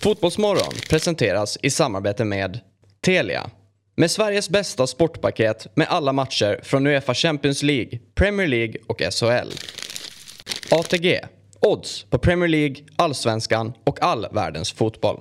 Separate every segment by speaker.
Speaker 1: Fotbollsmorgon presenteras i samarbete med Telia. Med Sveriges bästa sportpaket med alla matcher från UEFA Champions League, Premier League och SHL. ATG. Odds på Premier League, Allsvenskan och all världens fotboll.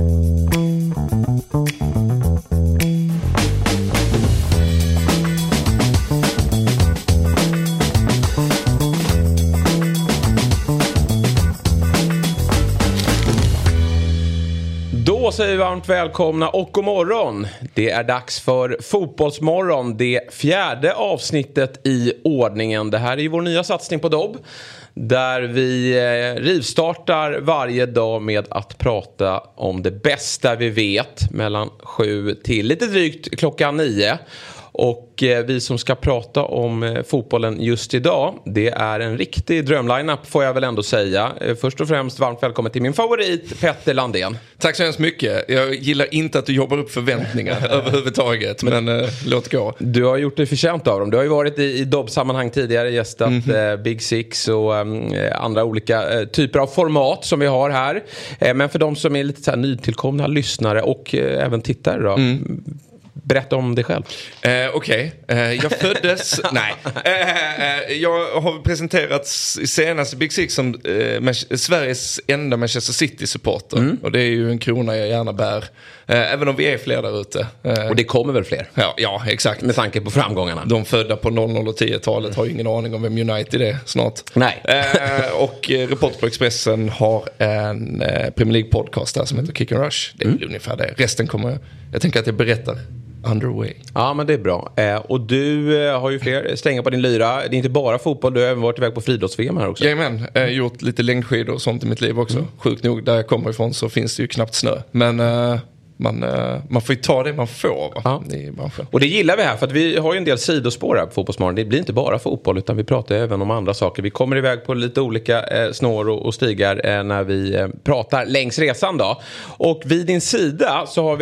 Speaker 2: Då säger vi varmt välkomna och god morgon. Det är dags för Fotbollsmorgon, det fjärde avsnittet i ordningen. Det här är ju vår nya satsning på Dobb, där vi rivstartar varje dag med att prata om det bästa vi vet mellan 7 till lite drygt klockan 9. Och vi som ska prata om fotbollen just idag, det är en riktig drömlineup får jag väl ändå säga. Först och främst varmt välkommen till min favorit Petter Landén.
Speaker 3: Tack så hemskt mycket. Jag gillar inte att du jobbar upp förväntningar överhuvudtaget, men låt gå.
Speaker 2: Du har gjort dig förtjänt av dem. Du har ju varit i Dobb-sammanhang tidigare, gästat Big Six och andra olika typer av format som vi har här. Men för de som är lite så här nytillkomna lyssnare och även tittare då, berätta om dig själv.
Speaker 3: Okej. Jag föddes... Nej. Jag har presenterats senast i Big Six som Sveriges enda Manchester City-supporter. Och det är ju en krona jag gärna bär. Även om vi är fler där ute.
Speaker 2: Och det kommer väl fler?
Speaker 3: Ja, exakt.
Speaker 2: Med tanke på framgångarna.
Speaker 3: De födda på 00- och 10-talet har ju ingen aning om vem United är snart.
Speaker 2: Nej.
Speaker 3: Och Reporter på Expressen har en Premier League-podcast där som heter Kick and Rush. Det är väl ungefär det. Resten kommer... Jag tänker att jag berättar underway.
Speaker 2: Ja, men det är bra. Och du har ju fler strängar på din lyra. Det är inte bara fotboll, du har även varit iväg på friidrotts-VM här också.
Speaker 3: Jajamän, gjort lite längdskidor och sånt i mitt liv också. Sjukt nog, där jag kommer ifrån så finns det ju knappt snö. Men man får ju ta det man får, va?
Speaker 2: Ja.
Speaker 3: I branschen.
Speaker 2: Och det gillar vi här, för att vi har ju en del sidospår här på Fotbollsmorgon. Det blir inte bara fotboll, utan vi pratar även om andra saker. Vi kommer iväg på lite olika snår och stigar när vi pratar längs resan då. Och vid din sida så har vi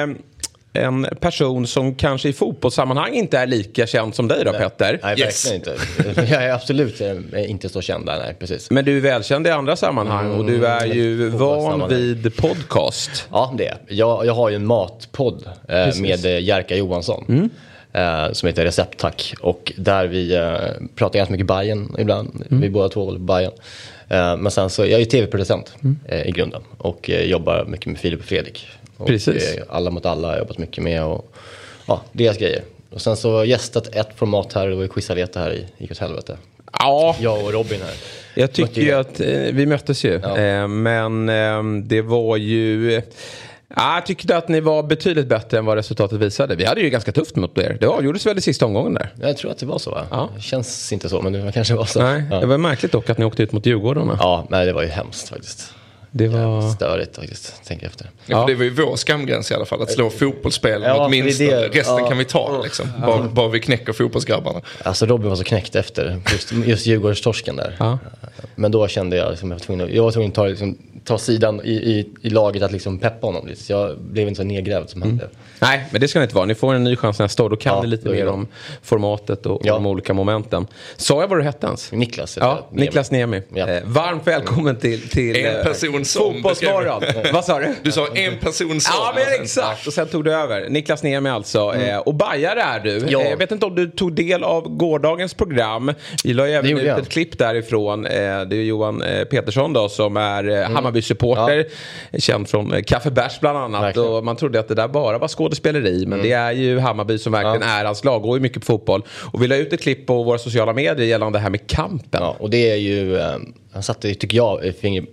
Speaker 2: en person som kanske i fotbollssammanhang inte är lika känd som dig då, Petter.
Speaker 4: Nej, verkligen inte. Jag är absolut inte så känd där, nej, precis.
Speaker 2: Men du är välkänd i andra sammanhang och du är ju van vid podcast.
Speaker 4: Ja, det är. Jag har ju en matpodd med Jerka Johansson som heter Recept Tack. Och där vi pratar ganska mycket Bayern ibland. Vi båda två håller på Bayern. Men sen så, jag är ju tv-producent i grunden och jobbar mycket med Filip och Fredrik.
Speaker 2: Precis.
Speaker 4: Och Alla mot alla har jag jobbat mycket med och ja, deras grejer. Och sen så gästat ett format här, det var ju quizarbete här gick åt helvete.
Speaker 2: Ja.
Speaker 4: Jag och Robin här.
Speaker 2: Jag tycker ju att vi möttes ju. Ja. Men det var ju... Jag tyckte att ni var betydligt bättre än vad resultatet visade. Vi hade ju ganska tufft mot er. Det avgjordes väl i sista omgången där?
Speaker 4: Jag tror att det var så, va?
Speaker 2: Ja.
Speaker 4: Det känns inte så, men det kanske var så.
Speaker 2: Nej, det var märkligt dock att ni åkte ut mot Djurgården.
Speaker 4: Ja, nej, det var ju hemskt faktiskt.
Speaker 2: Det var
Speaker 4: störigt faktiskt, tänker efter.
Speaker 3: Ja, det var ju vår skamgräns i alla fall, att slå fotbollsspel åtminstone. Resten kan vi ta liksom. Bara vi knäcker fotbollsgrabbarna.
Speaker 4: Alltså Robin var så knäckt efter just Djurgårdstorsken där.
Speaker 2: Ja.
Speaker 4: Men då kände jag liksom, jag var tvungen att ta sidan i laget att liksom peppa honom lite. Så jag blev inte så nedgrävd som han blev.
Speaker 2: Nej, men det ska ni inte vara. Ni får en ny chans nästa år. Då kan ni lite mer om formatet och de olika momenten. Sa jag vad du hette ens?
Speaker 4: Niklas.
Speaker 2: Niklas Niemi. Ja. Varmt välkommen till
Speaker 3: en person som
Speaker 2: Fotbollsmorgon. Vad sa du?
Speaker 3: Du sa en person som.
Speaker 2: Ja, men exakt. Och sen tog du över. Niklas Niemi alltså. Och bajare är du.
Speaker 4: Ja.
Speaker 2: Jag vet inte om du tog del av gårdagens program. Vi la ju även ut ett klipp därifrån. Det är Johan Petersson då, som är Hammarby-supporter. Känd från Kaffe Bärs bland annat. Verkligen. Och man trodde att det där bara var skådespeleri. Men det är ju Hammarby som verkligen är hans lag. Går ju mycket på fotboll. Och vi la ut ett klipp på våra sociala medier gällande det här med kampen.
Speaker 4: Ja, och det är ju... han satte, tycker jag, fingret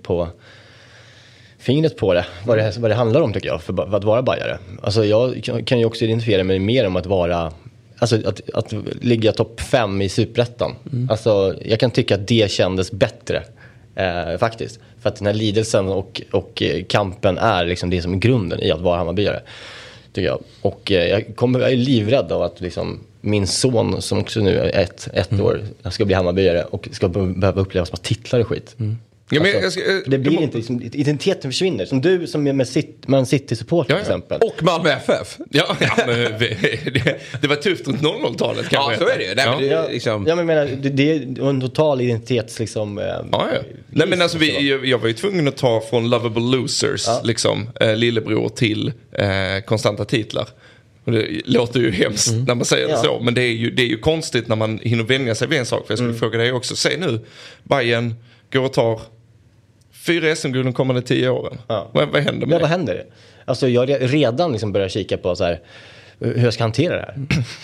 Speaker 4: på det. Vad det handlar om, tycker jag, för att vara bajare. Alltså jag kan ju också identifiera mig mer om att vara... Alltså att ligga topp 5 i Superettan. Alltså jag kan tycka att det kändes bättre faktiskt. För att den här lidelsen och kampen är liksom det som är grunden i att vara Hammarbyare, tycker jag. Och jag är livrädd av att liksom min son, som också nu är ett år, ska bli Hammarbyare och ska behöva uppleva som titlar och skit.
Speaker 3: Ja, men
Speaker 4: Alltså, det blir inte liksom, identiteten försvinner. Som du som är med Man City-support till exempel.
Speaker 2: Och Malmö FF.
Speaker 3: Ja, men det var tufft runt 00-talet
Speaker 2: Ja, så är det ju. Nej, men det är liksom...
Speaker 4: Ja, men jag menar, det är en total identitets liksom...
Speaker 3: Ja. Nej, men alltså jag var ju tvungen att ta från Lovable Losers liksom, lillebror till konstanta titlar. Och det låter ju hemskt när man säger det så. Men det är ju konstigt när man hinner vänja sig vid en sak. För jag skulle fråga dig också. Säg nu, Bayern går och tar 4 SM-guld de kommande 10 åren. Ja. Vad händer med det?
Speaker 4: Vad händer? Alltså jag redan liksom börjar kika på så här, hur jag ska hantera det här.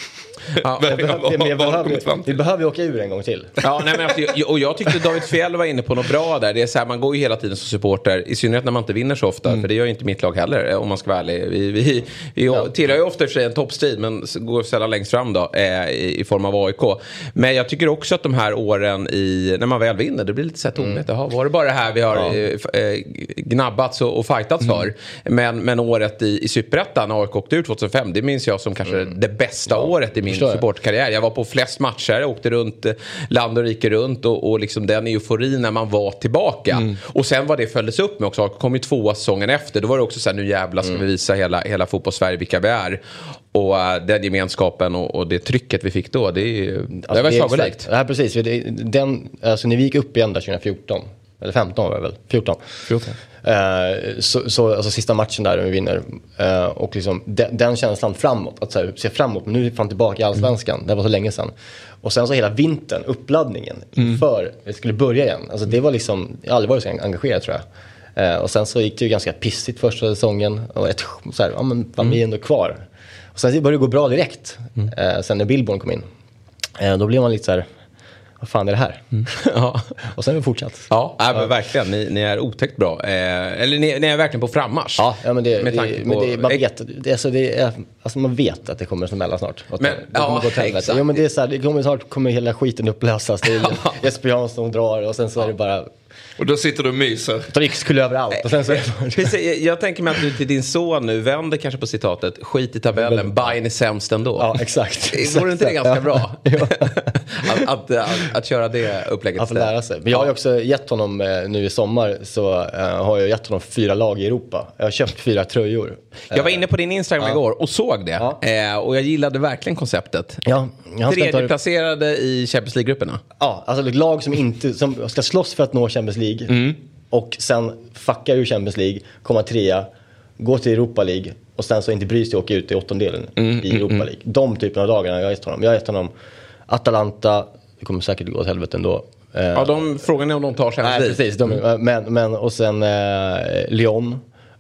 Speaker 4: Vi behöver ju åka ur en gång till.
Speaker 2: Ja, nej, men alltså, och jag tyckte David Fjell var inne på något bra där. Det är så här, man går ju hela tiden som supporter, i synnerhet när man inte vinner så ofta, för det gör ju inte mitt lag heller, om man ska vara ärlig. Vi tillhör ju ofta för sig en toppstrid, men går sällan längst fram då, i form av AIK. Men jag tycker också att de här åren när man väl vinner, det blir lite så här tomhet. Var det bara det här vi har gnabbats och fightats för? Men året i Superettan, när AIK åkte ut 2005, det minns jag som kanske det bästa året i min supportkarriär. Jag var på flest matcher, åkte runt land och rike runt och liksom den euforin när man var tillbaka. Och sen vad det följdes upp med också, kom ju 2 säsongen efter. Då var det också så här, nu jävla ska vi visa hela fotbollssverige vilka vi är. Och den gemenskapen och det trycket vi fick då, det var sagolikt.
Speaker 4: Ja, precis. Alltså, när vi gick upp igen där 2014, eller 15 var det väl? 14. Så alltså sista matchen där vi vinner och liksom den känslan framåt, att så här, se framåt, men nu är vi fan tillbaka i Allsvenskan. Det var så länge sedan. Och sen så hela vintern, uppladdningen inför det skulle börja igen. Alltså det var liksom, jag har aldrig varit så engagerad tror jag. Och sen så gick det ju ganska pissigt första säsongen och så här, vi är ändå kvar. Och sen började det gå bra direkt. Sen när Billborn kom in, då blev man lite så här, vad fan är det här?
Speaker 2: Ja.
Speaker 4: Och sen har vi fortsatt.
Speaker 2: Ja, men verkligen. Ni är otäckt bra. Eller ni är verkligen på frammarsch.
Speaker 4: Ja, men man vet att det kommer att smälla snart.
Speaker 2: Men, exakt.
Speaker 4: Ja, men det är så här, snart kommer hela skiten upplösas. Det är Jesper Jansson drar och sen så är det bara...
Speaker 3: Och då sitter du och myser.
Speaker 4: Drickskull överallt. Och sen så
Speaker 2: jag tänker mig att du till din son nu vänder kanske på citatet. Skit i tabellen, Bayern är sämst ändå.
Speaker 4: Ja, exakt.
Speaker 2: Vore inte det ganska bra? att köra det upplägget.
Speaker 4: Att få lära sig. Men jag har ju också gett honom nu i sommar, så har jag gett honom 4 lag i Europa. Jag har köpt 4 tröjor. Jag
Speaker 2: var inne på din Instagram igår och såg det. Och jag gillade verkligen konceptet.
Speaker 4: Ja,
Speaker 2: tredje placerade i Champions League-grupperna.
Speaker 4: Ja, alltså ett lag som ska slåss för att nå Champions League. Och sen fuckar ur Champions League, komma 3, gå till Europa League och sen så inte bry sig åka ut i 8-delen i Europa League. De typen av dagarna jag har gett honom Atalanta, det kommer säkert gå åt helvete ändå.
Speaker 2: Frågan är om de tar Champions League.
Speaker 4: Precis, men och sen Lyon,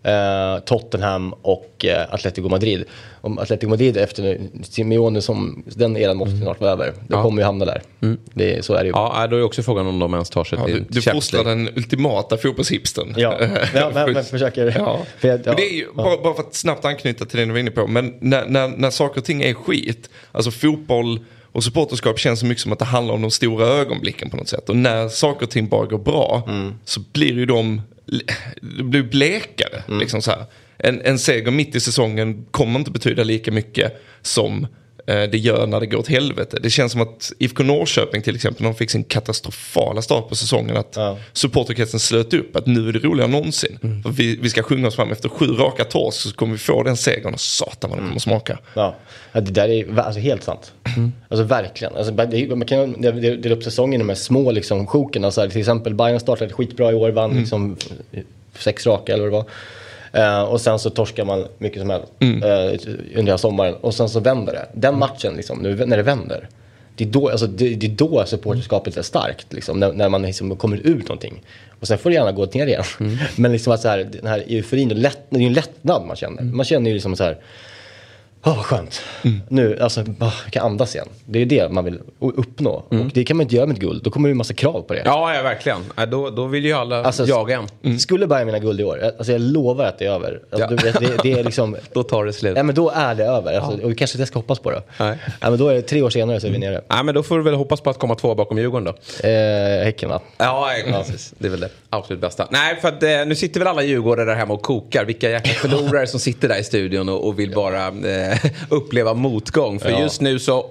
Speaker 4: Tottenham och Atletico Madrid. Om Atletico Madrid efter Simeone, som den eran måste snart vara över, då kommer vi hamna där. Så är det ju.
Speaker 2: Ja, då är också frågan om de ens tar sig till
Speaker 3: du fostrar den ultimata fotbollshipsten.
Speaker 4: Men försöker.
Speaker 3: Men det är ju, bara för att snabbt anknyta till det du var inne på, men när saker och ting är skit, alltså fotboll och supporterskap känns så mycket som att det handlar om de stora ögonblicken på något sätt. Och när saker och ting bara går bra så blir ju de blir blekare. Liksom så här. En seger mitt i säsongen kommer inte betyda lika mycket som det gör när det går åt helvete. Det känns som att IFK Norrköping till exempel, de fick sin katastrofala start på säsongen, att supporterkretsen slöt upp att nu är det roligare än någonsin. För vi ska sjunga oss fram efter 7 raka torsk, så kommer vi få den segern, och satan vad den kommer smaka.
Speaker 4: Ja, det där är alltså helt sant. Alltså verkligen. Alltså, man kan dela upp säsongen med små liksom, sjoken. Alltså, till exempel Bayern startade skitbra i år, vann liksom 6 raka eller vad det var. Och sen så torskar man mycket som helst under hela sommaren. Och sen så vänder det. Den matchen, liksom, när det vänder, det är då supporterskapet är starkt. Liksom, när man liksom kommer ut någonting. Och sen får det gärna gå ner igen. Men liksom att så här, den här euforin, det är ju en lättnad man känner. Man känner ju liksom så här, vad skönt. Nu, alltså, jag kan andas igen. Det är det man vill uppnå. Och det kan man inte göra med ett guld. Då kommer det en massa krav på det.
Speaker 2: Ja, verkligen. Då vill ju alla jaga en.
Speaker 4: Skulle Bayern vinna guld i år, alltså jag lovar att det är över. Alltså, det är liksom,
Speaker 2: då tar det slut.
Speaker 4: Ja, men då är det över. Alltså, och kanske inte ska hoppas på det. Nej. Ja, men då är det 3 år senare så är vi nere.
Speaker 2: Ja, men då får du väl hoppas på att komma 2 bakom Djurgården då.
Speaker 4: Häcken, va?
Speaker 2: Ja, precis. Det är väl det absolut bästa. Nej, för att nu sitter väl alla Djurgårdare där hemma och kokar. Vilka jäkla förlorare som sitter där i studion och vill bara uppleva motgång. För just nu så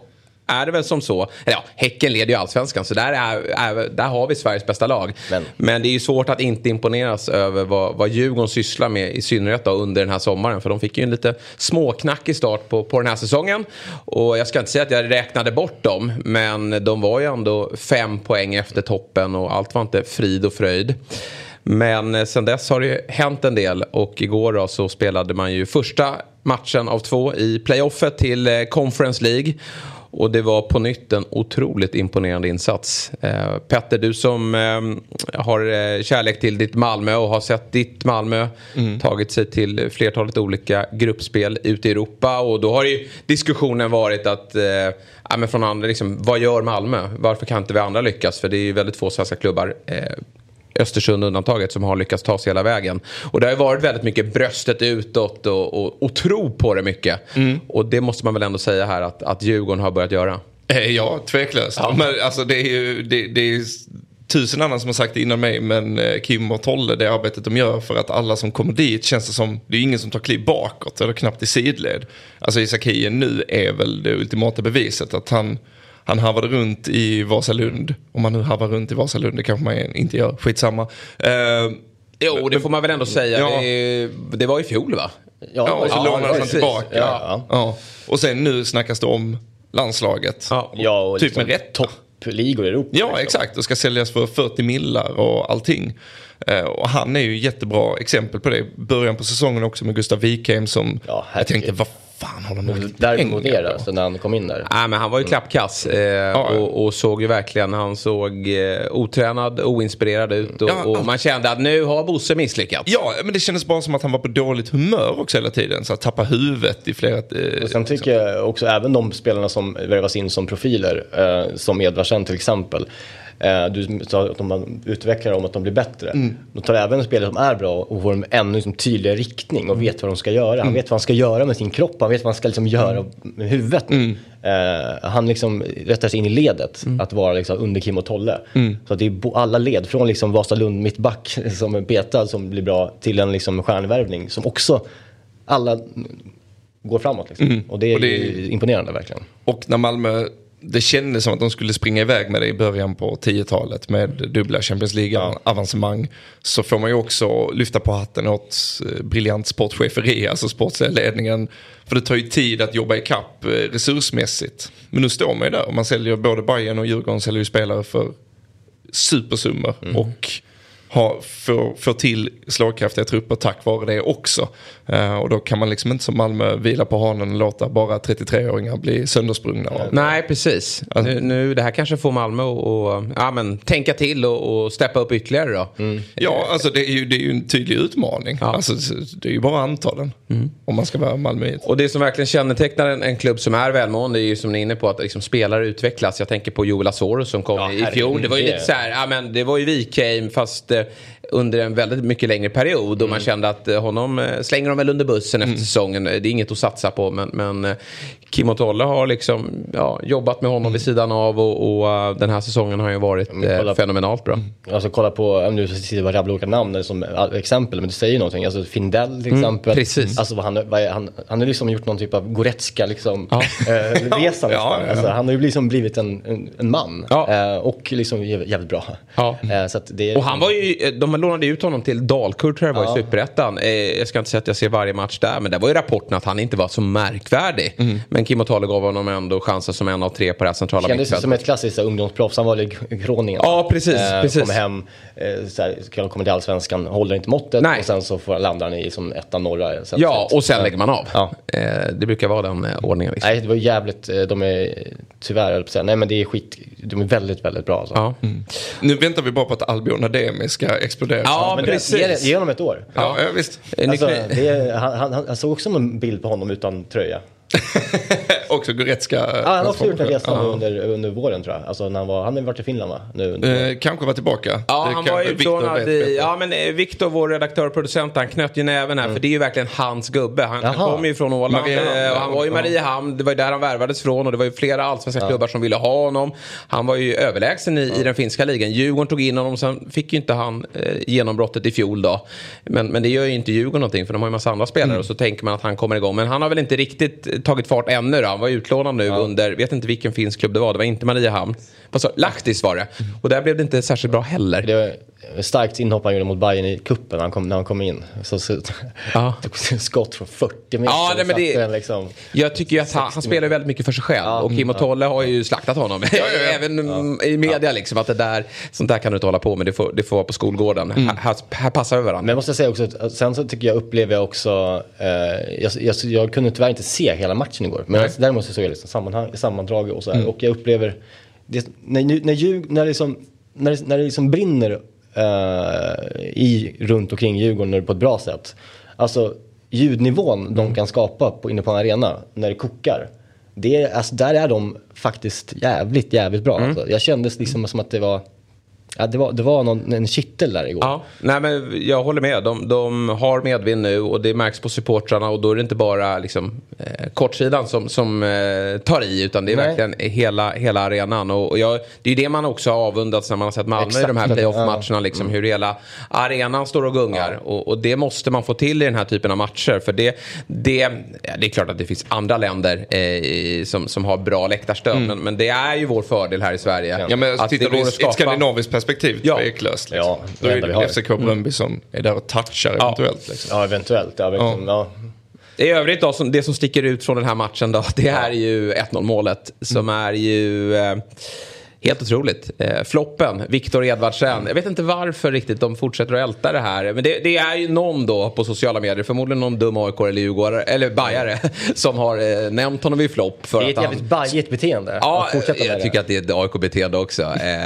Speaker 2: är det väl som så. Ja, Häcken leder ju allsvenskan, så där har vi Sveriges bästa lag. Men det är ju svårt att inte imponeras över vad Djurgården sysslar med, i synnerhet då under den här sommaren. För de fick ju en lite småknackig start på den här säsongen. Och jag ska inte säga att jag räknade bort dem, men de var ju ändå 5 poäng efter toppen och allt var inte frid och fröjd. Men sen dess har det hänt en del, och igår då så spelade man ju första matchen av 2 i playoffet till Conference League. Och det var på nytt en otroligt imponerande insats. Petter, du som har kärlek till ditt Malmö och har sett ditt Malmö tagit sig till flertalet olika gruppspel ute i Europa. Och då har ju diskussionen varit att men från andra, liksom, vad gör Malmö? Varför kan inte vi andra lyckas? För det är ju väldigt få svenska klubbar, Östersund undantaget, som har lyckats ta sig hela vägen. Och det har ju varit väldigt mycket bröstet utåt och tro på det mycket. Och det måste man väl ändå säga här att Djurgården har börjat göra.
Speaker 3: Ja, tveklöst. Ja. Men alltså det är ju det är 1000 andra som har sagt det innan mig, men Kim och Tolle, det arbetet de gör för att alla som kommer dit, känns det som, det är ingen som tar kliv bakåt eller knappt i sidled. Alltså Isak Hien nu är väl det ultimata beviset att han harvade runt i Vasalund. Om man nu harvar runt i Vasalund, det kanske man inte gör. Skitsamma.
Speaker 2: Jo, det får man väl ändå säga. Ja. Det var i fjol, va?
Speaker 3: Ja, och så lånade han tillbaka. Ja. Och sen nu snackas det om landslaget.
Speaker 4: Ja, och
Speaker 3: typ liksom med rätt
Speaker 4: toppligor i Europa.
Speaker 3: Ja,
Speaker 4: liksom.
Speaker 3: exakt. Och ska säljas för 40 millar och allting. Och han är ju jättebra exempel på det. Början på säsongen också med Gustav Wikheim som jag tänkte, vad fan har de
Speaker 4: där imponerade alltså när han kom in där.
Speaker 2: Nej, men han var ju klappkass och såg ju verkligen, han såg otränad, oinspirerad ut och man kände att nu har Bosse misslyckats.
Speaker 3: Ja, men det kändes bara som att han var på dåligt humör också hela tiden, så att tappa huvudet i flera
Speaker 4: och sen tycker jag också även de spelarna som värvas in som profiler, som Edvardsen till exempel. Du sa att de utvecklar om att de blir bättre. De tar även spelare som är bra och får en ännu liksom tydligare riktning och vet vad de ska göra. Han vet vad han ska göra med sin kropp. Han vet vad han ska liksom göra med huvudet. Han liksom rättar sig in i ledet att vara liksom under Kim och Tolle. Så att det är alla led från liksom Vasalund mittback som en beta som blir bra till en liksom stjärnvärvning som också alla går framåt liksom. Och det är ju imponerande verkligen.
Speaker 3: Och när Malmö, det kändes som att de skulle springa iväg med det i början på 10-talet med dubbla Champions League-avancemang, så får man ju också lyfta på hatten åt briljant sportcheferi, alltså sportsledningen, för det tar ju tid att jobba i kapp resursmässigt. Men nu står man ju där och man säljer, både Bayern och Djurgården säljer ju spelare för supersummor och får till slagkraftiga trupper tack vare det också. Och då kan man liksom inte som Malmö vila på hanen och låta bara 33-åringar bli söndersprungna.
Speaker 2: Nej, precis. Alltså, nu, det här kanske får Malmö att tänka till och steppa upp ytterligare då.
Speaker 3: Ja, alltså det är ju en tydlig utmaning. Alltså, det är ju bara antalen om man ska vara Malmö.
Speaker 2: Och det som verkligen kännetecknar en klubb som är välmående är ju, som ni är inne på, att liksom spelare utvecklas. Jag tänker på Joel Asoro som kom i fjol. Det var ju lite så här, det var ju Wikheim fast under en väldigt mycket längre period och man kände att honom slänger de väl under bussen efter säsongen. Det är inget att satsa på, men Kim och Tolle har liksom jobbat med honom vid sidan av och den här säsongen har ju varit fenomenalt bra.
Speaker 4: Alltså kolla på, nu sitter jag bara rabbla olika namn som exempel, men det säger ju någonting. Alltså Findell till exempel.
Speaker 2: Precis.
Speaker 4: Alltså han har liksom gjort någon typ av Goretzka liksom resa nästan. Alltså, han har ju liksom blivit en man och liksom jävligt bra. Så att det,
Speaker 2: och han var ju, de lånade ut honom till Dalkurd, tror jag var i Superettan. Jag ska inte säga att jag ser varje match där, men det var ju rapporten att han inte var så märkvärdig. Men Kim och Tolle gav honom ändå chansen som en av 3 på det centrala mittfältet.
Speaker 4: Kändes som ett klassiskt ungdomsproffs. Han var i Groningen.
Speaker 2: Ja, precis.
Speaker 4: Kommer hem, kommer till Allsvenskan, håller inte måttet. Nej. Och sen så landar han i som etta norra.
Speaker 2: Och sen lägger man av. Det brukar vara den ordningen. Liksom.
Speaker 4: Nej, det var jävligt. De är tyvärr, nej men det är skit. De är väldigt, väldigt bra. Alltså.
Speaker 3: Nu väntar vi bara på att Albion Ademi ska explodera.
Speaker 2: Ja, men precis.
Speaker 4: Ge honom ett år.
Speaker 3: Ja, visst.
Speaker 4: Alltså, han såg också en bild på honom utan tröja.
Speaker 3: Också Goretzka.
Speaker 4: Han har också gjort en resa under våren, tror jag. Alltså, han har varit i Finland, va?
Speaker 3: Kanske var tillbaka.
Speaker 2: Ja, han var utlånad. Viktor, vår redaktör och producent, han knöt ju näven här. För det är ju verkligen hans gubbe. Han kom ju från Åland. Han var ju Mariehamn. Det var ju där han värvades från. Och det var ju flera allsvenska klubbar som ville ha honom. Han var ju överlägsen i den finska ligan. Djurgården tog in honom. Sen fick ju inte han genombrottet i fjol då. Men det gör ju inte Djurgården någonting. För de har ju massa andra spelare. Och så tänker man att han kommer igång. Men han har väl inte riktigt tagit tagit fart ännu då. Han var utlånad nu under, vet inte vilken finsk klubb det var inte Mariehamn. Alltså, Lahtis var det. Och där blev det inte särskilt bra heller.
Speaker 4: Det var starkt inhopp han gjorde mot Bayern i kuppen när han kom in. Så skott från 40 meter.
Speaker 2: Ja, nej, men det,
Speaker 4: liksom
Speaker 2: jag tycker ju att han spelar väldigt mycket för sig själv. Och Kim och Tolle har ju slaktat honom. Även i media liksom. Att sånt där kan du inte hålla på med. Det får vara på skolgården. Här passar vi varandra.
Speaker 4: Men jag måste säga också att sen så tycker jag upplever jag också jag kunde tyvärr inte se hela matchen igår. Men däremot så såg jag liksom sammandrag och så här. Och jag upplever det, när det liksom brinner runt omkring Djurgården på ett bra sätt. Alltså ljudnivån de kan skapa inne på en arena när det kokar. Där är de faktiskt jävligt bra. Alltså, jag kände liksom som att det var en kittel där igår.
Speaker 2: Ja, nej men jag håller med. De har medvind nu och det märks på supportrarna och då är det inte bara liksom, kortsidan som tar i utan det är verkligen hela arenan. Och det är ju det man också har avundats när man har sett Malmö i de här playoff-matcherna. Liksom, hur hela arenan står och gungar. Och det måste man få till i den här typen av matcher. För det är klart att det finns andra länder som har bra läktarstöd. Men det är ju vår fördel här i Sverige.
Speaker 3: Ja, men
Speaker 2: att
Speaker 3: tittar vi i ett skandinaviskt perspektiv tveklöst.
Speaker 4: Ja,
Speaker 3: då är det FCK Bröndby som är där och touchar eventuellt. Liksom.
Speaker 4: Ja, eventuellt. Ja.
Speaker 2: I övrigt då, det som sticker ut från den här matchen då, det är ju 1-0 målet som är ju helt otroligt. Floppen, Viktor Edvardsen. Jag vet inte varför riktigt de fortsätter att älta det här. Men det är ju någon då på sociala medier, förmodligen någon dum AIK eller Djurgårdare, eller bajare, som har nämnt honom vid flopp.
Speaker 4: Det är ett jävligt bajigt beteende.
Speaker 2: Ja, jag tycker att det är ett AIK-beteende också.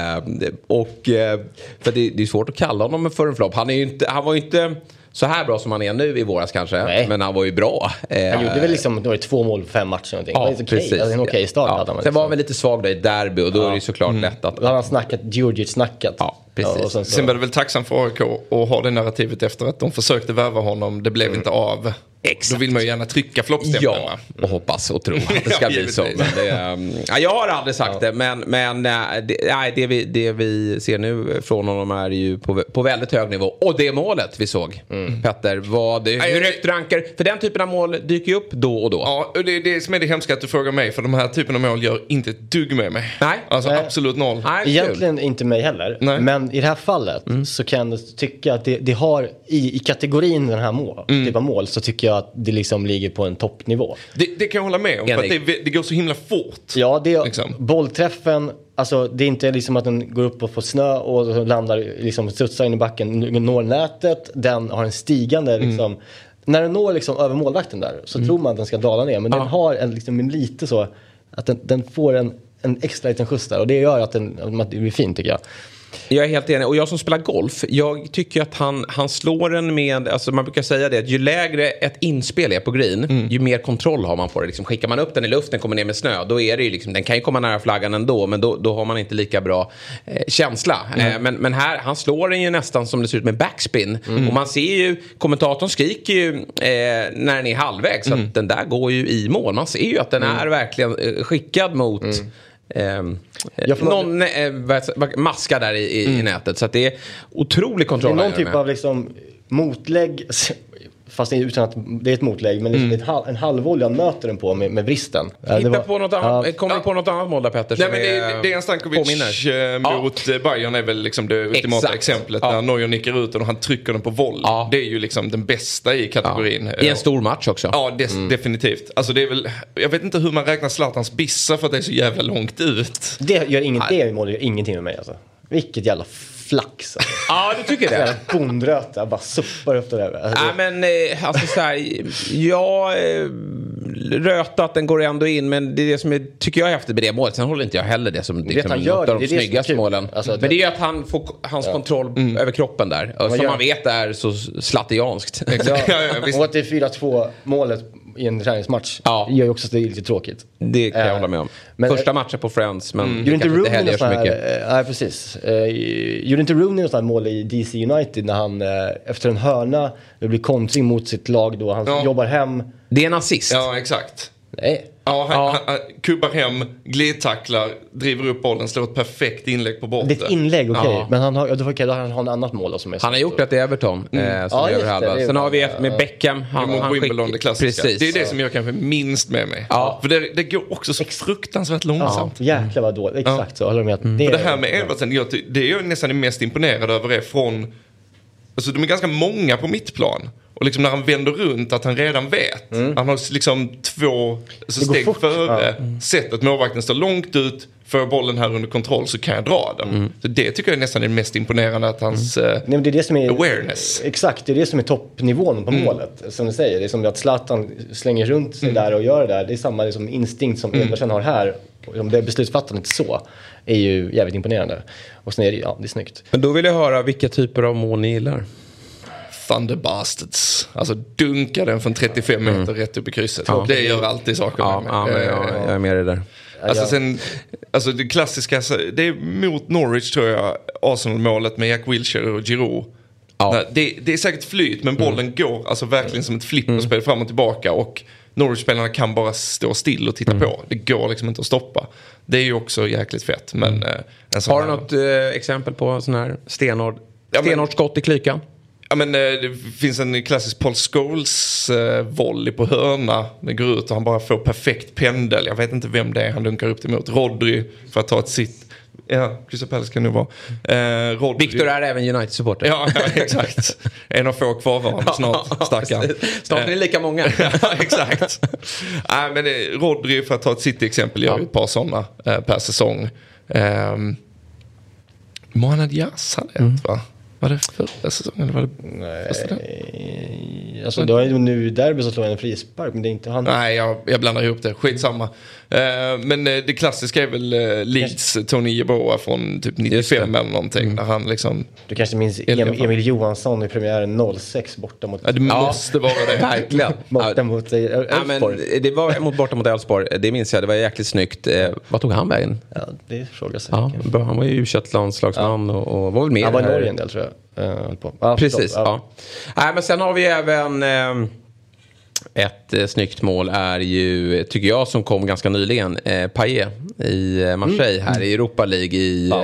Speaker 2: För det är svårt att kalla honom för en flopp. Han var ju inte så här bra som han är nu i våras kanske. Nej. Men han var ju bra.
Speaker 4: Han gjorde väl liksom 2 mål på 5 matcher.
Speaker 2: Ja,
Speaker 4: precis. Alltså, en okej start hade han.
Speaker 2: Sen
Speaker 4: liksom.
Speaker 2: var han väl lite svag där i derby och då är det ju såklart lätt att...
Speaker 4: Då har han snackat.
Speaker 2: Ja, precis.
Speaker 3: Och sen var det väl tacksam för AIK att ha det narrativet efter att de försökte värva honom. Det blev inte av. Exakt. Då vill man ju gärna trycka floppstämpeln.
Speaker 2: Ja, och hoppas och tro att det ska bli så. Men jag har aldrig sagt det, men det vi ser nu från honom är ju på väldigt hög nivå. Och det målet vi såg, Petter, hur högt rankar? För den typen av mål dyker ju upp då och då.
Speaker 3: Ja, och det som är det hemska att du frågar mig, för de här typen av mål gör inte ett dugg med mig.
Speaker 2: Nej.
Speaker 3: Alltså absolut noll.
Speaker 2: Nej,
Speaker 4: egentligen inte mig heller. Nej. Men i det här fallet så kan jag tycka att det har i kategorin den här typ av mål, så tycker jag att det liksom ligger på en toppnivå.
Speaker 3: Det kan jag hålla med om, för att det går så himla fort.
Speaker 4: Ja, bollträffen, alltså det är inte liksom att den går upp och får snö och landar liksom, studsar in i backen, når nätet, den har en stigande liksom, när den når liksom över målvakten där så tror man att den ska dala ner, men den har en lite så att den får en extra liten skjuts där, och det gör att det blir fint, tycker jag.
Speaker 2: Jag är helt enig. Och jag som spelar golf, jag tycker att han slår den med, alltså man brukar säga det, att ju lägre ett inspel är på green, ju mer kontroll har man på det. Liksom, skickar man upp den i luften, kommer ner med snö, då är det ju liksom, den kan ju komma nära flaggan ändå, men då har man inte lika bra känsla. Men här, han slår den ju nästan som det ser ut med backspin. Och man ser ju, kommentatorn skriker ju när den är halvvägs, så att den där går ju i mål. Man ser ju att den är verkligen skickad mot... någon maska där i nätet, så att det är otrolig kontroll.
Speaker 4: Det är någon typ av liksom motlägg, fast utan att det är ett motlägg, men liksom en halvvolley han möter den på med vristen.
Speaker 2: På något annat, kommer du på något annat mål där, Petter?
Speaker 3: Nej, men det är en Stankovic mot Bayern är väl liksom det ultimata exemplet, när Neuer nickar ut den och han trycker den på volley. Det är ju liksom den bästa i kategorin.
Speaker 2: I en stor match också.
Speaker 3: Ja, definitivt. Alltså det är väl, jag vet inte hur man räknar Zlatans bissa för att det är så jävla långt ut.
Speaker 4: Det målet gör ingenting med mig, alltså. Vilket jävla flax. Alltså.
Speaker 2: Ja, du tycker det.
Speaker 4: Jävla bondröta, bara suppar upp det där. Alltså,
Speaker 2: men alltså så här, rötat, den går ändå in, men det är det som tycker jag är efter det målet. Sen håller inte jag heller det som liksom något av de snyggaste målen. Alltså, men det är att han får hans kontroll över kroppen där. Som man vet är så slattianskt.
Speaker 4: Och att det är 4-2 målet i en träningsmatch gör ju också att det är lite tråkigt.
Speaker 2: Det kan jag hålla med om. Men, första matchen på Friends, men
Speaker 4: gjorde inte Rooney
Speaker 2: något så mycket.
Speaker 4: Nej, precis. Gjorde inte Rooney något sånt mål i DC United när han efter en hörna, det blir kontring mot sitt lag då, han jobbar hem.
Speaker 2: Det är en assist.
Speaker 3: Ja, exakt.
Speaker 4: Nej.
Speaker 3: Ja, han kubbar hem, glidtacklar, driver upp bollen, slår ett perfekt inlägg på bortre.
Speaker 4: Det är ett inlägg, okej.
Speaker 2: Ja.
Speaker 4: Men han har ett annat mål då, som är
Speaker 2: Han har gjort det till Everton. Som
Speaker 4: Ja,
Speaker 2: är
Speaker 4: just
Speaker 2: över halva.
Speaker 4: det.
Speaker 2: Sen har vi ett med Beckham.
Speaker 3: Mot Wimbledon, det klassiska.
Speaker 2: Precis.
Speaker 3: Det är det som jag kanske minst med mig.
Speaker 2: Ja.
Speaker 3: För det går också så fruktansvärt långsamt.
Speaker 4: Jäklar vad dåligt. Exakt så. Håller de med.
Speaker 3: Och det här med Everton, det är jag nästan mest imponerad över är från... Alltså de är ganska många på mittplan. Och liksom när han vänder runt att han redan vet. Han har liksom 2 steg före. Sett att målvakten står långt ut. Får bollen här under kontroll så kan jag dra den. Så det tycker jag är nästan det mest imponerande. Att hans
Speaker 4: Nej, men det är det som är,
Speaker 3: awareness.
Speaker 4: Exakt, det är det som är toppnivån på målet. Som du säger, det är som att Zlatan slänger runt sig där och gör det där. Det är samma liksom, instinkt som Ederson har här. Och det beslutsfattandet så är ju jävligt imponerande. Och sen är det, det är snyggt.
Speaker 2: Men då vill jag höra vilka typer av mål ni gillar.
Speaker 3: Thunder Bastards. Alltså dunka den från 35 meter rätt upp i krysset. Det gör alltid saker med mig.
Speaker 2: Ja, men jag är med i det där.
Speaker 3: Alltså det klassiska, det är mot Norwich tror jag, Arsenal-målet med Jack Wilshere och Giroud.
Speaker 2: Ja.
Speaker 3: Det är säkert flyt, men bollen går alltså verkligen som ett flipperspel fram och tillbaka. Och Norwich-spelarna kan bara stå still och titta på. Det går liksom inte att stoppa. Det är ju också jäkligt fett. Men,
Speaker 2: har du något exempel på sån här stenhård skott i klykan?
Speaker 3: Ja, men det finns en klassisk Paul Scholes volley på hörna. Det går ut och han bara får perfekt pendel. Jag vet inte vem det är han dunkar upp det mot. Rodri för att ta ett sitt. Ja, Crystal Palace kan det vara.
Speaker 2: Victor är även United-supporter.
Speaker 3: Ja, exakt. En av få kvarvarande snart, stackarn.
Speaker 2: Snart är det lika många.
Speaker 3: Ja, exakt. Nej, men Rodri för att ta ett City-exempel gör ett par sådana per säsong. Mohamed Yass hade ett, va? Var det förra säsongen eller var det första?
Speaker 4: Nej, alltså det har ju nu derby så slår en frispark, men det är inte han.
Speaker 3: Nej, jag blandar ihop det. Skitsamma. Men det klassiska är väl Leeds, Tony Yeboah från typ 95 eller någonting. Där han liksom...
Speaker 4: Du kanske minns Emil Johansson i premiären 06 borta mot...
Speaker 3: Ja, det måste vara det.
Speaker 2: Verkligen.
Speaker 4: Borta mot Elfsborg.
Speaker 2: Det var borta mot Elfsborg. Det minns jag. Det var jäkligt snyggt. Vad tog han vägen?
Speaker 4: Ja, det frågar sig.
Speaker 2: Ja, han var ju U21-landslagsman och var väl med.
Speaker 4: Han var i Norge en del, tror jag.
Speaker 2: Precis, ja. Nej, men sen har vi även... Ett snyggt mål är ju, tycker jag, som kom ganska nyligen, Payet i Marseille här i Europa League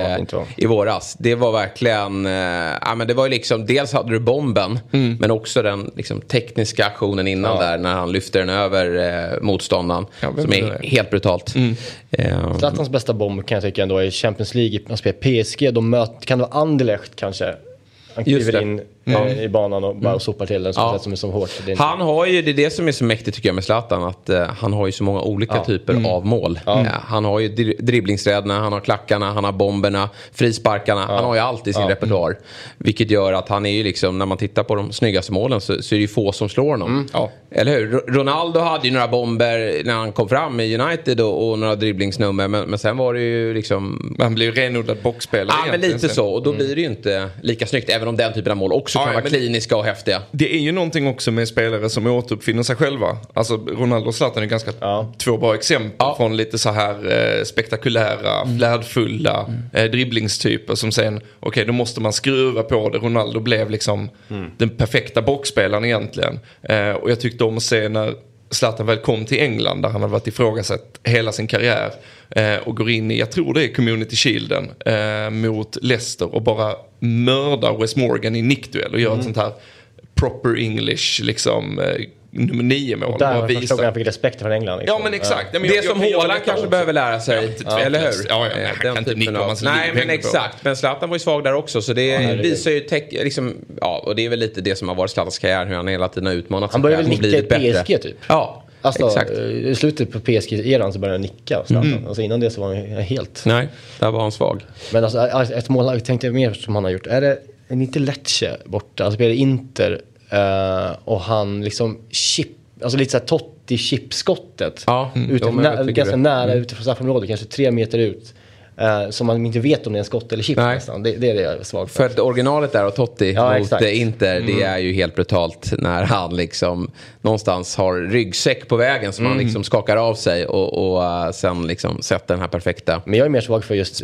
Speaker 2: i våras. Det var verkligen, men det var ju liksom, dels hade du bomben, men också den liksom tekniska aktionen innan där när han lyfter den över motståndaren, som är helt brutalt.
Speaker 4: Zlatans bästa bomb kan jag tycka ändå är Champions League, man spelar PSG, kan det vara Anderlecht kanske? Han kliver in i banan och bara sopar till den som är så hårt.
Speaker 2: Han har ju, det är det som är så mäktigt tycker jag med Zlatan, att han har ju så många olika typer av mål. Han har ju dribblingsräderna, han har klackarna, han har bomberna, frisparkarna, han har ju allt i sin repertoar. Vilket gör att han är ju liksom, när man tittar på de snyggaste målen så är det ju få som slår honom. Eller hur? Ronaldo hade ju några bomber när han kom fram i United och några dribblingsnummer, men sen var det ju liksom...
Speaker 3: Han blir ju renodlad boxspelare.
Speaker 2: Ja, men lite så. Och då blir det ju inte lika snyggt, även om den typen av mål också kan vara kliniska och häftiga.
Speaker 3: Det är ju någonting också med spelare som återuppfinner sig själva. Alltså Ronaldo och Zlatan är ganska två bra exempel från lite så här spektakulära, flärdfulla dribblingstyper som sen, då måste man skruva på det. Ronaldo blev liksom den perfekta boxspelaren egentligen. Och jag tyckte om att se när Zlatan väl kom till England där han hade varit ifrågasatt hela sin karriär och går in i, jag tror det är Community Shielden mot Leicester och bara mördar Wes Morgan i nickduell och gör ett sånt här proper English liksom nummer 9-mål.
Speaker 4: Där var första gången jag fick respekt från England. Liksom.
Speaker 3: Ja, men exakt. Ja, men
Speaker 2: det som Haaland kanske behöver lära sig, eller hur?
Speaker 3: Ja, jag kan inte nicka om man
Speaker 2: nej, men exakt. Men Zlatan var ju svag där också, så det visar ju liksom, och det är väl lite det som har varit Zlatans karriär, hur han hela tiden har utmanat sig.
Speaker 4: Han började väl nicka i PSG typ.
Speaker 2: Ja.
Speaker 4: Alltså,
Speaker 2: exakt.
Speaker 4: I slutet på PSG-eran så började han nicka. Alltså, innan det så var han helt...
Speaker 2: Nej, där var han svag.
Speaker 4: Men alltså, ett mål jag tänkte mer som han har gjort. Är inte Lecce borta? Alltså spelar Inter och han liksom alltså lite såhär Totti-chipskottet.
Speaker 2: Ja,
Speaker 4: ganska nära ute från straffområdet, kanske 3 meter ut. Som man inte vet om det är en skott eller chip nästan. Det är det jag är svag för.
Speaker 2: För att originalet där och Totti mot
Speaker 4: exakt.
Speaker 2: Inter, det är ju helt brutalt när han liksom någonstans har ryggsäck på vägen som han liksom skakar av sig och sen liksom sätter den här perfekta.
Speaker 4: Men jag är mer svag för just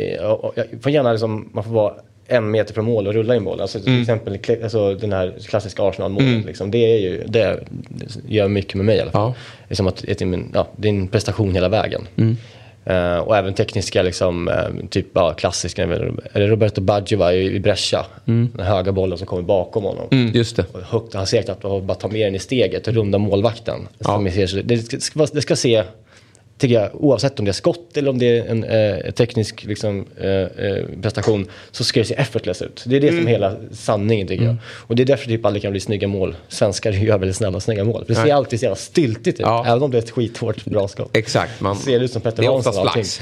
Speaker 4: jag får gärna liksom, man får vara 1 meter från mål och rulla i mål. Alltså till exempel alltså, den här klassiska Arsenal-målet liksom, det gör mycket med mig i alla fall. liksom att det är en prestation hela vägen. Och även tekniska liksom, typ klassiska, är det Roberto Baggio i Brescia, den höga bollen som kommer bakom honom.
Speaker 2: Just det.
Speaker 4: Och högt, han ser att bara ta med den i steget och runda målvakten. Det ska se, tycker jag, oavsett om det är skott eller om det är en teknisk liksom, prestation, så ska det se effortless ut. Det är det som är hela sanningen, tycker jag. Och det är därför typ aldrig kan bli snygga mål. Svenskar gör väldigt snabba mål. Det ser alltid så jävla styltigt ut, även om det är ett skithårt bra skott.
Speaker 2: Exakt. Man
Speaker 4: ser ut som Petter
Speaker 2: det är
Speaker 4: Hansson.
Speaker 2: oftast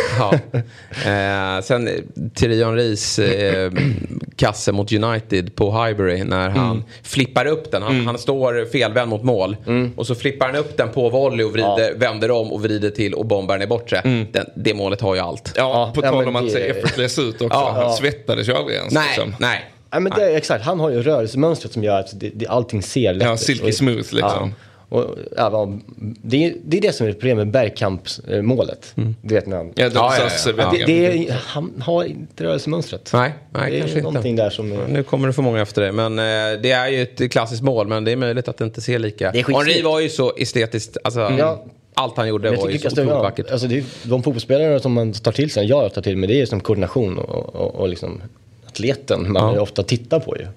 Speaker 2: flax. Sen Thierry Henrys kasse mot United på Highbury när han flippar upp den. Han står felvänd mot mål och så flippar han upp den på volley och vänder om och vrider till och bombar ner bort sig. Det målet har ju allt.
Speaker 3: Ja, på tal om att se effortless ut också. Han svettades ju aldrig ens.
Speaker 2: Nej,
Speaker 3: liksom.
Speaker 2: nej.
Speaker 4: Ja, men det är exakt. Han har ju rörelsemönstret som gör att allting ser lätt ut.
Speaker 3: Silky smooth liksom.
Speaker 4: Och, det är det som är problemet med Bergkamp-målet. Du vet när han... han har inte rörelsemönstret.
Speaker 2: Nej,
Speaker 4: det är
Speaker 2: kanske
Speaker 4: någonting
Speaker 2: inte.
Speaker 4: där som...
Speaker 2: Nu kommer det för många efter det. Men det är ju ett klassiskt mål. Men det är möjligt att det inte ser lika. Henri var ju så estetiskt. Alltså, allt han gjorde var ju så otroligt vackert.
Speaker 4: Alltså, det är de fotbollsspelare som man tar till sig. Jag tar till mig. Det är som koordination och liksom atleten man ofta tittar på ju.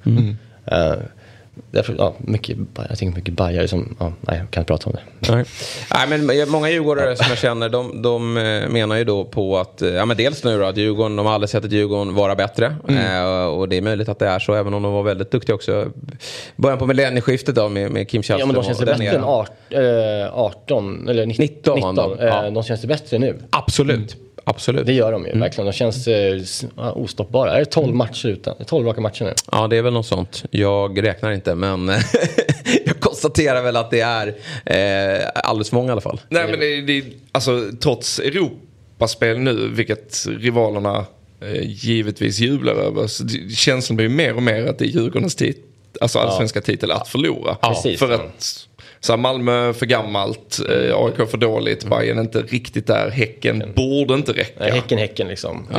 Speaker 4: Därför, jag tänker mycket bajare som, nej, jag kan inte prata om det.
Speaker 2: Nej, men många djurgårdare som jag känner, de menar ju då på att, men dels nu då, att Djurgården, de har aldrig sett ett Djurgården vara bättre. Och det är möjligt att det är så, även om de var väldigt duktiga också. Början på millennieskiftet då med Kim Källström.
Speaker 4: Ja, men de känns bättre än 18, eller 19. De känns bättre nu.
Speaker 2: Absolut.
Speaker 4: Det gör de ju, verkligen. De känns ostoppbara. Är det 12 matcher utan? 12 raka matcher nu?
Speaker 2: Ja, det är väl något sånt. Jag räknar inte, men jag konstaterar väl att det är alldeles för många i alla fall.
Speaker 3: Nej, men det alltså, trots Europaspel nu, vilket rivalerna givetvis jublar över, så känslan blir mer och mer att det är Djurgårdens alltså allsvenska titel att förlora.
Speaker 4: Precis,
Speaker 3: för att... Så Malmö för gammalt, AIK för dåligt, Bayern inte riktigt där, Häcken borde inte räcka.
Speaker 4: Häcken liksom.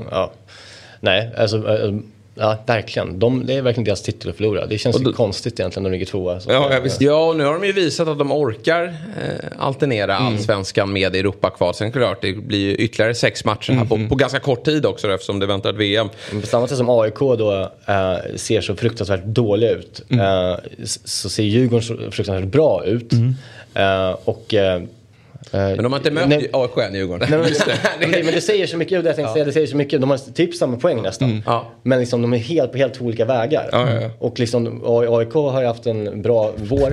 Speaker 4: Nej, alltså, verkligen. Det är verkligen deras titel att förlora. Det känns ju konstigt egentligen när de ligger tvåa.
Speaker 2: Ja, nu har de ju visat att de orkar alternera allsvenskan med Europakval. Sen klart, det blir ju ytterligare 6 matcher här på ganska kort tid också, eftersom det väntar ett VM.
Speaker 4: På samma sätt som AIK då ser så fruktansvärt dåliga ut, så ser Djurgården så fruktansvärt bra ut.
Speaker 2: Men de har inte mött AIK än, Djurgården.
Speaker 4: Men det säger så mycket, det säger så mycket. De har typ samma poäng nästan. Men liksom, de är på helt olika vägar. Och liksom, AIK har ju haft en bra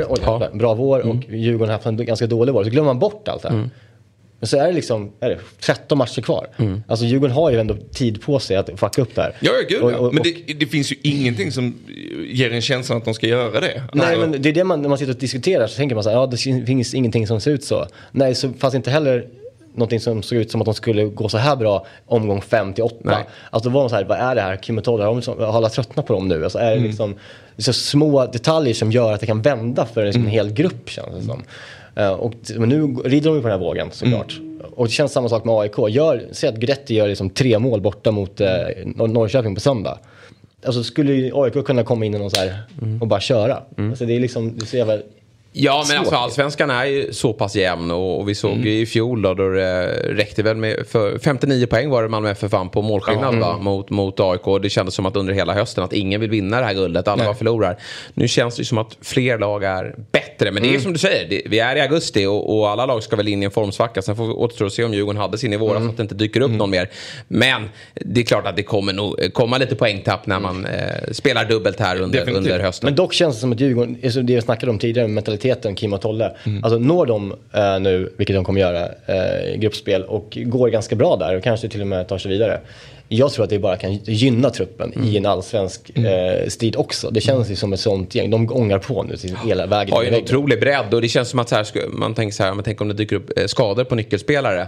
Speaker 4: vår, och Djurgården har haft en ganska dålig vår. Så glömmer man bort allt det här. Men så är det liksom 13 matcher kvar. Alltså Djurgården har ju ändå tid på sig att fucka upp där.
Speaker 3: Ja, gud. Men det finns ju ingenting som ger en känsla att de ska göra det.
Speaker 4: Nej, men det är det när man sitter och diskuterar så tänker man så här, det finns ingenting som ser ut så. Nej, så fanns inte heller någonting som såg ut som att de skulle gå så här bra omgång 5-8. Alltså då var de så här, vad är det här? Kim och Todd, har alla tröttnat på dem nu? Alltså är det liksom så små detaljer som gör att det kan vända för en hel grupp, känns det som. Men nu rider de ju på den här vågen såklart. Och det känns samma sak med AIK. Säg att Gretti gör liksom 3 mål borta mot Norrköping på söndag. Alltså skulle ju AIK kunna komma in i någon så här och bara köra. Alltså det är liksom, det ser väl...
Speaker 2: Ja, men alltså allsvenskan är ju så pass jämn och vi såg ju i fjol då det räckte väl med för 59 poäng var det Malmö FF vann på målskillnad mot AIK. Det kändes som att under hela hösten att ingen vill vinna det här guldet, alla bara förlorar. Nu känns det som att fler lag är bättre, men det är som du säger, vi är i augusti och alla lag ska väl in i en formsvacka. Sen får vi återstå och se om Djurgården hade sin i våras så att det inte dyker upp någon mer. Men det är klart att det kommer nog komma lite poängtapp när man spelar dubbelt här under hösten.
Speaker 4: Men dock känns det som att Djurgården, det vi snackade om tidigare med mentalitet, Kim och Tolle. Alltså når de nu, vilket de kommer göra, gruppspel och går ganska bra där och kanske till och med tar sig vidare. Jag tror att det bara kan gynna truppen i en allsvensk strid också. Det känns ju som ett sånt gäng. De ångar på nu till hela vägen.
Speaker 2: Ja, en otrolig bredd och det känns som att så här, man tänker om det dyker upp skador på nyckelspelare.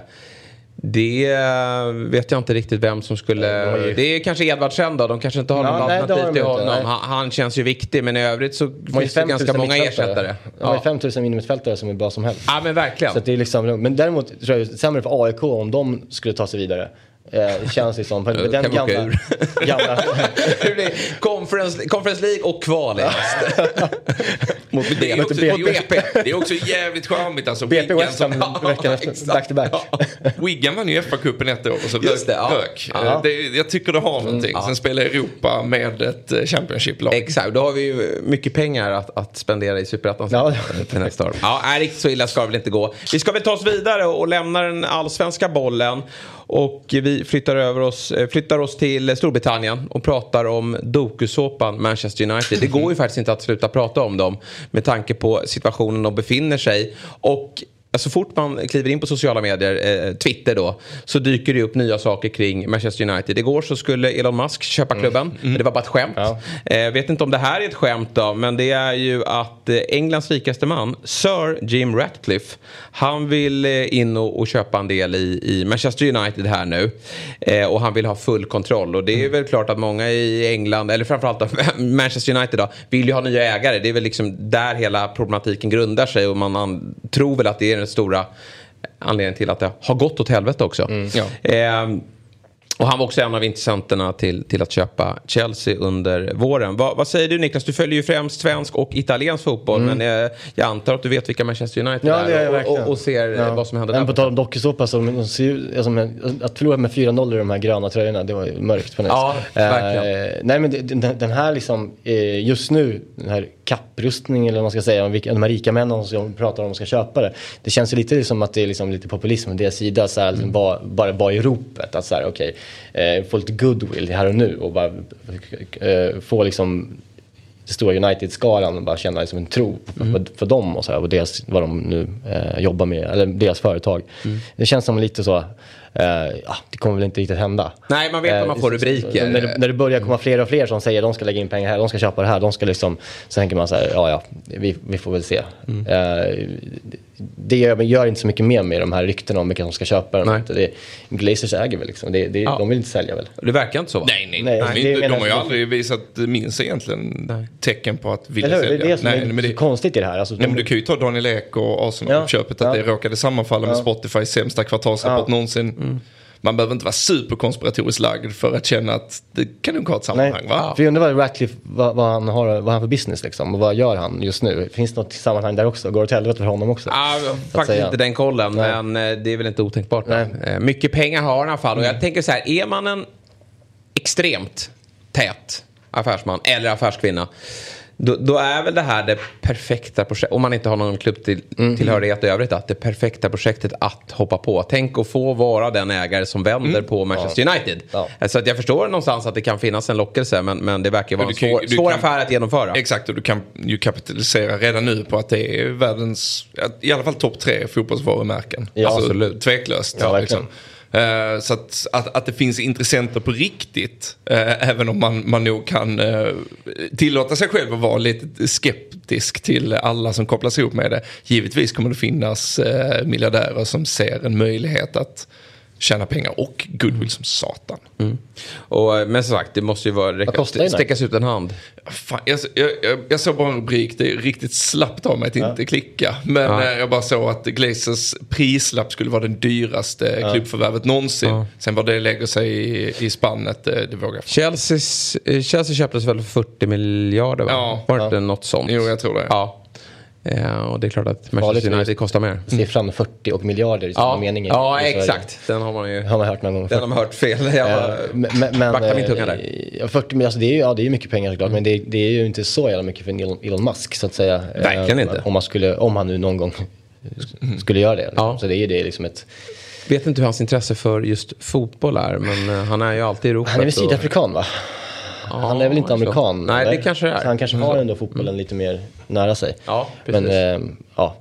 Speaker 2: Det vet jag inte riktigt vem som skulle... Det är kanske Edvardsen då. De kanske inte har någon alternativ till honom. Han känns ju viktig, men i övrigt så finns det ganska många ersättare.
Speaker 4: De har 5000 minimittfältare som är bra som helst.
Speaker 2: Ja, men verkligen.
Speaker 4: Så det är liksom, men däremot tror jag sämre för AIK om de skulle ta sig vidare. Känns det som den gamla
Speaker 2: Conference League och kval. mot
Speaker 3: Det är också,
Speaker 2: BP.
Speaker 3: Det är också jävligt charmigt. Alltså,
Speaker 4: BP
Speaker 3: Wigan
Speaker 4: West Ham veckan efter, back to back.
Speaker 3: Wigan vann ju FA-cupen ett år och så rök.
Speaker 2: Ja.
Speaker 3: Jag tycker det har någonting.
Speaker 2: Ja.
Speaker 3: Sen spelar Europa med ett Championship-lag.
Speaker 2: Exakt, då har vi ju mycket pengar att spendera i Superettan för nästa år. Ja, riktigt så illa ska det väl inte gå. Vi ska väl ta oss vidare och lämna den allsvenska bollen. Och vi flyttar oss till Storbritannien och pratar om dokusåpan Manchester United. Det går ju faktiskt inte att sluta prata om dem med tanke på situationen de befinner sig. Och så fort man kliver in på sociala medier, Twitter då, så dyker det upp nya saker kring Manchester United. Igår så skulle Elon Musk köpa klubben, men det var bara ett skämt. Ja. Vet inte om det här är ett skämt då, men det är ju att Englands rikaste man, Sir Jim Ratcliffe, han vill in och köpa en del i Manchester United här nu. Och han vill ha full kontroll. Och det är väl klart att många i England, eller framförallt Manchester United då, vill ju ha nya ägare. Det är väl liksom där hela problematiken grundar sig, och man tror väl att det är den stora anledningen till att det har gått åt helvete också. Och han var också en av intressenterna till att köpa Chelsea under våren. Vad säger du, Niklas? Du följer ju främst svensk och italiensk fotboll, men jag antar att du vet vilka Manchester United är och ser vad som händer där.
Speaker 4: Men på tal om dokusåpa, så de ser ju, att förlora med 4-0 i de här gröna tröjorna, det var ju mörkt på något.
Speaker 2: Ja, verkligen.
Speaker 4: Nej, men den här liksom, just nu, den här kapprustningen, eller vad man ska säga, de här rika männen som pratar om att ska köpa det. Det känns ju lite som att det är liksom lite populism från deras sida, så här, bara i ropet, att så här, okej, få lite goodwill här och nu och bara få liksom det stora United-skalan och bara känna liksom en tro för dem och så här, och deras, vad de nu jobbar med, eller deras företag. Det känns som lite så, det kommer väl inte riktigt hända.
Speaker 2: Nej, man vet att man får rubriker.
Speaker 4: När det börjar komma fler och fler som säger de ska lägga in pengar här, de ska köpa det här, de ska liksom, så tänker man så här, vi får väl se. Det gör inte så mycket mer med de här ryktena om vilka som ska köpa dem. Glazers äger väl liksom. De vill inte sälja väl.
Speaker 2: Det verkar inte så, va?
Speaker 3: Nej. De har ju aldrig visat minst egentligen tecken på att vilja sälja.
Speaker 4: Det är som är konstigt i det här. Alltså,
Speaker 3: men du kan ju ta Daniel Ek och Arsenal-köpet, att det råkade sammanfalla med Spotifys sämsta kvartalsrapport någonsin. Man behöver inte vara superkonspiratoriskt lagd för att känna att det kan nog ha ett sammanhang, va?
Speaker 4: För jag undrar vad Ratcliffe, vad han för business liksom, och vad gör han just nu? Finns det något sammanhang där också? Går det till helvete för honom också?
Speaker 2: Faktiskt inte den kollen, men det är väl inte otänkbart. Mycket pengar har han i alla fall, och jag tänker så här, är man en extremt tät affärsman eller affärskvinna, då är väl det här det perfekta projektet, om man inte har någon klubbtillhörighet i övrigt, att det perfekta projektet att hoppa på. Tänk att få vara den ägare som vänder på Manchester United. Så att jag förstår någonstans att det kan finnas en lockelse, men det verkar vara en svår affär att genomföra.
Speaker 3: Exakt, och du kan ju kapitalisera redan nu på att det är världens, i alla fall topp 3 fotbollsvarumärken.
Speaker 2: Absolut.
Speaker 3: Tveklöst.
Speaker 4: Liksom.
Speaker 3: Så att det finns intressenter på riktigt, även om man nog kan tillåta sig själv att vara lite skeptisk till alla som kopplas ihop med det. Givetvis kommer det finnas miljardärer som ser en möjlighet att tjäna pengar och goodwill som satan.
Speaker 2: Men som sagt, det måste ju sträckas ut en hand.
Speaker 3: Fan, jag såg bara en rubrik, det är riktigt slappt av mig att inte klicka. Men jag bara såg att Glazers prislapp skulle vara den dyraste klubbförvärvet någonsin. Sen vad det lägger sig i spannet, det vågar jag.
Speaker 2: Chelsea köptes väl för 40 miljarder, va? Var det något sånt?
Speaker 3: Jo, jag tror det.
Speaker 2: Och det är klart att Manchester United kostar mer.
Speaker 4: Siffran 40 och miljarder i samma mening.
Speaker 2: Ja, exakt. Den har man ju
Speaker 4: hört någon gång.
Speaker 2: Den har man hört fel. Men backar min tunga där.
Speaker 4: 40 miljarder, det är ju mycket pengar såklart, men det är ju inte så jävla mycket för Elon Musk, så att säga.
Speaker 2: Verkligen inte.
Speaker 4: Om han nu någon gång skulle göra det. Liksom. Så det är ju det liksom ett...
Speaker 2: Vet inte hur hans intresse för just fotboll är, men han är ju alltid i Europa.
Speaker 4: Han är väl sydafrikan, va? Han är väl inte amerikan?
Speaker 2: Nej, det kanske är.
Speaker 4: Så han kanske har ändå fotbollen lite mer nära sig.
Speaker 2: Ja, precis.
Speaker 4: Men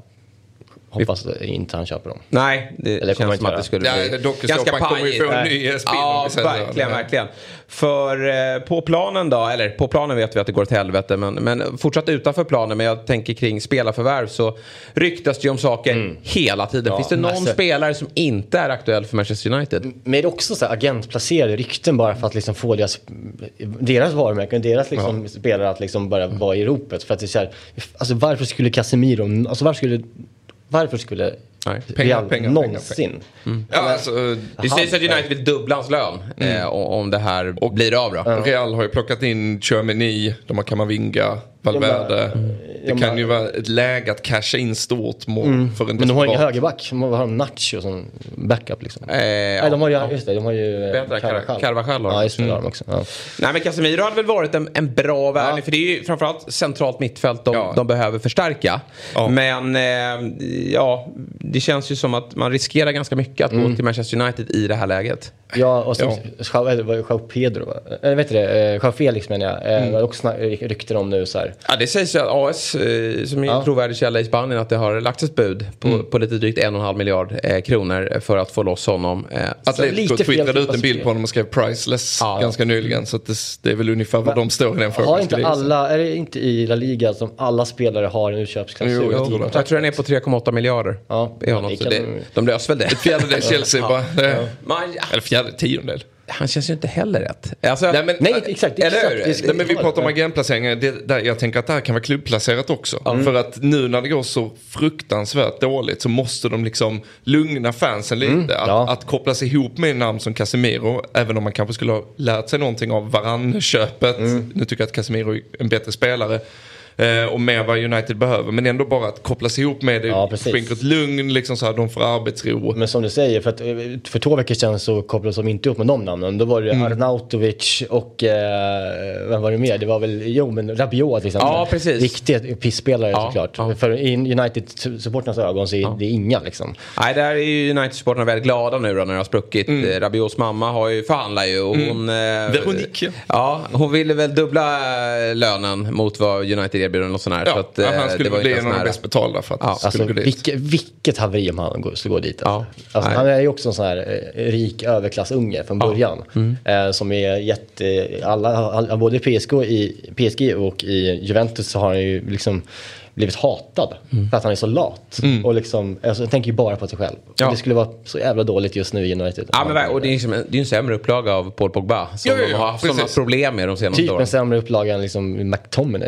Speaker 4: hoppas inte han köper dem.
Speaker 2: Nej, det känns som att det skulle bli ganska pajigt. Verkligen. För på planen då, eller på planen vet vi att det går till helvete, men fortsatt utanför planen, men jag tänker kring spelarförvärv, så ryktas det ju om saker hela tiden. Finns det någon spelare som inte är aktuell för Manchester United?
Speaker 4: Men också så här, agentplacerade rykten bara för att liksom få deras varumärken, deras liksom spelare att liksom bara vara i ropet, för att det är så här, alltså varför skulle Casemiro, alltså varför skulle Real någonsin?
Speaker 2: Det sägs att United vill dubbla hans lön om det här blir av då.
Speaker 3: Real har ju plockat in Tchouaméni, de har Kamavinga, Valverde. Det kan ju vara ett läge att casha in stort mål för en
Speaker 4: Men de har ingen högerback. De har Nacho som backup liksom. Nej, de har ju, just det, de har ju
Speaker 2: Carvajal.
Speaker 4: Ja, just det, också. Ja.
Speaker 2: Nej, men Casemiro hade väl varit en bra värvning. För det är ju framförallt centralt mittfält de behöver förstärka. Ja. Men det känns ju som att man riskerar ganska mycket att gå till Manchester United i det här läget.
Speaker 4: Ja, och så João Pedro, vet du det? João Felix menar jag. Det var också rykten om nu så här.
Speaker 2: Ja, det sägs ju att AS, som är en trovärdig källa i Spanien, att det har lagts ett bud på lite drygt 1,5 miljard kronor för att få loss honom.
Speaker 3: Atletico twittrade ut en bild på honom och skrev priceless ganska nyligen, så att det är väl ungefär vad de står i den frågan.
Speaker 4: Har inte alla, är det inte i La Liga som alla spelare har en utköpsklausul?
Speaker 2: Jag tror den är på 3,8 miljarder.
Speaker 4: Ja,
Speaker 2: de löser väl det.
Speaker 3: Ett fjärdedel Chelsea bara. Eller tiondel.
Speaker 2: Han känns ju inte heller rätt. Alltså,
Speaker 4: nej, exakt.
Speaker 3: Men vi pratar om agentplaceringar. Jag tänker att det här kan vara klubbplacerat också. För att nu när det går så fruktansvärt dåligt så måste de liksom lugna fansen lite. Att kopplas ihop med en namn som Casemiro, även om man kanske skulle ha lärt sig någonting av Varane-köpet. Nu tycker jag att Casemiro är en bättre spelare. Och mer vad United behöver, men ändå bara att kopplas ihop med det, skänker ett lugn liksom, så här, de får arbetsro.
Speaker 4: Men som du säger, för 2 veckor sedan så kopplades de inte upp med de namnen. Då var det Arnautovic och vem var det mer? Det var väl Rabiot till exempel.
Speaker 2: Ja, precis.
Speaker 4: Riktiga pissspelare såklart. För i United-supporternas ögon så är det inga liksom.
Speaker 2: Nej, där är ju United-supporterna väldigt glada nu då, när det har spruckit. Rabiots mamma förhandlar ju och hon...
Speaker 3: Veronique.
Speaker 2: Hon ville väl dubbla lönen mot vad United erbjuder något sånt här. Så att,
Speaker 3: han skulle bli en av de bäst betalda för att skulle gå dit.
Speaker 4: Vilket haveri om han skulle gå dit. Han är ju också en sån här rik överklassunge från början. Som är både PSG och i Juventus så har han ju liksom blivit hatad för att han är så lat. Och liksom, jag tänker ju bara på sig själv. Det skulle vara så jävla dåligt just nu i United.
Speaker 2: Och det är en sämre upplaga av Paul Pogba som de har haft sådana problem med de senaste åren.
Speaker 4: Typ en sämre upplaga än liksom McTominay.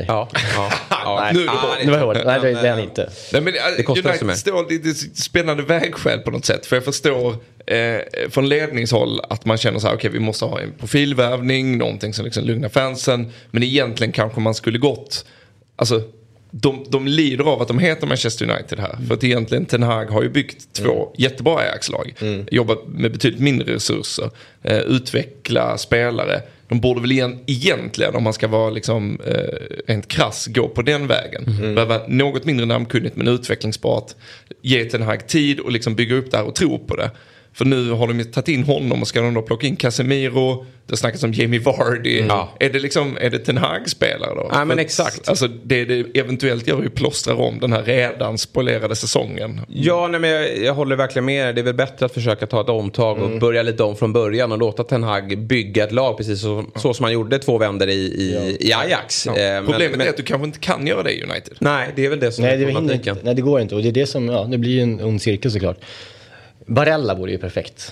Speaker 4: Nu var jag hård. Nej, det är han inte.
Speaker 3: Nej, men United står lite spännande vägskäl på något sätt. För jag förstår från ledningshåll att man känner så här, okej, vi måste ha en profilvärvning, någonting som liksom lugnar fansen. Men egentligen kanske man skulle gått, alltså de lider av att de heter Manchester United här. För att egentligen Ten Hag har ju byggt 2 jättebra Ajax-lag. Jobbat med betydligt mindre resurser. Utveckla spelare. De borde väl egentligen, om man ska vara liksom, rent krass, gå på den vägen. Behöva något mindre namnkunnigt men utvecklingsbart. Ge Ten Hag tid och liksom bygga upp det här och tro på det. För nu har de tagit in honom och ska de då plocka in Casemiro. Det snackas om Jamie Vardy. Är det Ten Hag-spelare då?
Speaker 2: Ja, men exakt.
Speaker 3: Alltså det eventuellt gör ju plåstrar om den här redan spoilerade säsongen.
Speaker 2: Ja, nej, men jag håller verkligen med. Det är väl bättre att försöka ta ett omtag och börja lite om från början och låta Ten Hag bygga ett lag precis så som man gjorde 2 vändor i Ajax.
Speaker 3: Problemet är att du kanske inte kan göra det i United.
Speaker 2: Nej, det är väl det som är
Speaker 4: problematiken. Nej, det går inte. Och det är det som, det blir ju en ond cirkel såklart. Barella vore ju perfekt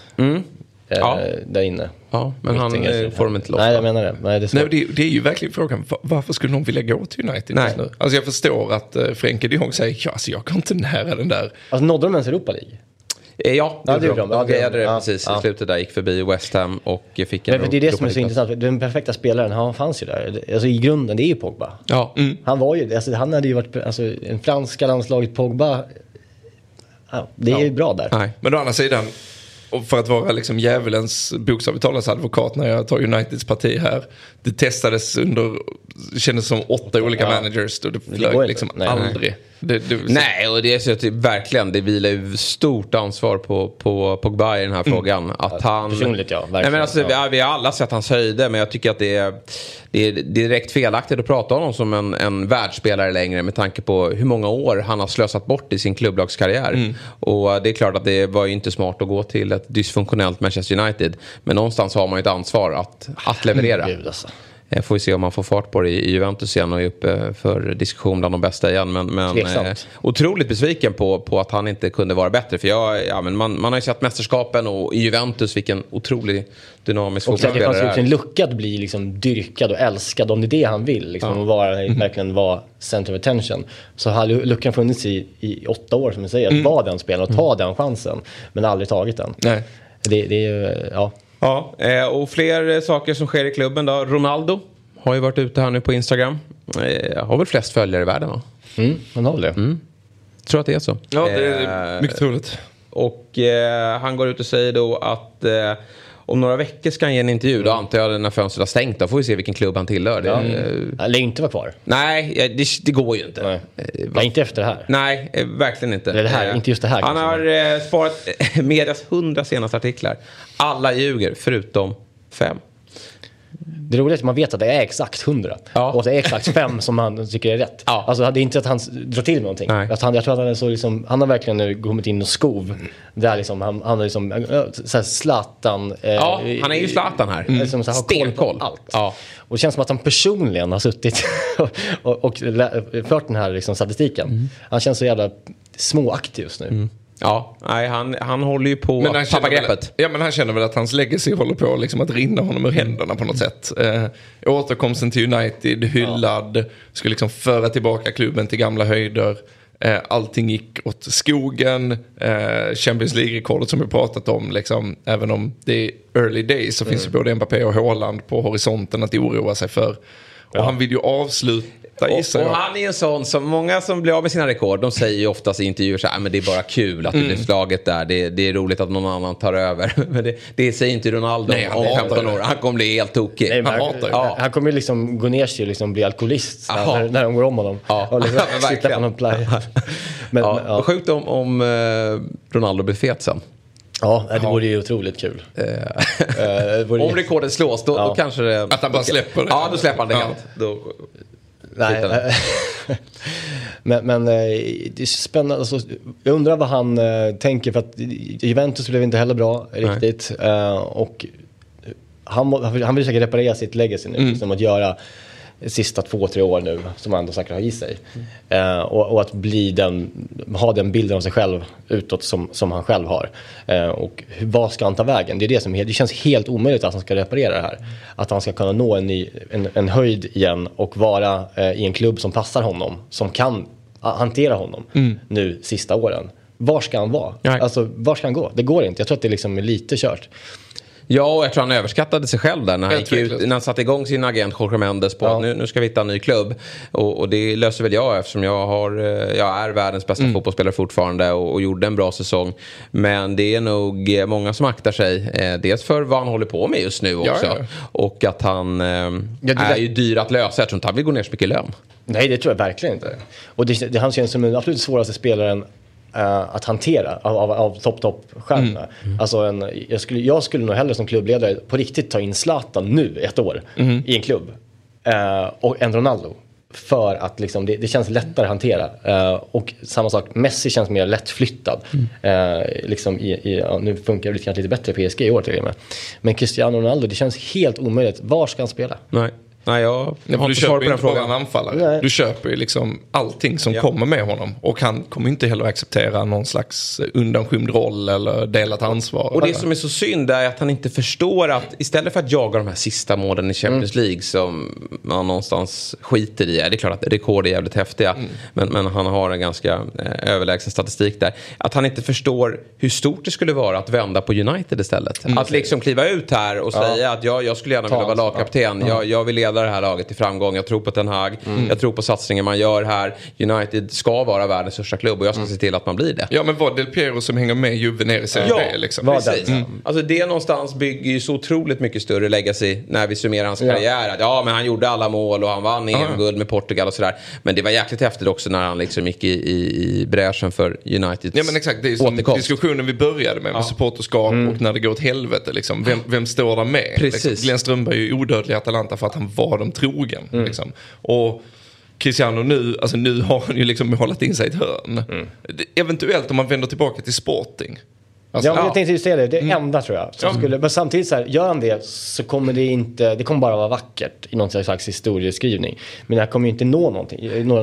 Speaker 4: där inne.
Speaker 2: Ja, men han får de inte loss.
Speaker 4: Nej, jag menar det. Nej,
Speaker 3: det är ju verkligen frågan, varför skulle någon vilja gå till United just nu? Alltså jag förstår att Frenkie de Jong säger, alltså jag kan inte nära den där.
Speaker 4: Alltså nådde de ens Europa League?
Speaker 2: Ja, det gjorde de. De grejade det precis i slutet där, gick förbi West Ham och fick en...
Speaker 4: Men det är det som är så intressant. Den perfekta spelaren, han fanns ju där. Alltså i grunden, det är ju Pogba. Han var ju, alltså han hade ju varit, alltså en franska landslaget Pogba. Det är ju bra där.
Speaker 3: Nej. Men å andra sidan, och för att vara liksom djävulens bokstavligt talat advokat när jag tar Uniteds parti här, det testades kändes som 8 olika managers och det flög liksom aldrig.
Speaker 2: Nej, och det är så att verkligen det vilar ju stort ansvar på Pogba i den här frågan. Att han...
Speaker 4: Personligt,
Speaker 2: Nej, men alltså, vi har alla sett hans höjder, men jag tycker att det är direkt felaktigt att prata om honom som en världsspelare längre med tanke på hur många år han har slösat bort i sin klubblagskarriär. Och det är klart att det var ju inte smart att gå till ett dysfunktionellt Manchester United, men någonstans har man ju ett ansvar att leverera. Får vi se om man får fart på det i Juventus igen och är uppe för diskussion bland de bästa igen. Men otroligt besviken på att han inte kunde vara bättre. För man har ju sett mästerskapen och i Juventus vilken otrolig dynamisk fotbollsspelare
Speaker 4: det är. Det fanns ju en lucka att bli liksom dyrkad och älskad om det är det han vill. Liksom, och verkligen vara center of attention. Så har luckan funnits i 8 år som jag säger. Att vara den spelaren och ta den chansen. Men aldrig tagit den.
Speaker 3: Nej.
Speaker 4: Det är ju,
Speaker 2: Ja, och fler saker som sker i klubben då. Ronaldo har ju varit ute här nu på Instagram. Har väl flest följare i världen, va?
Speaker 4: Han har väl det.
Speaker 2: Tror att det är så.
Speaker 3: Ja, det är mycket troligt.
Speaker 2: Och han går ut och säger då att om några veckor ska han ge en intervju. Då antar jag när fönstret har stängt. Då får vi se vilken klubb han tillhör.
Speaker 4: Han lär inte vara kvar.
Speaker 2: Nej, det går ju inte.
Speaker 4: Nej, inte efter det här.
Speaker 2: Nej, verkligen inte.
Speaker 4: Eller det här, inte just det här.
Speaker 2: Han har sparat medias 100 senaste artiklar. Alla ljuger förutom 5.
Speaker 4: Det roliga är att man vet att det är exakt 100.
Speaker 2: Ja.
Speaker 4: Och att det är exakt 5 som han tycker är rätt.
Speaker 2: Ja.
Speaker 4: Alltså det är inte att han drar till med någonting. Att jag tror att han är så liksom, han har verkligen nu kommit in och skov. Där liksom, han är liksom så här Zlatan.
Speaker 2: Ja, han är ju Zlatan här.
Speaker 4: Liksom, så här, har koll på allt.
Speaker 2: Ja.
Speaker 4: Och det känns som att han personligen har suttit och fört den här liksom, statistiken. Han känns så jävla småaktig just nu.
Speaker 2: Ja, nej, han håller ju på att tappa greppet.
Speaker 3: Ja, men han känner väl att hans legacy håller på liksom att rinna honom ur händerna på något sätt. Återkomsten till United, hyllad, skulle liksom föra tillbaka klubben till gamla höjder. Allting gick åt skogen. Champions League-rekordet som vi pratat om, liksom, även om det är early days så finns ju både Mbappé och Haaland på horisonten att oroa sig för. Och han vill ju avsluta.
Speaker 2: Och han är en sån som många som blir av med sina rekord, de säger ju oftast i intervjuer så här, men det är bara kul att det blir slaget där, det är roligt att någon annan tar över. Men det säger inte Ronaldo. Nej, om 15 år, han kommer bli helt tokig.
Speaker 4: Nej, han kommer ju liksom gå ner sig och liksom bli alkoholist när de går om honom. Och liksom sitta på någon play. Men
Speaker 2: sjukt om Ronaldo blir fet sen.
Speaker 4: Ja, det vore ju otroligt kul.
Speaker 2: Om rekordet slås, då kanske det...
Speaker 3: Att han bara släpper det.
Speaker 2: Ja, då släpper han det helt.
Speaker 4: Nej, men det är spännande. Alltså, jag undrar vad han tänker, för att Juventus blev inte heller bra riktigt. Och han vill säkert reparera sitt legacy nu, liksom att göra sista 2-3 år nu som han ändå säkert har i sig. Och att ha den bilden av sig själv utåt som han själv har. Och vad ska han ta vägen? Det är det som det känns helt omöjligt att han ska reparera det här. Att han ska kunna nå en höjd igen och vara i en klubb som passar honom, som kan hantera honom nu sista åren. Var ska han vara? Alltså, var ska han gå? Det går inte. Jag tror att det liksom är lite kört.
Speaker 2: Ja, och jag tror han överskattade sig själv där när han gick ut, när han satte igång sin agent Jorge Mendes på att nu ska vi hitta en ny klubb. Och det löser väl jag, eftersom jag är världens bästa fotbollsspelare fortfarande och gjorde en bra säsong. Men det är nog många som aktar sig, dels för vad han håller på med just nu också. Och att han är ju dyr att lösa. Jag tror inte han vill gå ner så mycket i lön. Nej, det tror jag verkligen inte. Och det han känns som den absolut svåraste spelaren att hantera av topp-stjärnorna. Alltså jag skulle nog hellre som klubbledare på riktigt ta in Zlatan nu 1 år i en klubb och en Ronaldo, för att liksom, det känns lättare att hantera. Och samma sak, Messi känns mer lättflyttad. Liksom nu funkar det kanske lite bättre PSG i år till och med. Men Cristiano Ronaldo, det känns helt omöjligt. Var ska han spela? Nej, jag har
Speaker 3: inte svar på den frågan. Anfallare. Du köper ju liksom allting som kommer med honom. Och han kommer inte heller acceptera någon slags undanskymd roll eller delat ansvar.
Speaker 2: Och det som är så synd är att han inte förstår att istället för att jaga de här sista målen i Champions League som man någonstans skiter i. Det är klart att rekord är jävligt häftiga. Men han har en ganska överlägsen statistik där. Att han inte förstår hur stort det skulle vara att vända på United istället. Att liksom kliva ut här och säga att jag skulle gärna vilja vara lagkapten. Jag vill leda det här laget till framgång. Jag tror på Ten Hag. Jag tror på satsningen man gör här. United ska vara världens största klubb och jag ska se till att man blir det.
Speaker 3: Ja, men vad Del Piero som hänger med Juve ner i Serie B liksom.
Speaker 2: Precis. Alltså det någonstans bygger ju så otroligt mycket större legacy när vi summerar hans karriär. Att, men han gjorde alla mål och han vann EM-guld med Portugal och sådär. Men det var jäkligt häftigt också när han liksom gick i bräschen för Uniteds.
Speaker 3: Ja, men exakt. Det är som diskussionen vi började med supporterskap och när det går åt helvete liksom. Vem står där med?
Speaker 2: Precis.
Speaker 3: Liksom. Glenn Strömberg är ju odödlig i Atalanta för att han var dem trogen. Liksom. Och Cristiano nu har han ju liksom hållit in sig i ett hörn. Eventuellt om man vänder tillbaka till Sporting. Alltså,
Speaker 4: jag tänkte just säga det enda tror jag. Men samtidigt så här, gör han det så kommer det kommer bara vara vackert i någon slags historieskrivning. Men det kommer ju inte nå någonting.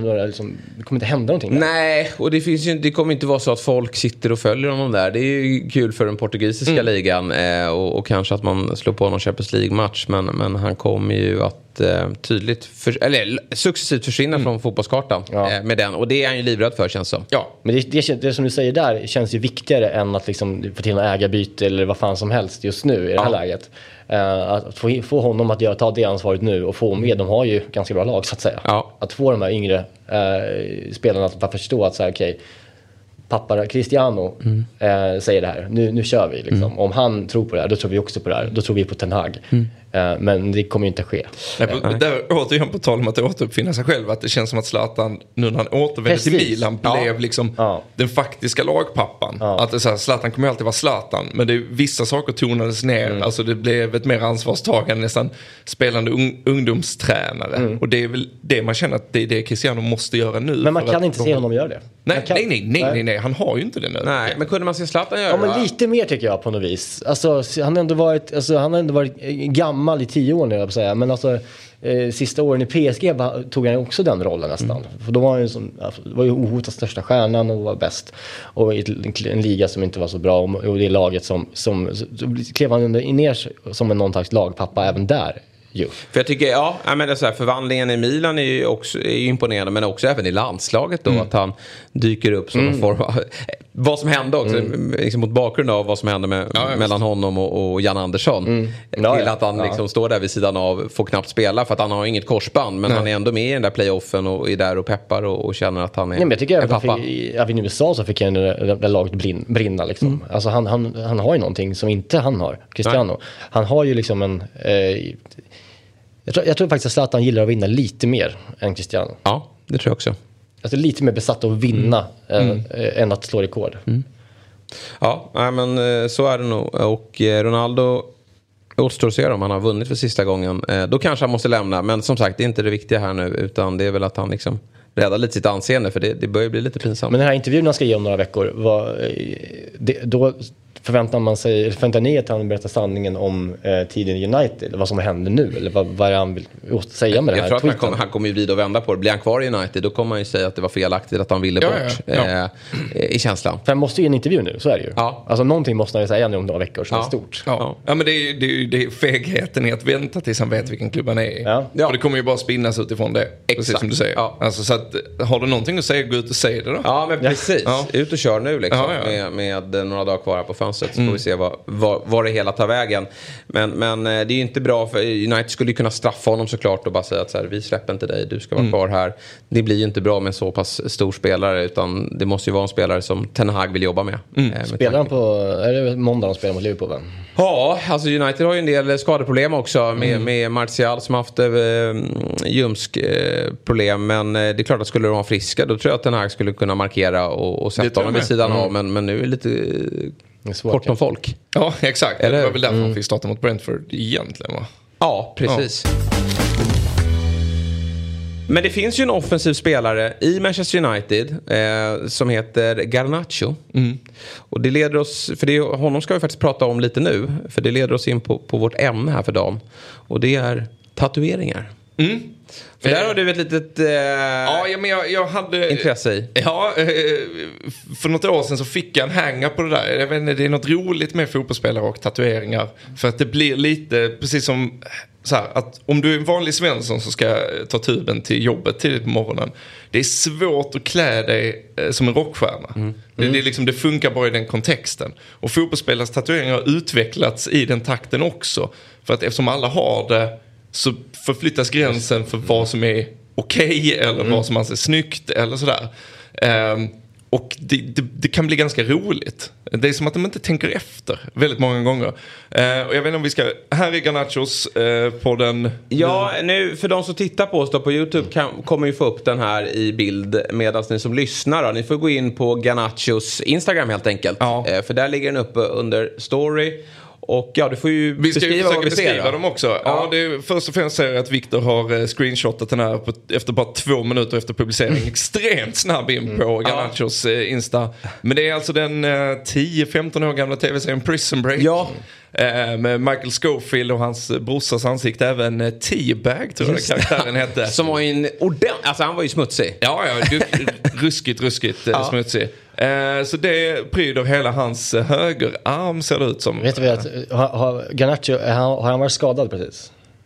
Speaker 4: Det kommer inte hända någonting där.
Speaker 2: Nej, och det kommer inte vara så att folk sitter och följer honom där. Det är ju kul för den portugisiska ligan och kanske att man slår på någon Champions League-match. Men han kommer ju att ett tydligt successivt försvinna från fotbollskartan med den. Och det är han ju livrädd för, känns som.
Speaker 4: Ja, men det som du säger där känns ju viktigare än att liksom få till en ägarbyte eller vad fan som helst just nu i det här läget. Att få honom att ta det ansvaret nu och få med, de har ju ganska bra lag så att säga. Att få de här yngre spelarna att bara förstå att så här, okej, pappa Cristiano säger det här. Nu kör vi liksom. Om han tror på det här, då tror vi också på det här. Då tror vi på Ten Hag. Men det kommer ju inte ske.
Speaker 3: Där återigen på tal om att återuppfinna sig själv, att det känns som att Zlatan, nu när han återvände till Milan, blev liksom den faktiska lagpappan. Att det så här, Zlatan kommer ju alltid vara Zlatan, men vissa saker tonades ner. Alltså det blev ett mer ansvarstagande, nästan spelande ungdomstränare. Och det är väl det man känner att det är det Cristiano måste göra nu.
Speaker 4: Men man kan inte se honom göra det.
Speaker 3: Nej, han har ju inte det nu.
Speaker 2: Nej, men kunde man se Zlatan göra?
Speaker 4: Ja, men lite mer tycker jag på något vis. Alltså, han har ändå varit gammal i 10 år nu, jag vill säga. Men alltså, sista åren i PSG tog han också den rollen nästan. För då var han var ju ohotad största stjärnan och var bäst. Och i en liga som inte var så bra. Och det laget som klev han ner som någon slags lagpappa även där. Jo.
Speaker 2: För jag tycker, men det är så här, förvandlingen i Milan är ju också imponerande, men också även i landslaget då, att han dyker upp som någon form av, vad som hände också, liksom mot bakgrund av vad som hände mellan honom och Jan Andersson, till att han liksom står där vid sidan av, får knappt spela för att han har inget korsband, men han är ändå med i den där playoffen och är där och peppar och känner att han är
Speaker 4: men jag tycker
Speaker 2: en pappa.
Speaker 4: Även i USA så fick han det laget brinna liksom. Alltså han har ju någonting som inte han har, Cristiano. Han har ju liksom en jag tror faktiskt att Zlatan gillar att vinna lite mer än Cristiano.
Speaker 2: Ja, det tror jag också.
Speaker 4: Alltså lite mer besatt av att vinna än att slå rekord.
Speaker 2: Ja, men så är det nog. Och Ronaldo återstår att se om han har vunnit för sista gången. Då kanske han måste lämna. Men som sagt, det är inte det viktiga här nu. Utan det är väl att han liksom räddar lite sitt anseende. För det börjar bli lite pinsamt.
Speaker 4: Men den här intervjun han ska ge om några veckor, då förväntar ni att han berättar sanningen om tiden i United, eller vad som händer nu, eller vad är han vill säga med det här?
Speaker 2: Jag tror att han kommer ju vrida och vända på det. Blir han kvar i United, då kommer han ju säga att det var felaktigt att han ville bort i känslan.
Speaker 4: För han måste ju en intervju nu, så är det ju. Alltså någonting måste han ju säga nu om några veckor som är stort.
Speaker 3: Ja, men det är fegheten i att vänta tills han vet vilken klubb han är i. Och det kommer ju bara spinnas utifrån det. Precis som du säger. Alltså, så att, har du någonting att säga, gå ut och säg det då. Ja, men
Speaker 2: precis. Ut och kör nu liksom, med några dagar kvar här på fönstret. Så får vi se var det hela tar vägen. Men det är ju inte bra, för United skulle ju kunna straffa honom såklart och bara säga att så här, vi släpper inte dig, du ska vara kvar här. Det blir ju inte bra med en så pass stor spelare, utan det måste ju vara en spelare som Ten Hag vill jobba med.
Speaker 4: Spelar han är det måndag de spelar mot Liverpool, va?
Speaker 2: Ja, alltså United har ju en del skadeproblem också med Martial som haft ljumskproblem, men det är klart att skulle de vara friska, då tror jag att Ten Hag skulle kunna markera och sätta honom vid sidan av, men nu är det lite kort om folk.
Speaker 3: Ja, exakt. Eller? Det var väl därför han fick starta mot Brentford egentligen, va?
Speaker 2: Ja, precis. Men det finns ju en offensiv spelare i Manchester United som heter Garnacho. Och det leder oss, för honom ska vi faktiskt prata om lite nu, för det leder oss in på vårt ämne här för dagen. Och det är tatueringar. För där har du ett litet
Speaker 3: jag hade
Speaker 2: intresse i.
Speaker 3: Ja, för något år sedan så fick jag en hänga på det där. Jag vet inte, det är något roligt med fotbollsspelare och tatueringar. För att det blir lite, precis som så här, att om du är en vanlig Svensson så ska ta tuben till jobbet tidigt på morgonen. Det är svårt att klä dig som en rockstjärna. Det är liksom, det funkar bara i den kontexten. Och fotbollsspelares tatueringar har utvecklats i den takten också. För att eftersom alla har det, så förflyttas gränsen för vad som är okej eller vad som anses snyggt eller sådär. Och det kan bli ganska roligt. Det är som att de inte tänker efter väldigt många gånger. Och jag vet inte om vi ska... Här är Garnachos på den...
Speaker 2: Ja, nu för de som tittar på oss då på YouTube kommer ju få upp den här i bild, medan ni som lyssnar då, ni får gå in på Garnachos Instagram helt enkelt. För där ligger den uppe under story. Och du får ju beskriva vad vi ser
Speaker 3: dem också. Ja, det är, först och främst säger jag att Victor har screenshotat den här efter bara 2 minuter efter publicering. Extremt snabb in på Garnachos Insta. Men det är alltså den 10-15 år gamla tv-serien Prison Break. Med Michael Scofield och hans brorsas ansikte, även T-Bag tror jag karaktären hette.
Speaker 2: Som var en alltså han var ju smutsig.
Speaker 3: Ruskigt smutsig. Så det pryder hela hans högerarm, ser det ut som.
Speaker 4: Vet du att Garnacho, har han varit skadad precis?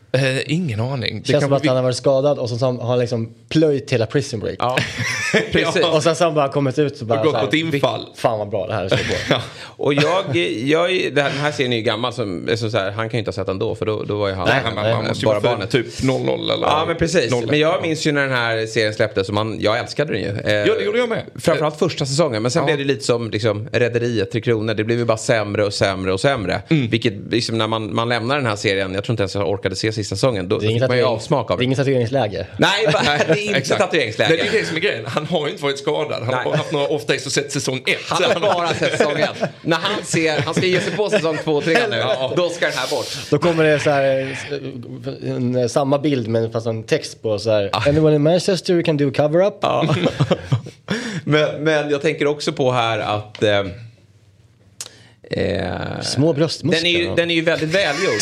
Speaker 3: Ingen aning.
Speaker 4: Det känns som att han har varit skadad och så har han liksom plöjt hela Prison Break.
Speaker 2: Ja, precis.
Speaker 4: Och sen så har han bara kommit ut och bara
Speaker 3: gått på ett infall.
Speaker 4: Fan vad bra det här är så bra.
Speaker 2: Och den här serien är ju gammal så här, han kan ju inte ha sett den då för då var ju han
Speaker 3: Man måste
Speaker 2: bara
Speaker 3: ju
Speaker 2: barnet.
Speaker 3: typ 0-0 eller...
Speaker 2: Ja men precis.
Speaker 3: 0-1.
Speaker 2: Men jag minns ju när den här serien släpptes och jag älskade den ju.
Speaker 3: Ja, det gjorde jag med.
Speaker 2: Framförallt första säsongen. Men sen blev det lite som liksom, Rederiet, 3 kronor. Det blev ju bara sämre och sämre och sämre. Vilket liksom, när man lämnar den här serien, jag tror inte ens jag orkade se sista säsongen. Då fick man ju avsmak av det.
Speaker 4: Det är inget tatueringsläge.
Speaker 2: Nej, det är inte tatueringsläge.
Speaker 3: Det är det som är grejen. Han har ju inte varit skadad. Han har haft några off-days och sett säsong 1.
Speaker 2: Han har bara sett säsong 1. När han ska ge sig på säsong 2 och 3 nu, då ska den här bort.
Speaker 4: Då kommer det så här samma bild men fast en text på så här. Anyone in Manchester you can do cover-up.
Speaker 2: Ja. men jag tänker också på här att
Speaker 4: små bröstmuskler.
Speaker 2: Den är ju väldigt välgjord.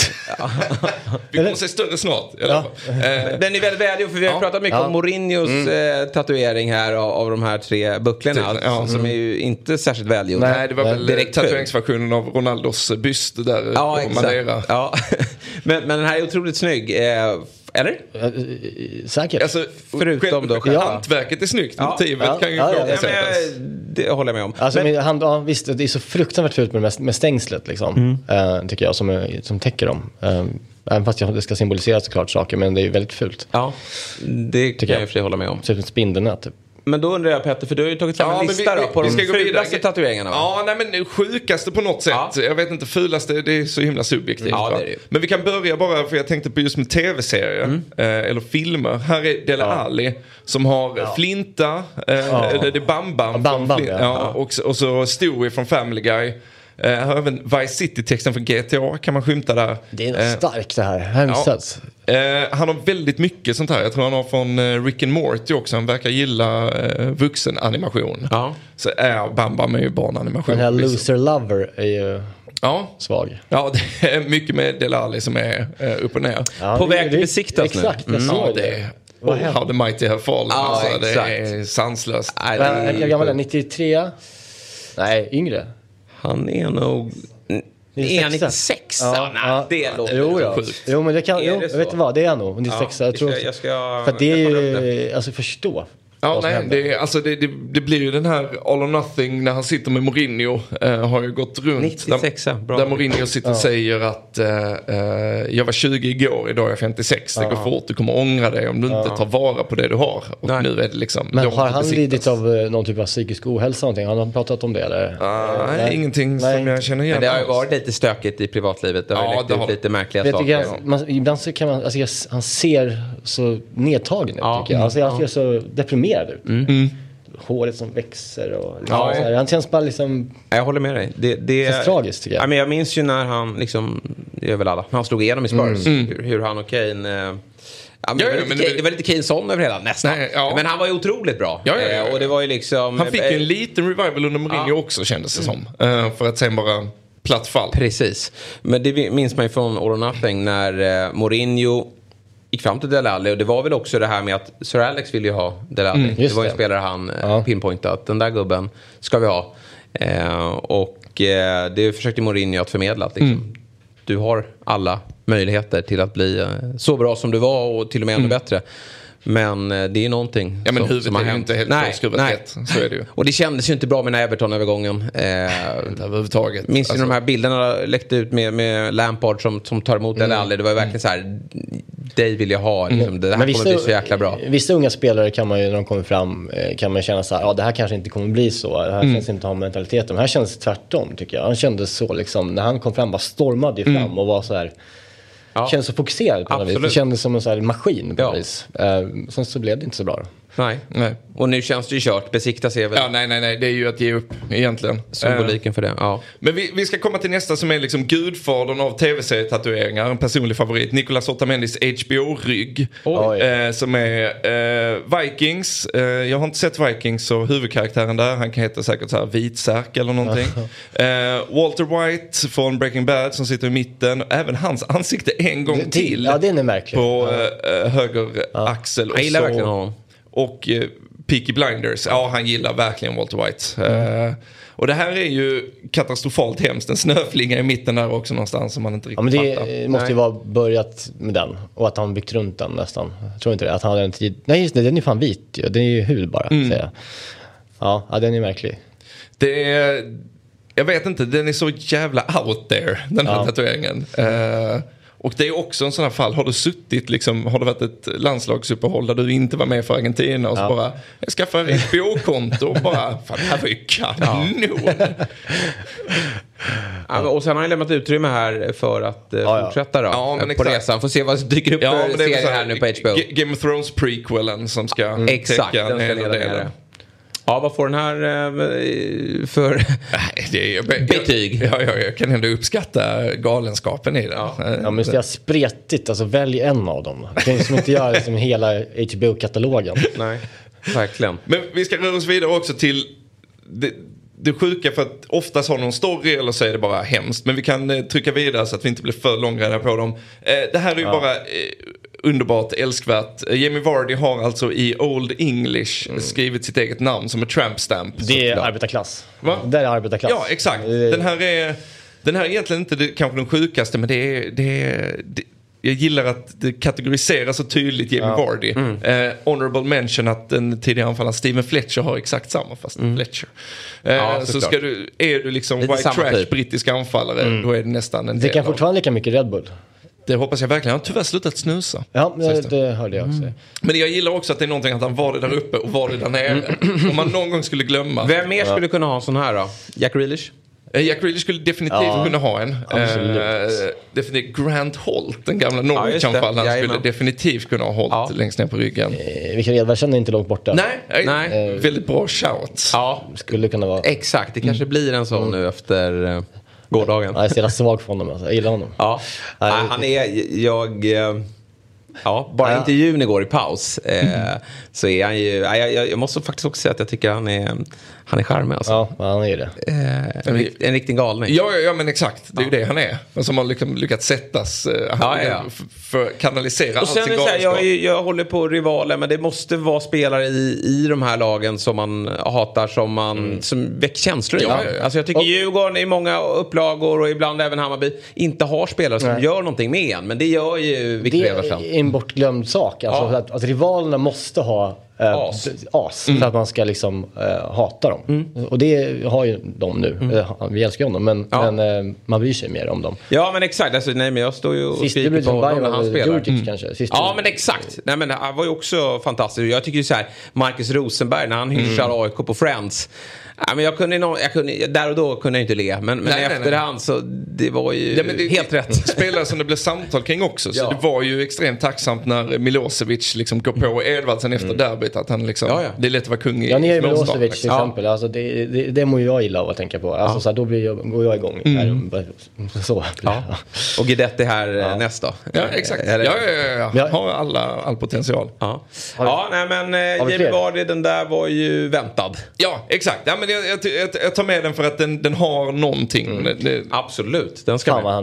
Speaker 3: Vi kommer se större snart.
Speaker 2: Den är väldigt välgjord för vi har pratat mycket om Mourinhos tatuering här av de här 3 bucklorna som är ju inte särskilt välgjord.
Speaker 3: Nej, det var väl tatueringsversionen av Ronaldos byst där på Madeira.
Speaker 2: Ja. men den här är otroligt snygg. Eller?
Speaker 4: Säkert.
Speaker 3: Alltså,
Speaker 2: förutom då
Speaker 3: hantverket är snyggt. Motivet kan ju
Speaker 2: det håller jag med om.
Speaker 4: Alltså, visst, det är så fruktansvärt fult med stängslet liksom, tycker jag, som täcker dem. Även fast det ska symbolisera såklart saker, men det är ju väldigt fult.
Speaker 2: Ja, det kan jag i och för sig hålla med om.
Speaker 4: Ser ut som spindelnät typ.
Speaker 2: Men då undrar jag Petter, för du har ju tagit fram en lista på de fulaste tatueringarna, va?
Speaker 3: Ja, nej men sjukaste på något sätt. Jag vet inte, fulaste, det är så himla subjektivt.
Speaker 2: Ja, det är det.
Speaker 3: Men vi kan börja bara, för jag tänkte på just med tv-serier eller filmer. Här är Dele Alli som har Flinta, det är Bam-Bam. Och så Stewie från Family Guy. Även Vice City-texten för GTA kan man skymta där.
Speaker 4: Det är något starkt det här. Hemskt.
Speaker 3: Han har väldigt mycket sånt här. Jag tror han har från Rick and Morty också. Han verkar gilla vuxenanimation. Så Bam-Bam är ju barnanimation.
Speaker 4: Den här Loser Lover är ju svag.
Speaker 3: Ja, det är mycket med Dele Alli som är upp och ner.
Speaker 2: På väg till besiktas nu.
Speaker 4: Exakt, jag såg det.
Speaker 3: How the mighty have fallen. Alltså, det är sanslöst.
Speaker 4: Jag gammal är 93. Nej, yngre.
Speaker 2: Han är nog... Är han 96? Det låter sjukt.
Speaker 4: Jo, men det kan... Jag vet inte vad, det är han nog. 96, jag tror. För det är ju... Alltså förstå.
Speaker 3: Ja, nej, det blir ju den här All or Nothing när han sitter med Mourinho har ju gått runt
Speaker 2: 96,
Speaker 3: där Mourinho sitter och säger att jag var 20 igår, idag är jag 56, det går fort, du kommer ångra dig om du inte tar vara på det du har. Och nu är det liksom...
Speaker 4: Men har han lidit av någon typ av psykisk ohälsa någonting? Har han pratat om det eller?
Speaker 3: Nej, ingenting som jag känner igen.
Speaker 2: Men det har ju varit lite stökigt i privatlivet. Det har ju läckt ut lite märkliga saker.
Speaker 4: Ibland så kan man... Alltså, han ser så nedtagen ut tycker jag. Alltså, han ser så deprimerad ut. Håret som växer och liksom så här. Han känns bara liksom...
Speaker 2: Jag håller med dig. Det
Speaker 4: är tragiskt tycker jag.
Speaker 2: Ja, men jag minns ju när han liksom, det är väl alla, han slog igenom i Spurs. Hur han och Kane... det var lite Kane-son över hela nästan. Men han var ju otroligt bra. Och det var ju liksom...
Speaker 3: Han fick en liten revival under Mourinho också, kändes det som. För att sen bara platt fall.
Speaker 2: Precis. Men det minns man ju från All or Nothing när Mourinho gick fram till Dele Alli, och det var väl också det här med att Sir Alex ville ju ha Dele Alli. Det var ju en spelare han pinpointat. Den där gubben ska vi ha. Det försökte Mourinho att förmedla att liksom, du har alla möjligheter till att bli så bra som du var och till och med ännu bättre. Men det är någonting
Speaker 3: men huvudet
Speaker 2: som har hänt.
Speaker 3: Inte helt påskruvat. Så är det ju.
Speaker 2: Och det kändes ju inte bra med den här Everton-övergången.
Speaker 3: Överhuvudtaget.
Speaker 2: Minns ni de här bilderna läckte ut med Lampard som tar emot Dele Alli? Det var ju verkligen så här, dig vill jag ha. Liksom, det här kommer bli så jäkla bra.
Speaker 4: Vissa unga spelare kan man ju, när de kommer fram, kan man känna så här, det här kanske inte kommer bli så. Det här känns inte ha mentaliteten. Men här känns tvärtom tycker jag. Han kände så liksom, när han kom fram, bara stormade ju fram och var så här... Kändes så fokuserad på något vis. Det kändes som en sån här maskin på något vis. Sen så blev det inte så bra.
Speaker 2: Nej. Och nu känns det ju kört. Besikta sig väl.
Speaker 3: Ja, nej. Det är ju att ge upp egentligen.
Speaker 2: Symboliken för det,
Speaker 3: Men vi ska komma till nästa som är liksom gudfadern av tv-serietatueringar. En personlig favorit. Nicolas Otamendis HBO-rygg. Som är Vikings. Jag har inte sett Vikings och huvudkaraktären där. Han kan heta säkert så här Vitsärk eller någonting. Walter White från Breaking Bad som sitter i mitten. Även hans ansikte en gång till.
Speaker 4: Ja, det är märkligt.
Speaker 3: På höger axel.
Speaker 2: Jag gillar verkligen honom.
Speaker 3: Och Peaky Blinders. Ja, han gillar verkligen Walter White. Och det här är ju katastrofalt hemskt. En snöflinga i mitten där också någonstans som man inte riktigt fattar.
Speaker 4: Det måste ju vara börjat med den. Och att han byggt runt den nästan. Jag tror inte det. Att han hade en tid. Nej, just det. Den är fan vit. Den är ju hud bara. Säger jag. Ja, den är märklig.
Speaker 3: Jag vet inte. Den är så jävla out there. Den här tatueringen. Och det är också en sån här fall. Har du suttit liksom, har det varit ett landslagsuppehåll där du inte var med för Argentina och så bara, jag skaffar ett HBO-konto och bara, fan det här var ju kanon.
Speaker 2: Och sen har han lämnat utrymme här för att fortsätta då, på resan. Får se vad som dyker upp för serier här nu på HBO.
Speaker 3: Game of Thrones prequelen som ska
Speaker 2: täcka den hela delen. Ja, vad får den här för betyg?
Speaker 3: Jag kan ändå uppskatta galenskapen i den.
Speaker 4: Ja, men det är spretigt. Alltså välj en av dem. Det kan ju inte göra liksom hela HBO-katalogen.
Speaker 2: Nej, verkligen.
Speaker 3: Men vi ska röra oss vidare också till det sjuka, för att oftast har någon story eller så är det bara hemskt. Men vi kan trycka vidare så att vi inte blir för långrandiga på dem. Det här är ju bara underbart älskvärt. Jamie Vardy har alltså i Old English skrivit sitt eget namn som ett tramp stamp.
Speaker 4: Det är arbetarklass.
Speaker 3: Va?
Speaker 4: Det är arbetarklass.
Speaker 3: Ja, exakt. Den här är egentligen inte kanske den sjukaste, men jag gillar att det kategoriseras så tydligt Jamie Vardy. Honorable mention att den tidigare anfallaren Steven Fletcher har exakt samma, fast Fletcher. Så är du liksom
Speaker 2: lite
Speaker 3: white trash
Speaker 2: typ.
Speaker 3: brittisk anfallare, då är det nästan en
Speaker 4: det kan fortfarande lika mycket Red Bull.
Speaker 3: Det hoppas jag verkligen. Han har tyvärr slutat snusa.
Speaker 4: Ja, det hörde jag också.
Speaker 3: Men jag gillar också att det är någonting att han var det där uppe och var det där nere. Om man någon gång skulle glömma.
Speaker 2: Vem mer skulle kunna ha en sån här då? Jack Grealish?
Speaker 3: Jack Grealish skulle definitivt kunna ha en. Definitivt Grant Holt, den gamla Norwich-anfallaren, skulle definitivt kunna ha hållit längst ner på ryggen.
Speaker 4: Vilka Edvardsen är inte långt borta.
Speaker 3: Nej. Väldigt bra shout.
Speaker 2: Ja,
Speaker 4: skulle kunna vara.
Speaker 2: Exakt, det kanske blir en sån nu efter gårdagen.
Speaker 4: Jag ser svag för honom, alltså. Jag gillar honom.
Speaker 2: Ja, han är... bara intervjun igår i paus så är han ju... Jag måste faktiskt också säga att jag tycker han är charmig alltså.
Speaker 4: Ja, han är det.
Speaker 2: En riktig galning.
Speaker 3: Ja, men exakt. Det är ju det han är. Men som har liksom lyckats sättas för att kanalisera
Speaker 2: och sen
Speaker 3: allt sin galenskap.
Speaker 2: Jag håller på rivaler, men det måste vara spelare i de här lagen som man hatar, som väcker känslor. Alltså jag tycker Djurgården i många upplagor och ibland även Hammarby inte har spelare som gör någonting med en. Men det gör ju Victor Eversen.
Speaker 4: Det är en bortglömd sak. Alltså att rivalerna måste ha as för att man ska liksom hata dem. Och det har ju de nu. Vi älskar ju dem, men man bryr sig mer om dem.
Speaker 2: Ja, men exakt. Alltså, nej, men jag står ju och skriker på honom när han spelar.
Speaker 4: Kanske.
Speaker 2: Ja, men exakt. Nej, men han var ju också fantastisk. Jag tycker ju så här, Marcus Rosenberg när han hyschar AIK på Friends. Ja, men jag kunde där och då kunde jag inte le. Men efterhand så det var ju helt rätt.
Speaker 3: Spelare som det blev samtal kring också. Så det var ju extremt tacksamt när Milosevic liksom går på Edvardsen efter derbyt. Att han liksom, det är lätt att vara kung i
Speaker 4: Ner Milosevic till exempel. Alltså, det mår ju jag illa av att tänka på. Alltså, så här, då går jag igång. Så.
Speaker 2: Och Guidetti här nästa.
Speaker 3: Ja, exakt. Ja. Har all potential.
Speaker 2: Nej, men Jamie Vardy, den där var ju väntad.
Speaker 3: Ja, exakt. Ja, men jag tar med den för att den har någonting.
Speaker 2: Absolut, den ska med.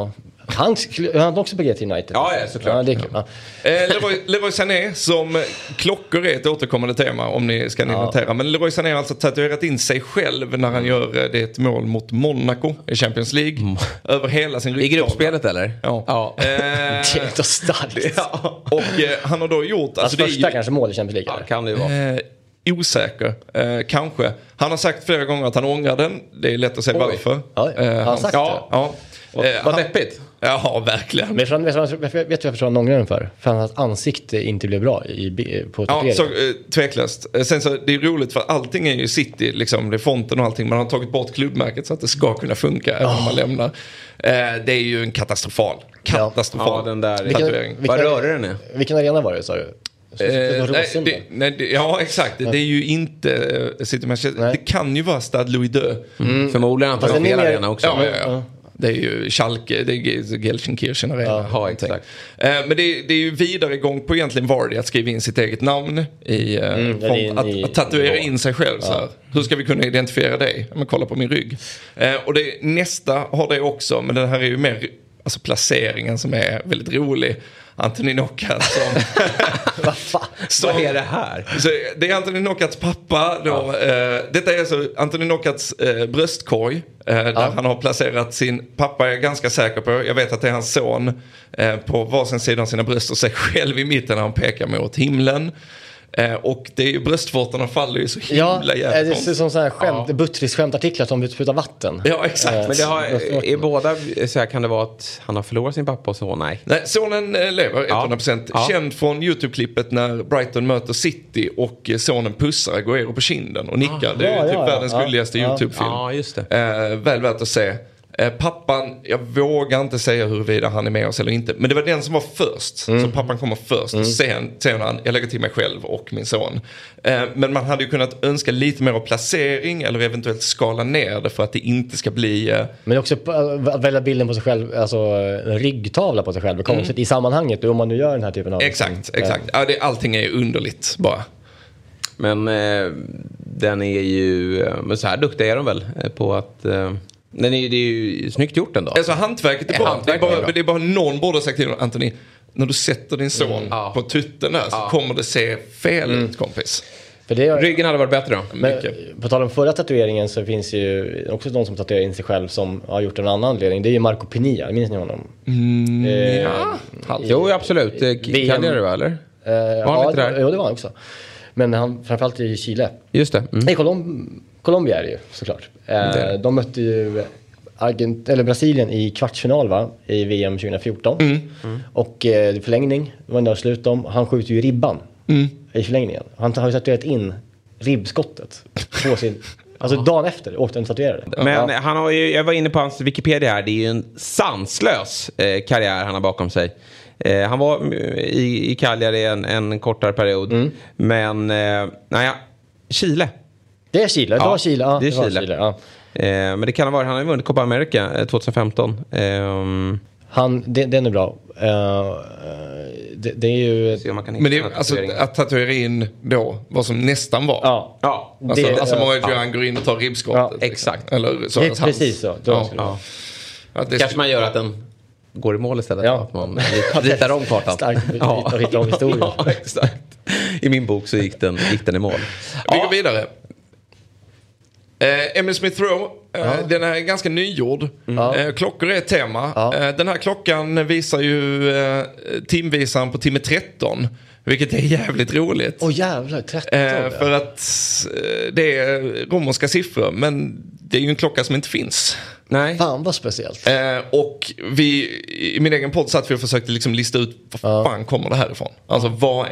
Speaker 4: Han också på GT United.
Speaker 2: Ja, såklart.
Speaker 4: Det är kul.
Speaker 3: Leroy Sané, som klockor är ett återkommande tema om ni ska notera. Men Leroy Sané har alltså tatuerat in sig själv när han gör det ett mål mot Monaco i Champions League. Över hela sin ryggtavla.
Speaker 2: I gruppspelet eller?
Speaker 3: Ja.
Speaker 4: Det är så starkt.
Speaker 3: Och han har då gjort...
Speaker 4: Alltså första kanske mål i Champions League.
Speaker 2: Ja, kan det ju vara.
Speaker 3: Osäker, kanske. Han har sagt flera gånger att han ångrar den. Det är lätt att säga varför.
Speaker 4: Han har sagt det.
Speaker 2: Vad deppigt.
Speaker 3: Ja, verkligen.
Speaker 4: Men vet du varför han ångrar den för? För att hans ansikte inte blev bra på tatueringen.
Speaker 3: Så tveklöst. Sen så, det är roligt för allting är ju City, liksom, det är fonten och allting. Man har tagit bort klubbmärket så att det ska kunna funka även om man lämnar. Det är ju en katastrofal
Speaker 2: den där
Speaker 3: tatuering.
Speaker 2: Vad rörde den är?
Speaker 4: Vilken arena var det, sa du?
Speaker 3: Ja, exakt. Det är ju inte City Manchester. Det kan ju vara Stade Louis II.
Speaker 2: Förmodligen antar flera arena också.
Speaker 3: Ja. Det är ju Schalke, det är Gelsenkirchen arena.
Speaker 2: Ja, exakt.
Speaker 3: Men det är ju vidare igång på egentligen Vardy att skriva in sitt eget namn i att tatuera in sig själv så här. Hur ska vi kunna identifiera dig? Men kolla på min rygg. Och nästa har det också, men den här är ju mer alltså placeringen som är väldigt rolig. Anthony Knockaert som...
Speaker 2: Vad är det här?
Speaker 3: Så det är Anthony Knockaerts pappa då. Detta är alltså Anthony Knockaerts bröstkorg. Där han har placerat sin pappa, är jag ganska säker på. Jag vet att det är hans son på varsin sida av sina bröst och sig själv i mitten när han pekar mot himlen. Och det är ju bröstvårtorna faller ju så himla jävligt.
Speaker 4: Det ser som sådana här Buttriss-skämtartiklar som sprutar vatten.
Speaker 3: Ja, exakt.
Speaker 2: Men det är båda så här, kan det vara att han har förlorat sin pappa och så? Nej,
Speaker 3: sonen lever 100%. Känd från YouTube-klippet när Brighton möter City och sonen pussar Agüero på kinden och nickar. Det är typ världens gulligaste YouTube-film.
Speaker 2: Ja, just det.
Speaker 3: Väl värt att se. Pappan, jag vågar inte säga huruvida han är med oss eller inte. Men det var den som var först. Så pappan kommer först. Och sen han, jag lägger till mig själv och min son. Men man hade ju kunnat önska lite mer av placering. Eller eventuellt skala ner det för att det inte ska bli...
Speaker 4: Men också att välja bilden på sig själv. Alltså en ryggtavla på sig själv. I sammanhanget om man nu gör den här typen av...
Speaker 3: Exakt. Ja, allting är underligt bara.
Speaker 2: Men den är ju... Men så här duktiga är de väl på att... Det är ju snyggt gjort ändå.
Speaker 3: Alltså hantverket är bra. Det är bara någon borde ha sagt till Anthony, när du sätter din son på tutten där så kommer det se fel ut, kompis.
Speaker 4: För det
Speaker 2: ryggen hade varit bättre då.
Speaker 4: Men, på tal om förra tatueringen så finns ju också de som tatuerar in sig själv som har gjort en annan anledning. Det är ju Marco Pinilla, minns ni honom?
Speaker 2: Jo, absolut. Kan det vara, eller? Var han inte där?
Speaker 4: Jo, det var han också. Men han framförallt i Chile.
Speaker 2: Just det.
Speaker 4: Nej, Colombia är det ju såklart. De mötte ju Brasilien i kvartsfinal i VM 2014. Och förlängning var det slut om. Han skjuter ju ribban i förlängningen. Han har ju tatuerat in ribbskottet på sin... Alltså dagen efter åkte han tatuerade.
Speaker 2: Men han har ju, jag var inne på hans Wikipedia här. Det är ju en sanslös karriär han har bakom sig. Han var i Cagliari en kortare period. Men Chile.
Speaker 4: Det är Chile, det var Chile. Ja,
Speaker 2: det är Chile. Ja. Men det kan ha varit, han har ju vunnit Copa America 2015.
Speaker 3: Den
Speaker 4: är bra. Det är ju...
Speaker 3: Men det är, alltså, att tatuera in då vad som nästan var.
Speaker 2: Ja.
Speaker 3: Alltså många han går in och tar ribbskottet.
Speaker 2: Ja, exakt.
Speaker 3: Eller så.
Speaker 4: Precis så.
Speaker 2: Kanske man gör att den går i mål istället. Att man ritar om kartan.
Speaker 4: Starkt och hittar om historien.
Speaker 2: Ja, exakt. I min bok så gick den i mål.
Speaker 3: Vi går vidare. Emil Smith Rowe, den är ganska nygjord. Klockor är ett tema. Den här klockan visar ju timvisaren på timme 13. Vilket är jävligt roligt.
Speaker 4: Jävlar, 13.
Speaker 3: För att det är romerska siffror. Men det är ju en klocka som inte finns.
Speaker 4: Nej. Fan vad speciellt.
Speaker 3: Och vi, i min egen podd satt vi och försökte liksom lista ut var fan kommer det här ifrån. Alltså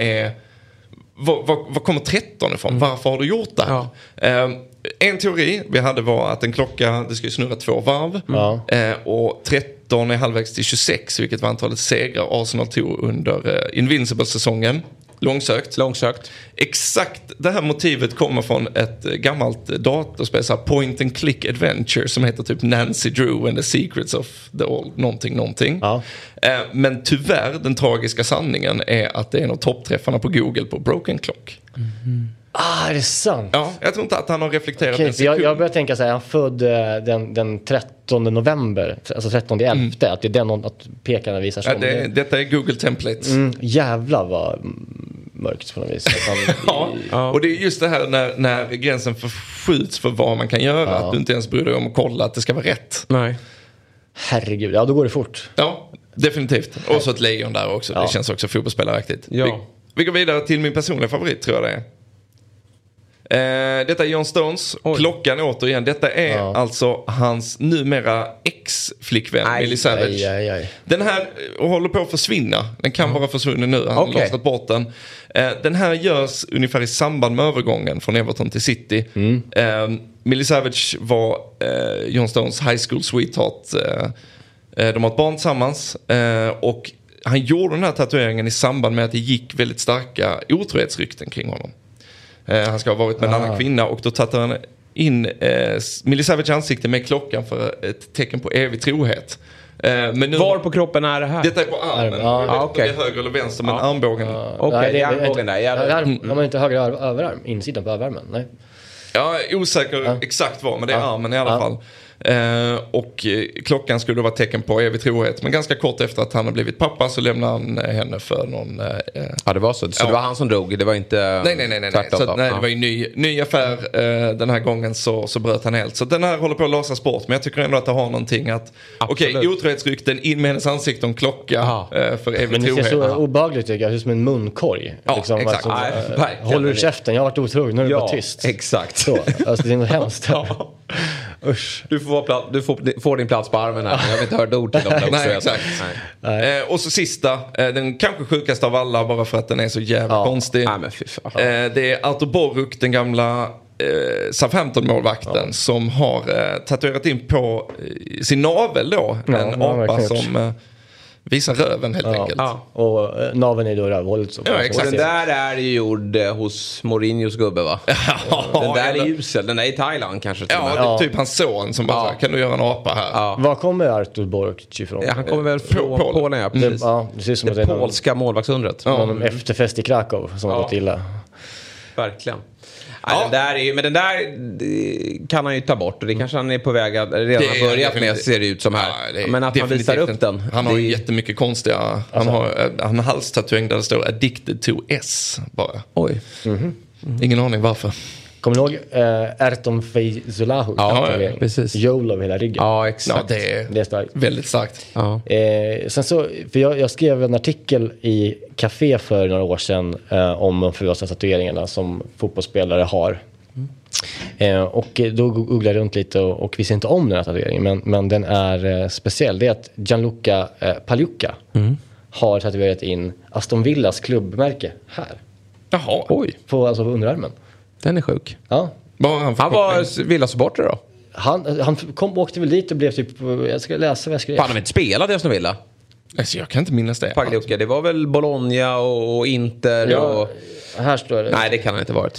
Speaker 3: vad kommer 13 ifrån? Varför har du gjort det här? En teori vi hade var att en klocka, det ska ju snurra 2 varv. Och 13 är halvvägs till 26, vilket var antalet segrar Arsenal tog under Invincible-säsongen. Långsökt. Exakt det här motivet kommer från ett gammalt datorspel, så point and click adventure, som heter typ Nancy Drew and the Secrets of the Old någonting. Men tyvärr, den tragiska sanningen är att det är en av toppträffarna på Google på Broken Clock.
Speaker 4: Är det sant?
Speaker 3: Ja, jag tror inte att han har reflekterat en sekund.
Speaker 4: Jag börjar tänka så här, han född den 13 november, alltså 13/11, att det är den att pekarna visar som.
Speaker 3: Detta är Google Templates.
Speaker 4: Jävlar vad mörkt på något vis.
Speaker 3: Och det är just det här när gränsen förskjuts för vad man kan göra. Att du inte ens bryr dig om att kolla att det ska vara rätt.
Speaker 2: Nej.
Speaker 4: Herregud, då går det fort.
Speaker 3: Ja, definitivt. Och så ett lejon där också. Det känns också fotbollsspellaraktigt. Vi går vidare till min personliga favorit, tror jag det är. Detta är John Stones. Klockan återigen. Detta är alltså hans numera ex-flickvän Millie Savage. Den här håller på att försvinna. Den kan vara försvunnen nu. Han har lossat bort den. Den här görs ungefär i samband med övergången från Everton till City. Millie Savage var John Stones high school sweetheart. De har ett barn tillsammans. Och han gjorde den här tatueringen i samband med att det gick väldigt starka otrohetsrykten kring honom. Han ska ha varit med en annan kvinna, och då tatuerade han in Millie Savage ansikte med klockan för ett tecken på evig trohet. Men nu,
Speaker 2: var på kroppen är det här?
Speaker 3: Detta är på armen. Det är höger eller vänster, men armbågen.
Speaker 2: Det är armbågen där.
Speaker 4: Har man inte höger överarm, insidan på överarmen? Nej.
Speaker 3: Ja, osäker exakt var, men det är armen i alla fall. Och klockan skulle då vara tecken på evig trohet. Men ganska kort efter att han har blivit pappa så lämnar han henne för någon...
Speaker 2: Ja, det var så. Så det var han som drog, det var inte...
Speaker 3: Nej. Så, det var ju ny affär. Den här gången så bröt han helt. Så den här håller på att låsas bort. Men jag tycker ändå att det har någonting att... Okej, otrohetsrykten in med hennes ansikte om klocka för evig trohet.
Speaker 4: Men det ser så obehagligt tycker jag. Det är som en munkorg.
Speaker 3: Ja,
Speaker 4: liksom,
Speaker 3: exakt.
Speaker 4: Alltså, håller du käften? Jag har varit otrogen, nu är du bara tyst.
Speaker 2: Exakt.
Speaker 4: Så, alltså det är något hemskt.
Speaker 2: Usch. Du får din plats på armen här. Jag vill inte höra ord till dem.
Speaker 3: Nej, exakt. Nej. Och så sista, den kanske sjukaste av alla bara för att den är så jävla konstig.
Speaker 2: Nej, men fy fan.
Speaker 3: Det är Artur Boruk, den gamla Southampton-målvakten som har tatuerat in på sin navel då en apa som visar röven helt enkelt.
Speaker 4: Ja. Och naveln är då rövhållet.
Speaker 3: Ja, exakt.
Speaker 2: Och den där är ju gjord hos Mourinhos gubbe, va? Den där är usel. Den är i Thailand kanske.
Speaker 3: Ja, det är typ hans son som bara kan du göra en apa här?
Speaker 2: Ja.
Speaker 4: Var kommer Artur Boruk ifrån?
Speaker 2: Ja, han kommer väl från Polen, ja, precis.
Speaker 4: Det ser som
Speaker 2: det polska målvaktsundret.
Speaker 4: Någon efterfest i Krakow som har gått illa.
Speaker 2: Verkligen. Nej, den där kan han ju ta bort. Och det kanske han är på väg att redan har börjat med, ser det ut som här. Men att han visar upp den.
Speaker 3: Han har jättemycket konstiga... Han har halstatuering där det står Addicted to S bara.
Speaker 2: Oj.
Speaker 3: Ingen aning varför.
Speaker 4: Kommer du ihåg Erton Feyzulahu?
Speaker 2: Ja, precis.
Speaker 4: Jolo över hela ryggen.
Speaker 2: Ja, exakt.
Speaker 3: Ja, det är
Speaker 4: starkt.
Speaker 3: Väldigt starkt.
Speaker 2: Ja.
Speaker 4: Sen så, för jag skrev en artikel i Café för några år sedan om de förvåsade tatueringarna som fotbollsspelare har. Och då googlade jag runt lite och visste inte om den här tatueringen, men den är speciell. Det är att Gianluca Pagliuca har tatuerat in Aston Villas klubbmärke här.
Speaker 3: Jaha.
Speaker 2: Oj.
Speaker 4: På underarmen.
Speaker 2: Den är sjuk.
Speaker 4: Ja.
Speaker 2: Han var Villa-supporter då?
Speaker 4: Han åkte väl dit och blev typ... Jag ska läsa vad jag skrev.
Speaker 2: Fan, de inte spelade i Aston Villa.
Speaker 3: Alltså, jag kan inte minnas det.
Speaker 2: Pagliuca, det var väl Bologna och Inter och...
Speaker 4: Här står det.
Speaker 2: Nej, det kan det inte ha varit.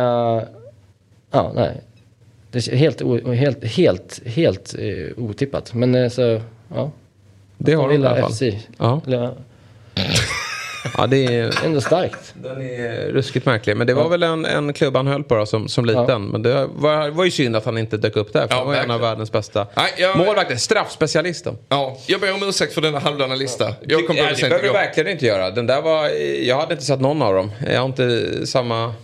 Speaker 4: Nej. Det är helt otippat. Men så, ja.
Speaker 2: Det har de i alla fall.
Speaker 4: FC.
Speaker 2: Ja. Ja, det är
Speaker 4: ändå starkt.
Speaker 2: Den är ruskigt märklig. Men det var väl en klubb han höll på då, som liten. Ja. Men det var ju synd att han inte dök upp där. För han var en av världens bästa målvakter. Straffspecialisten.
Speaker 3: Ja, jag ber om ursäkt för denna halvdana lista.
Speaker 2: Det behöver du verkligen inte göra. Den där jag hade inte sett någon av dem. Jag har inte samma...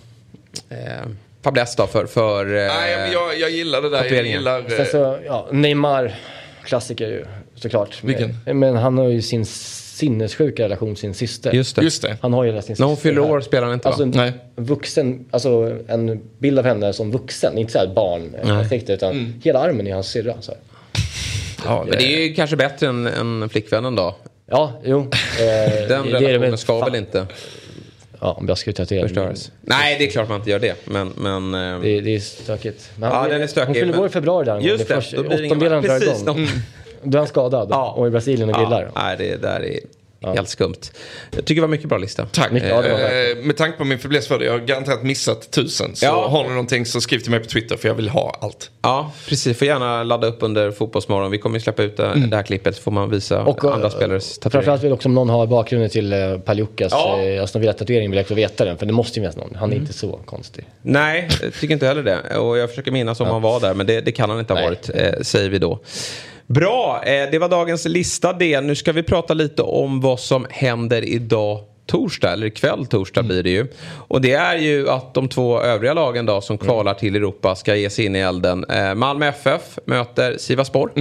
Speaker 2: fäbless då för
Speaker 3: nej, men jag gillar det där. Jag gillar...
Speaker 4: Sen så, Neymar, klassiker ju, såklart.
Speaker 3: Vilken?
Speaker 4: Men han har ju sin sinnessjuka relation sin syster.
Speaker 2: Just det.
Speaker 4: Han har ju sin syster.
Speaker 2: När hon fyller år spelar han inte,
Speaker 4: alltså,
Speaker 2: Nej.
Speaker 4: Vuxen, alltså en bild av henne som vuxen, inte så här barn utan hela armen är hans syrra. Så här.
Speaker 2: Ja, men det är ju kanske bättre än flickvännen då.
Speaker 4: Ja, jo.
Speaker 2: Den relationen ska väl inte...
Speaker 4: Ja, om jag ska tatuera
Speaker 2: förstöras. Nej, det är klart man inte gör det. Men
Speaker 4: det är stökigt.
Speaker 2: Men den är stökig.
Speaker 4: Hon fyller år i februari där.
Speaker 2: Just det.
Speaker 4: Åttondelen drar igång. Då är han skadad och i Brasilien och grillar.
Speaker 2: Nej, det där är helt skumt. Jag tycker det var mycket bra lista.
Speaker 3: Tack. Med tanke på min fäbless för det, jag har garanterat missat 1000. Så har ni någonting så skriv till mig på Twitter för jag vill ha allt.
Speaker 2: Ja, precis. Får gärna ladda upp under Fotbollsmorgon. Vi kommer ju släppa ut det här klippet så får man visa andra spelares tatuering. Framförallt
Speaker 4: vill också om någon har bakgrunden till Pagliucas Aston Villa-tatuering, vill jag också veta den. För det måste ju finnas någon. Han är inte så konstig.
Speaker 2: Nej, jag tycker inte heller det. Och jag försöker minnas om han var där. Men det kan han inte ha varit, säger vi då. Bra, det var dagens lista det. Nu ska vi prata lite om vad som händer idag torsdag, eller ikväll torsdag blir det ju. Och det är ju att de två övriga lagen då som kvalar till Europa ska ge sig in i elden. Malmö FF möter Sivasspor.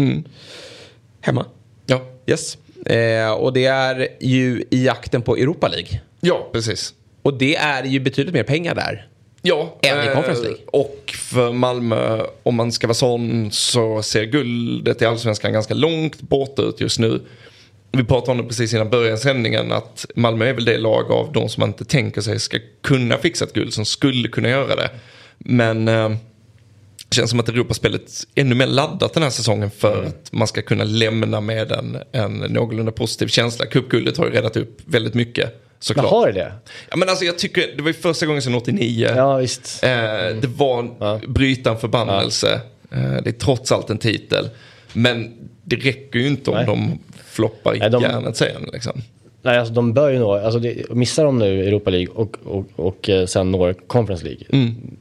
Speaker 2: Hemma.
Speaker 3: Ja.
Speaker 2: Yes. Och det är ju i jakten på Europa League.
Speaker 3: Ja, precis.
Speaker 2: Och det är ju betydligt mer pengar där.
Speaker 3: Ja,
Speaker 2: än i Conference League.
Speaker 3: Och för Malmö, om man ska vara sån, så ser guldet i Allsvenskan ganska långt bort ut just nu. Vi pratade om det precis innan börjansändningen att Malmö är väl det lag av de som man inte tänker sig ska kunna fixa ett guld, som skulle kunna göra det. Men det känns som att Europaspelet är ännu mer laddat den här säsongen för att man ska kunna lämna med en någorlunda positiv känsla. Cupguldet har ju redat upp väldigt mycket. Såklart.
Speaker 4: Vad har det?
Speaker 3: Ja, men alltså, jag tycker det var ju första gången sedan 89.
Speaker 4: Ja, visst.
Speaker 3: Det var bryta en förbannelse. Det är trots allt en titel. Men det räcker ju inte om de floppar i järnet sen. Liksom.
Speaker 4: Nej, alltså de bör ju nå. Alltså missar de nu Europa League och sen når Conference League.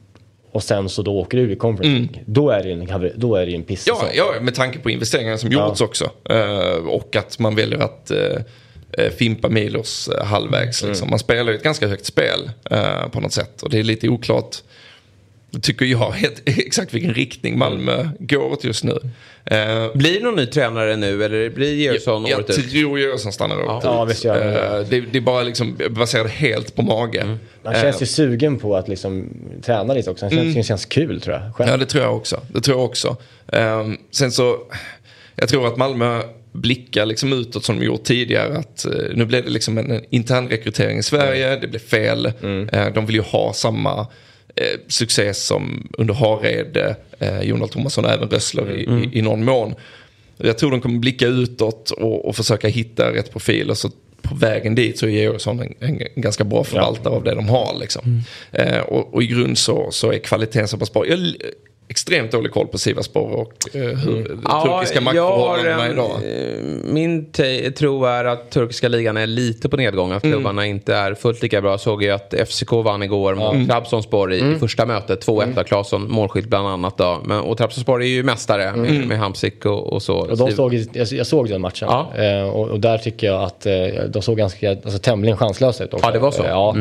Speaker 4: och sen så då åker du i Conference League. Då är det ju en piss.
Speaker 3: Ja, med tanke på investeringarna som gjorts också. Och att man väljer att fimpa Milos halvvägs. Liksom. Man spelar ju ett ganska högt spel på något sätt. Och det är lite oklart, tycker jag, exakt vilken riktning Malmö går åt just nu.
Speaker 2: Blir det någon ny tränare nu eller blir Georgsson året ut?
Speaker 3: Jag tror Georgsson stannar året ut.
Speaker 4: Ja, visst gör
Speaker 3: det är bara liksom baserat helt på mage.
Speaker 4: Han känns ju sugen på att liksom träna lite också. Han känns kul, tror jag. Själv.
Speaker 3: Ja, det tror jag också. Sen så, jag tror att Malmö blickar liksom utåt som de gjort tidigare, att nu blev det liksom en intern rekrytering i Sverige, det blev fel. De vill ju ha samma succé som under Hareide, Jon Thomasson och även Rössler i någon mån. Jag tror de kommer blicka utåt och försöka hitta rätt profil, och så på vägen dit så är Georgsson en ganska bra förvaltare av det de har liksom. Och i grund så är kvaliteten så pass bra. Jag har extremt dålig koll på Sivasspor och hur turkiska maktförhållandena idag.
Speaker 2: Min tro är att turkiska ligan är lite på nedgång, att klubbarna inte är fullt lika bra. Såg ju att FCK vann igår mot Trabzonspor i första mötet, 2-1 av Claesson, målskytt bland annat då. Och Trabzonspor är ju mästare med Hamsik och så.
Speaker 4: Och jag såg den matchen. Och där tycker jag att de såg ganska tämligen chanslösa ut också.
Speaker 2: Ja, det var så.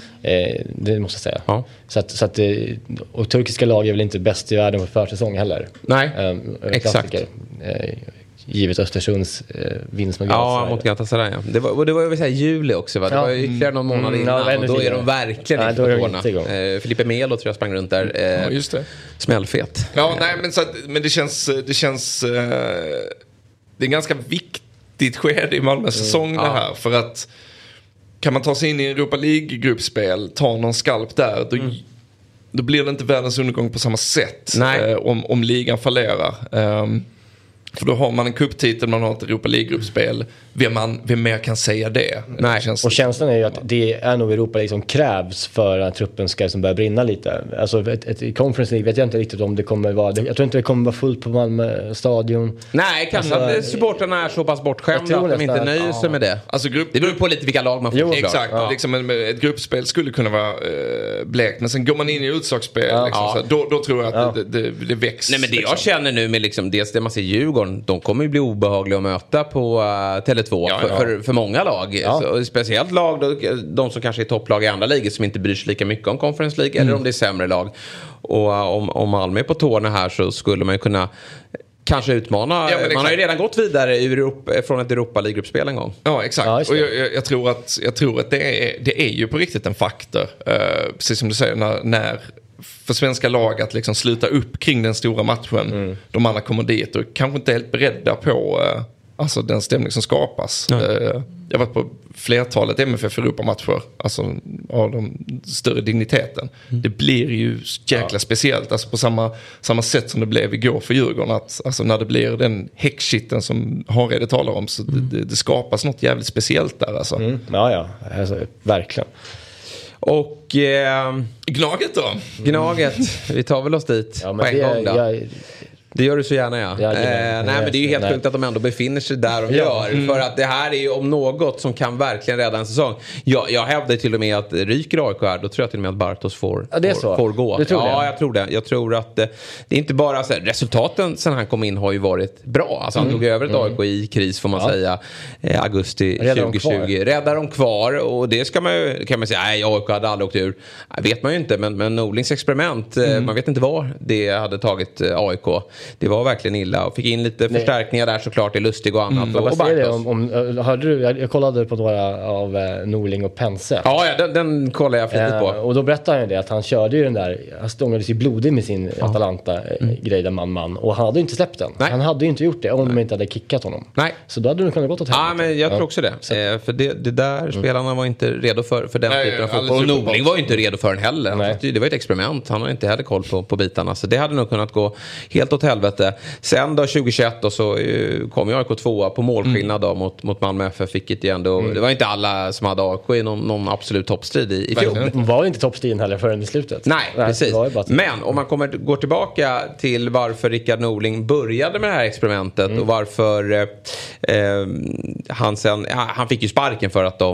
Speaker 4: Det måste jag säga. Så att, och turkiska lag är väl inte bäst i världen på försäsong heller.
Speaker 2: Nej, exakt.
Speaker 4: Givet Östersunds vinst med
Speaker 2: mot Galatasaray. Det var ju säga juli också, va? Det var ju ytterligare någon månad innan. Och då är de verkligen inte på tårna. Filipe Melo tror jag sprang runt där.
Speaker 3: Just det.
Speaker 2: Smällfet.
Speaker 3: Ja, nej, men det känns det är en ganska viktigt skede i Malmös säsong det här. För att kan man ta sig in i Europa League-gruppspel, ta någon skalp där, då blir det inte världens undergång på samma sätt om ligan fallerar. För då har man en cuptitel, man har ett Europa League-gruppspel. Vem mer kan säga det?
Speaker 2: Nej.
Speaker 4: Och känslan är ju att det är nog Europa League som krävs för att truppen ska liksom börja brinna lite. Alltså ett Conference League vet jag inte riktigt om det kommer vara. Jag tror inte det kommer vara fullt på Malmö stadion.
Speaker 2: Nej, kanske att supporterna är så pass bortskämda att de inte nöjer sig med det.
Speaker 3: Alltså
Speaker 2: det beror på lite vilka lag man får.
Speaker 3: Exakt, liksom ett gruppspel skulle kunna vara blekt. Men sen går man in i utslagsspel då tror jag att det växer.
Speaker 2: Nej, men det jag känner nu med liksom, dels det man ser Djurgården, de kommer ju bli obehagliga att möta på Tele2 för många lag. Så, speciellt lag, de som kanske är topplag i andra ligor som inte bryr sig lika mycket om Conference League, eller om det är sämre lag. Och om Malmö är på tårna här så skulle man ju kunna kanske utmana. Man har ju redan gått vidare från ett Europa League-gruppspel en gång.
Speaker 3: Ja, exakt. Och jag tror att det är ju på riktigt en faktor. Precis som du säger, när för svenska lag att liksom sluta upp kring den stora matchen. De andra kommer dit och kanske inte helt beredda på alltså den stämning som skapas. Jag har varit på flertalet MFF Europa-matcher, alltså av de större digniteten. Det blir ju jäkla speciellt, alltså på samma sätt som det blev igår för Djurgården, att alltså när det blir den häckskitten som Hareide talar om, så det skapas något jävligt speciellt där alltså.
Speaker 4: Alltså, verkligen.
Speaker 2: Och
Speaker 3: Gnaget då?
Speaker 2: Gnaget, vi tar väl oss dit på en gång då. Det gör du så gärna, nej, men det är ju helt sjukt att de ändå befinner sig där de gör. För att det här är ju om något som kan verkligen rädda en säsong. Jag hävdar till och med att ryker AIK här, då tror jag till och med att Bartos får gå.
Speaker 4: Du tror det?
Speaker 2: Ja, jag tror det. Jag tror att det är inte bara så här, resultaten sen han kom in har ju varit bra. Alltså han tog över ett AIK i kris, får man säga, augusti 2020. Räddar de kvar, och det kan man säga, nej, AIK hade aldrig åkt ur. Vet man ju inte, men Norlings experiment, man vet inte var det hade tagit AIK. Det var verkligen illa, och fick in lite förstärkningar där såklart, i Lustig och annat.
Speaker 4: Och hörde du, jag kollade på några av Norling och Pense.
Speaker 2: Ja, den kollade jag flitigt på.
Speaker 4: Och då berättade han ju det, att han körde ju den där, han stångade sig blodig med sin Atalanta-grej där man. Och han hade ju inte släppt den. Nej. Han hade ju inte gjort det om de inte hade kickat honom.
Speaker 2: Nej.
Speaker 4: Så då hade de kunnat gått åt helvete.
Speaker 2: Ja, men jag tror också det. För det där spelarna var inte redo för den typen av fotboll. Och Norling var ju inte redo för den heller. Det var ett experiment. Han har inte heller koll på bitarna. Så det hade nog kunnat gå helt åt helvete. Sen då 2021 och så kom ju AIK 2 på målskillnad då mot Malmö FF, vilket ju ändå, det var inte alla som hade AIK i någon absolut toppstrid i fjol.
Speaker 4: De var inte toppstriden heller förrän i slutet.
Speaker 2: Nej, precis. Men om man går tillbaka till varför Rickard Norling började med det här experimentet och varför han fick ju sparken för att de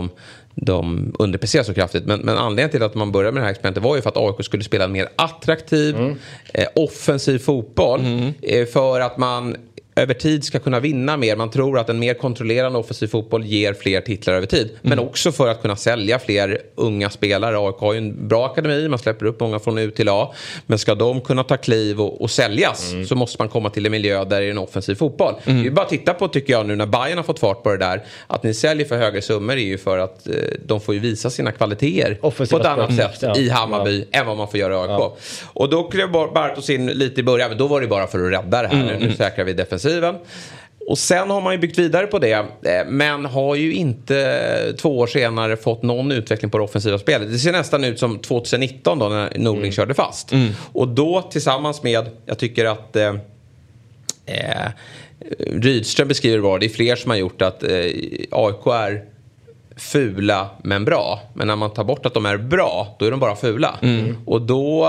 Speaker 2: de underpresterar så kraftigt. Men anledningen till att man började med det här experimentet var ju för att AIK skulle spela en mer attraktiv offensiv fotboll. För att man över tid ska kunna vinna mer. Man tror att en mer kontrollerande offensiv fotboll ger fler titlar över tid. Men också för att kunna sälja fler unga spelare. AIK har ju en bra akademi. Man släpper upp många från U till A. Men ska de kunna ta kliv och säljas så måste man komma till en miljö där det är en offensiv fotboll. Det är ju bara att titta på, tycker jag, nu när Bayern har fått fart på det där. Att ni säljer för högre summor är ju för att de får ju visa sina kvaliteter på ett annat sätt i Hammarby än vad man får göra i AIK. Ja. Och då klev Bartos in lite i början. Men då var det bara för att rädda det här. Nu säkrar vi defensiven. Och sen har man ju byggt vidare på det. Men har ju inte 2 år senare fått någon utveckling på det offensiva spelet. Det ser nästan ut som 2019 då när Norling körde fast. Och då tillsammans med, jag tycker att Rydström beskriver det är fler som har gjort att AIK är fula men bra. Men när man tar bort att de är bra, då är de bara fula. Och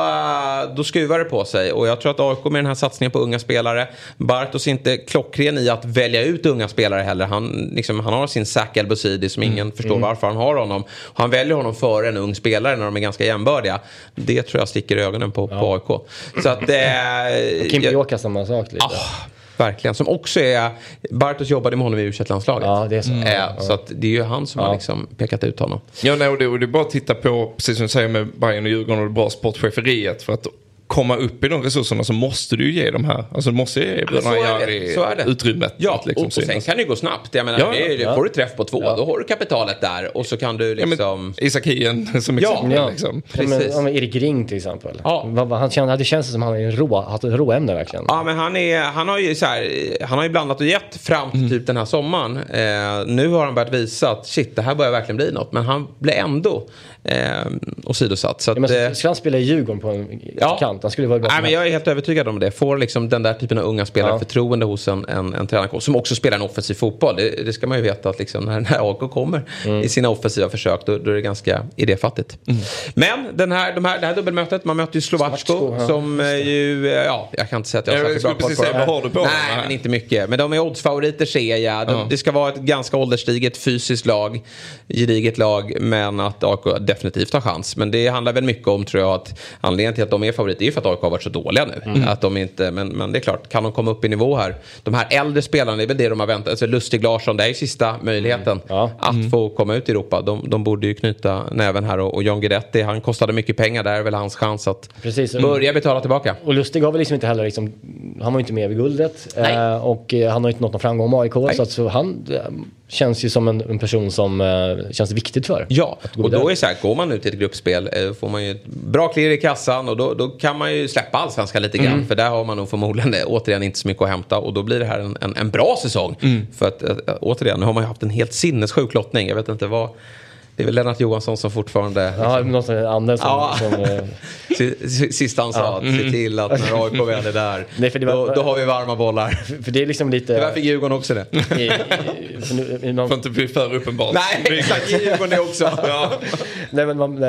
Speaker 2: då skruvar det på sig. Och jag tror att AIK med den här satsningen på unga spelare, Bartos är inte klockren i att välja ut unga spelare heller. Han har sin Zach El-Bouzidi som ingen förstår varför han har honom. Han väljer honom före en ung spelare när de är ganska jämbördiga. Det tror jag sticker i ögonen på AIK. Så att
Speaker 4: Kim Bjåka samma sak lite.
Speaker 2: Verkligen, som också är Bartos jobbade med honom i U21-landslaget.
Speaker 4: Ja, det är så.
Speaker 2: Så att det är ju han som har liksom pekat ut honom.
Speaker 3: Ja, nej, och det är bara att titta på, precis som du säger med Bayern och Djurgården och det bra sportcheferiet, för att komma upp i de resurserna så måste du ju ge dem här. Alltså du måste ge utrymmet.
Speaker 2: Ja, liksom och sen kan det ju gå snabbt. Jag menar, får du träff på 2, då har du kapitalet där. Och så kan du liksom...
Speaker 3: Isak Hien som exempel.
Speaker 4: Ja,
Speaker 3: liksom.
Speaker 4: Precis. Men Erik Ring till exempel. Det känns som han är haft ett råämne verkligen.
Speaker 2: Ja, men han har ju blandat och gett fram till typ den här sommaren. Nu har han börjat visa att shit, det här börjar verkligen bli något. Men han blir ändå åsidosatt. Så att,
Speaker 4: ska han spela i Djurgården på en kant? Han skulle vara bra.
Speaker 2: Nej, men jag är helt övertygad om det. Får liksom den där typen av unga spelare förtroende hos en tränare som också spelar en offensiv fotboll. Det ska man ju veta att liksom, när AIK kommer i sina offensiva försök, då är det ganska idéfattigt. Men det här dubbelmötet, man möter ju Slovačko som ju, jag kan inte säga att jag har sagt bra på det.
Speaker 3: Vad har du på?
Speaker 2: Nej, men inte mycket. Men de är oddsfavoriter, ser jag. Det ska vara ett ganska ålderstiget fysiskt lag, gediget lag, men att AIK definitivt har chans. Men det handlar väl mycket om, tror jag, att anledningen till att de är favoriter är för att AIK har varit så dåliga nu. Att de inte, men det är klart, kan de komma upp i nivå här? De här äldre spelarna, det är väl det de har väntat. Alltså Lustig Larsson, det är ju sista möjligheten att få komma ut i Europa. De borde ju knyta näven här. Och John Guidetti, han kostade mycket pengar. Där är väl hans chans att börja betala tillbaka.
Speaker 4: Och Lustig har väl liksom inte heller, han var inte med vid guldet. Och han har inte nått någon framgång med AIK. Så han känns ju som en person som känns viktigt för.
Speaker 2: Ja, och då är det så här, går man ut i ett gruppspel får man ju ett bra klirr i kassan och då kan man ju släppa allsvenskan lite grann, för där har man nog förmodligen återigen inte så mycket att hämta, och då blir det här en bra säsong. För att återigen, nu har man ju haft en helt sinnessjuk lottning. Jag vet inte vad. Det är väl Lennart Johansson som fortfarande...
Speaker 4: Ja, någon som Anders som
Speaker 2: sista han sa, att se till att när AIK väl är där, nej, för det var, då har vi varma bollar.
Speaker 4: För det är liksom lite...
Speaker 2: Tyvärr fick Djurgården också det.
Speaker 3: Får inte bli för uppenbart.
Speaker 2: Nej, exakt. Djurgården det också.
Speaker 3: Nej, men de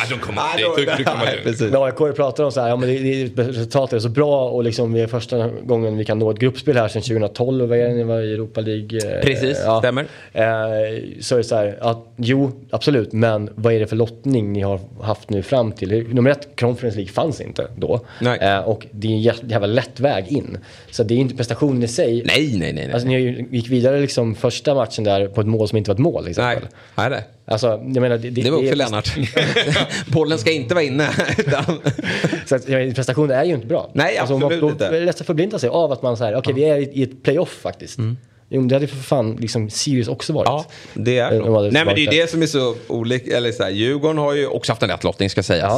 Speaker 3: kommer dit.
Speaker 4: När AIK pratar om så här, men resultatet är så bra och liksom vi är första gången vi kan nå ett gruppspel här sedan 2012 och vi var i Europa League.
Speaker 2: Precis, stämmer.
Speaker 4: Så är det så här, att absolut, men vad är det för lottning ni har haft nu fram till? Nummer 1, Conference League fanns inte då. Och det är en jävla lätt väg in. Så det är inte prestationen i sig.
Speaker 2: Nej.
Speaker 4: Alltså ni gick vidare liksom första matchen där på ett mål som inte var ett mål. Exempel.
Speaker 2: Nej, det.
Speaker 4: Alltså, jag menar, det
Speaker 2: var upp för Lennart. Bollen ska inte vara inne.
Speaker 4: Så att, prestationen är ju inte bra.
Speaker 2: Nej, absolut inte.
Speaker 4: Det är lätt att förblinda sig av att man säger, okej, vi är i ett playoff faktiskt. Jo, det hade för fan liksom Sirius också varit.
Speaker 2: Ja, det är nej, men det är det som är så olika. Eller så här, Djurgården har ju också haft en lätt lottning, ska sägas.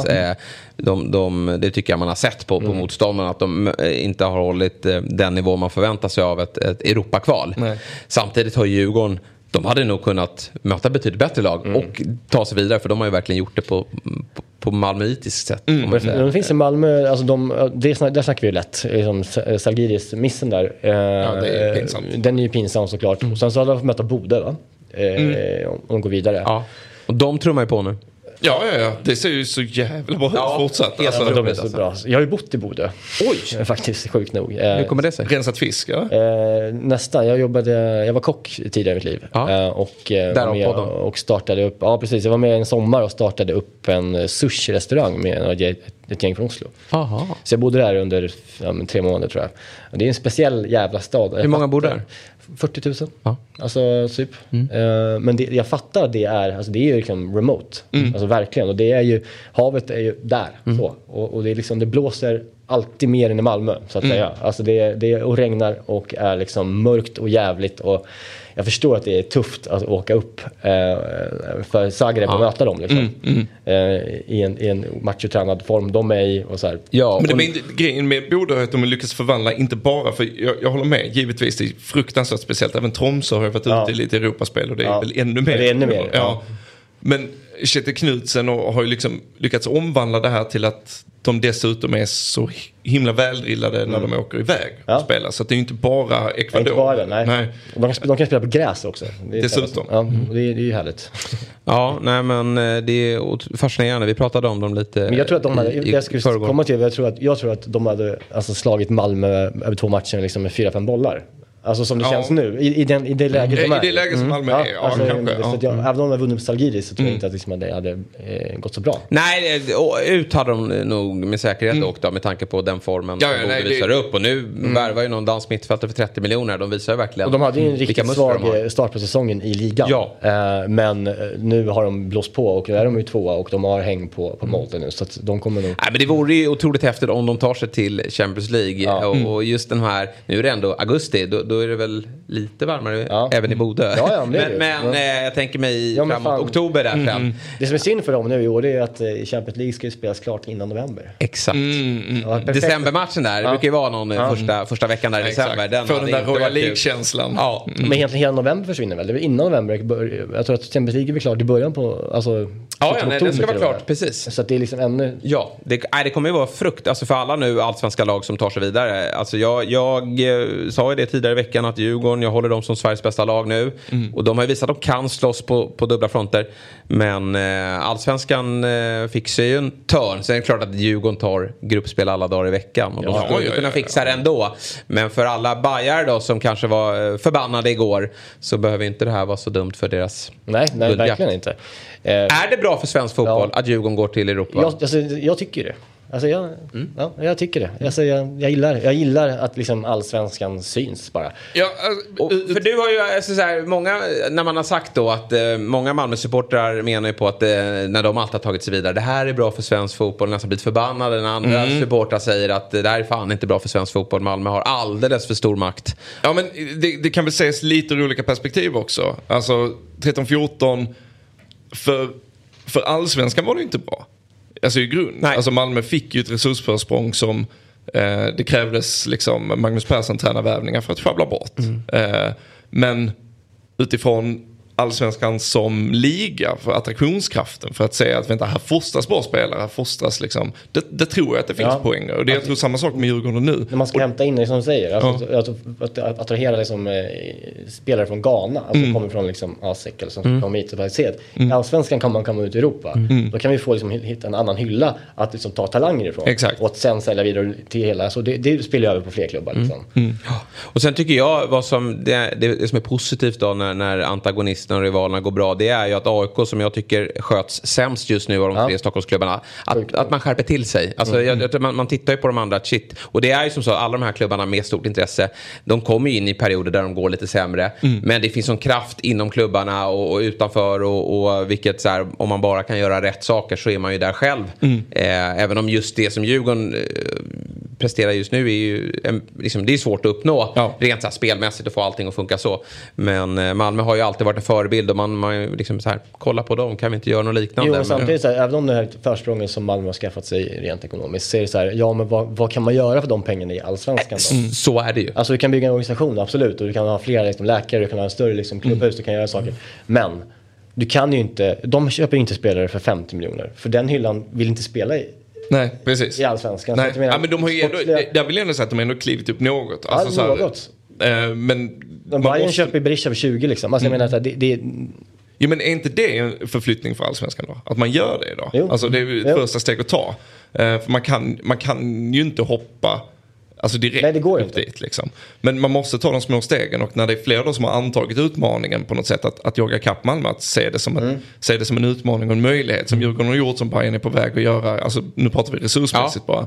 Speaker 2: Det tycker jag man har sett på motståndarna, att de inte har hållit den nivå man förväntar sig av ett Europakval. Samtidigt har Djurgården, de hade nog kunnat möta betydligt bättre lag och ta sig vidare, för de har ju verkligen gjort det på malmöitiskt sätt.
Speaker 4: Det finns i Malmö, alltså där snackar vi ju lätt, liksom Salgiris missen där.
Speaker 3: Det är pinsamt.
Speaker 4: Den är ju pinsam såklart. Och sen så hade de fått möta Bodø, va? Om de går vidare.
Speaker 2: Ja. Och de tror man ju på nu.
Speaker 3: Ja. Det ser ju så jävla bra ut fortsatt.
Speaker 2: Alltså,
Speaker 4: De är så bra. Jag har ju bott i Bodö.
Speaker 2: Oj!
Speaker 4: Faktiskt, sjukt nog.
Speaker 2: Hur kommer det sig?
Speaker 3: Rensat fisk, eller?
Speaker 4: Nästan. Jag var kock tidigare i mitt liv.
Speaker 2: Ja.
Speaker 4: Och startade upp, ja precis, jag var med en sommar och startade upp en sushi-restaurang med ett gäng från Oslo.
Speaker 2: Aha.
Speaker 4: Så jag bodde där under 3 månader tror jag. Och det är en speciell jävla stad.
Speaker 2: Hur många bor där?
Speaker 4: 40 000.
Speaker 2: Ja.
Speaker 4: Alltså typ. Men det, jag fattar det är ju liksom remote. Alltså verkligen. Och det är ju, havet är ju där. Så. Och det är liksom, det blåser alltid mer än i Malmö så att säga. Alltså det och regnar och är liksom mörkt och jävligt och jag förstår att det är tufft att åka upp för Zagreb och möta dem liksom. I en machotränad form de är i och så här.
Speaker 3: Ja, men grejen med Bodö är att de lyckas förvandla, inte bara för jag håller med, givetvis det är fruktansvärt speciellt. Även Tromsö har varit ute i lite Europaspel och det är väl ännu mer.
Speaker 4: Det är ännu mer.
Speaker 3: Ja. Men Kjetil Knudsen har ju liksom lyckats omvandla det här till att de dessutom är så himla väldrillade när de åker iväg och spelar. Så att det är ju inte bara Ecuador.
Speaker 4: Inte bara det, nej. De kan spela på gräs också.
Speaker 3: Dessutom.
Speaker 4: Ja, det är ju härligt.
Speaker 2: Ja, nej men det är fascinerande. Vi pratade om dem lite.
Speaker 4: Men jag tror att de hade, jag tror att de hade alltså slagit Malmö över 2 matcher liksom med 4-5 bollar. Alltså som det känns nu, i det läget de är.
Speaker 3: I det läget som Malmö är, kanske.
Speaker 4: Även om de har vunnit Salgiris så tror jag inte att liksom det hade gått så bra.
Speaker 2: Nej, ut hade de nog med säkerhet åkt då, med tanke på den formen de visar upp. Och nu värvar ju någon dansk mittfältare för 30 miljoner. De visar ju verkligen. Och
Speaker 4: de hade ju en riktigt svag start på säsongen i ligan.
Speaker 2: Ja.
Speaker 4: Men nu har de blåst på och nu är de ju 2 och de har häng på målet nu. Så att de kommer nog...
Speaker 2: Nej, men det vore ju otroligt häftigt om de tar sig till Champions League. Ja. Och just den här, nu är det ändå augusti, då är det väl lite varmare även i Bodö. Men jag tänker mig framåt oktober där fram.
Speaker 4: Det som är synd för dem nu i år är att Champions League ska ju spelas klart innan november.
Speaker 2: Exakt. Decembermatchen där, det brukar ju vara någon första veckan där i december. Den
Speaker 3: för den där Royal League-känslan.
Speaker 4: Ja. Men egentligen hela november försvinner väl? Det är innan november. Jag tror att Champions League är klart i början på... Alltså,
Speaker 2: det ska vara klart, precis.
Speaker 4: Så att det är liksom ännu...
Speaker 2: Ja, det kommer ju vara frukt. Alltså för alla nu allsvenska lag som tar sig vidare. Alltså jag sa ju det tidigare i veckan att Djurgården, jag håller dem som Sveriges bästa lag nu. Och de har ju visat att de kan slåss på dubbla fronter. Men allsvenskan fixar ju en törn. Sen är det klart att Djurgården tar gruppspel alla dagar i veckan. Och de skulle kunna fixa det ändå. Men för alla bajar då som kanske var förbannade igår, så behöver inte det här vara så dumt för deras
Speaker 4: Nej, verkligen inte.
Speaker 2: Är det bra för svensk fotboll att Djurgården går till Europa?
Speaker 4: Jag tycker det. Alltså jag tycker det. Alltså jag gillar att liksom allsvenskan syns bara.
Speaker 3: Ja,
Speaker 2: för du har ju alltså, så här, många, när man har sagt då att många Malmö-supportrar menar ju på att när de alltid har tagit sig vidare, det här är bra för svensk fotboll, nästan blivit förbannade när andra supportrar säger att det här är fan inte bra för svensk fotboll, Malmö har alldeles för stor makt.
Speaker 3: Ja, men det kan väl ses lite ur olika perspektiv också. Alltså 13-14 för allsvenskan var det inte bra. Alltså i grund. Alltså Malmö fick ju ett resursförsprång som det krävdes liksom Magnus Persson tränarvärvningar för att sjabbla bort. Men utifrån allsvenskan som liga för attraktionskraften, för att säga att vänta, här fostras bra spelare, här fostras liksom, det tror jag att det finns poänger. Och det jag tror samma sak med Djurgården nu.
Speaker 4: När man ska hämta in det som de säger, alltså, att attrahera liksom, spelare från Ghana, alltså kommer från liksom ASEC eller som kommer hit och se att allsvenskan kan man komma ut i Europa. Då kan vi få liksom, hitta en annan hylla att liksom, ta talanger ifrån.
Speaker 3: Exakt.
Speaker 4: Och att sen sälja vidare till hela, så det spelar över på fler klubbar liksom.
Speaker 2: Och sen tycker jag vad som det som är positivt då när antagonisterna och rivalerna går bra, det är ju att AIK, som jag tycker sköts sämst just nu av de 3 Stockholmsklubbarna, att man skärper till sig. Alltså man tittar ju på de andra, och det är ju som så, alla de här klubbarna med stort intresse, de kommer ju in i perioder där de går lite sämre, men det finns en kraft inom klubbarna och utanför och vilket så här, om man bara kan göra rätt saker så är man ju där själv. Även om just det som Djurgården presterar just nu är ju liksom, det är svårt att uppnå rent så här, spelmässigt och få allting att funka så. Men Malmö har ju alltid varit en förebild och man liksom så här, kolla på dem, kan vi inte göra något liknande?
Speaker 4: Jo, samtidigt så här, även om det här försprånget som Malmö har skaffat sig rent ekonomiskt, så är det så här, men vad kan man göra för de pengarna i allsvenskan då?
Speaker 2: Så är det ju.
Speaker 4: Alltså du kan bygga en organisation, absolut, och du kan ha flera liksom, läkare, du kan ha en större liksom, klubbhus, du kan göra saker. Men du kan ju inte, de köper inte spelare för 50 miljoner, för den hyllan vill inte spela i.
Speaker 3: Nej, precis.
Speaker 4: I allsvenskan.
Speaker 3: Nej. Men de har ju ändå, jag vill ändå säga att de ändå klivit upp något. Alltså,
Speaker 4: något.
Speaker 3: Men
Speaker 4: Bayern köper Berisha för 20 liksom. Alltså jag menar att
Speaker 3: Jo, men är inte det en förflyttning för Allsvenskan då? Att man gör det då?
Speaker 4: Jo.
Speaker 3: Alltså det är ju ett första steg att ta. För man kan ju inte hoppa alltså direkt.
Speaker 4: Nej, det går
Speaker 3: upp
Speaker 4: inte.
Speaker 3: dit liksom. Men man måste ta de små stegen, och när det är fler då som har antagit utmaningen på något sätt att jaga kapp Malmö, att se det som en utmaning och en möjlighet som Djurgården har gjort, som Bayern är på väg att göra. Alltså nu pratar vi resursmässigt bara.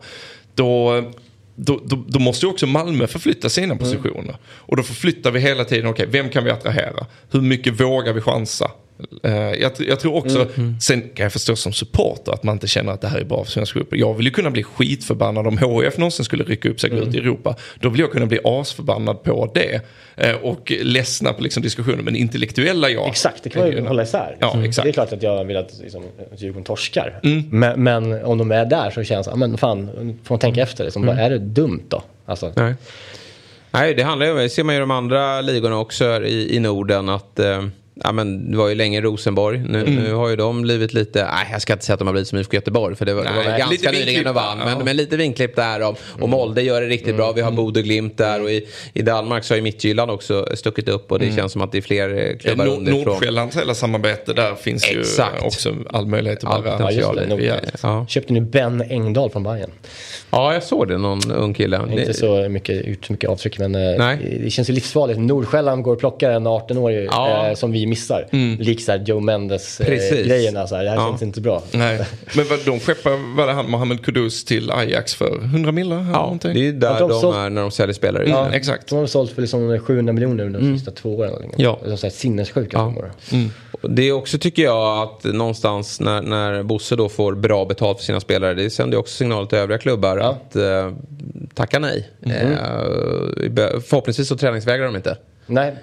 Speaker 3: Då måste ju också Malmö förflytta sina positioner. Och då förflyttar vi hela tiden, okej, vem kan vi attrahera? Hur mycket vågar vi chansa? Jag tror också, sen kan jag förstå som supporter att man inte känner att det här är bra för svenska grupper. Jag vill ju kunna bli skitförbannad om HIF någonsin skulle rycka upp sig ut i Europa. Då vill jag kunna bli asförbannad på det. Och ledsna på liksom diskussionen, men intellektuella jag.
Speaker 4: Exakt, det kan man ju hålla isär.
Speaker 3: Ja, exakt.
Speaker 4: Det är klart att jag vill att Djurgården torskar. Men om de är där så känns men fan, får man tänka efter det. Är det dumt då? Alltså.
Speaker 2: Nej, det handlar ju om, det ser man ju i de andra ligorna också i Norden, att men det var ju länge Rosenborg. Nu har ju de blivit lite... Nej, jag ska inte säga att de har blivit som IFK Göteborg, för det var ganska nyligen de vann. Men lite vinklipp där. Och Molde gör det riktigt bra. Vi har Bodø Glimt där. Och i Danmark så har ju Midtjylland också stuckit upp. Och det känns som att det är fler klubbar underifrån.
Speaker 3: Nordsjällands hela samarbete där finns ju också all möjlighet att bara...
Speaker 4: Köpte nu Ben Engdahl från Bayern.
Speaker 2: Ja, jag såg det. Någon ung kille.
Speaker 4: Inte så mycket avtryck, men det känns ju livsfarligt. Nordsjälland går och plockar en 18-årig som vi missar. Lik såhär Joe Mendes grejerna. Det här känns inte bra.
Speaker 3: Nej. Men de skeppar han Mohamed Kudus till Ajax för 100 miljoner?
Speaker 2: Ja, det är ju där de är när de säljer spelare.
Speaker 3: Ja, exakt.
Speaker 4: De har sålt för liksom 700 miljoner under de sista 2 åren.
Speaker 2: Ja.
Speaker 4: Det är sinnessjuka.
Speaker 2: Det är också, tycker jag, att någonstans när Bosse då får bra betalt för sina spelare, det sänder också signaler till övriga klubbar att tacka nej. Förhoppningsvis så träningsvägrar de inte.
Speaker 4: Nej,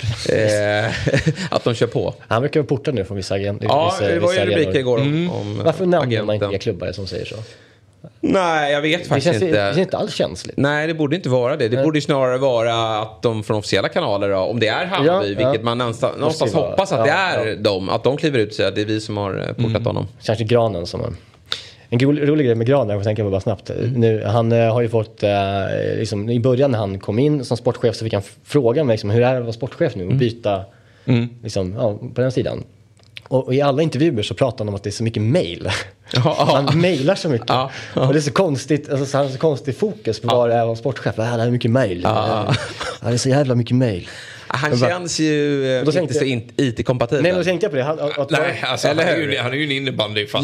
Speaker 2: att de kör på.
Speaker 4: Han verkar vara portad nu från vissa agenter.
Speaker 2: Det var ju rubriker igår om
Speaker 4: varför nämner man inte inga klubbar som säger så?
Speaker 2: Nej, jag vet faktiskt inte.
Speaker 4: Det känns inte alls känsligt.
Speaker 2: Nej, det borde inte vara det. Det borde ju snarare vara att de från officiella kanaler, om det är Hammarby, vilket man någonstans hoppas att det är de, att de kliver ut och säger att det är vi som har portat honom.
Speaker 4: Kanske Granen som en rolig grej med Granen, jag tänker bara snabbt. Nu, han har ju fått, liksom, i början när han kom in som sportchef så fick han fråga mig liksom, hur är det att vara sportchef nu och byta liksom, på den sidan. Och i alla intervjuer så pratar han om att det är så mycket mejl. Han mejlar så mycket. Och det är så konstigt, alltså, han har så konstigt fokus på vad det är att vara sportchef. Det är mycket mejl. Det är så jävla mycket mejl.
Speaker 2: Han känns ju inte så IT-kompatibel.
Speaker 4: Nej, då tänkte jag på det.
Speaker 3: Han är ju en innebandyfarsa.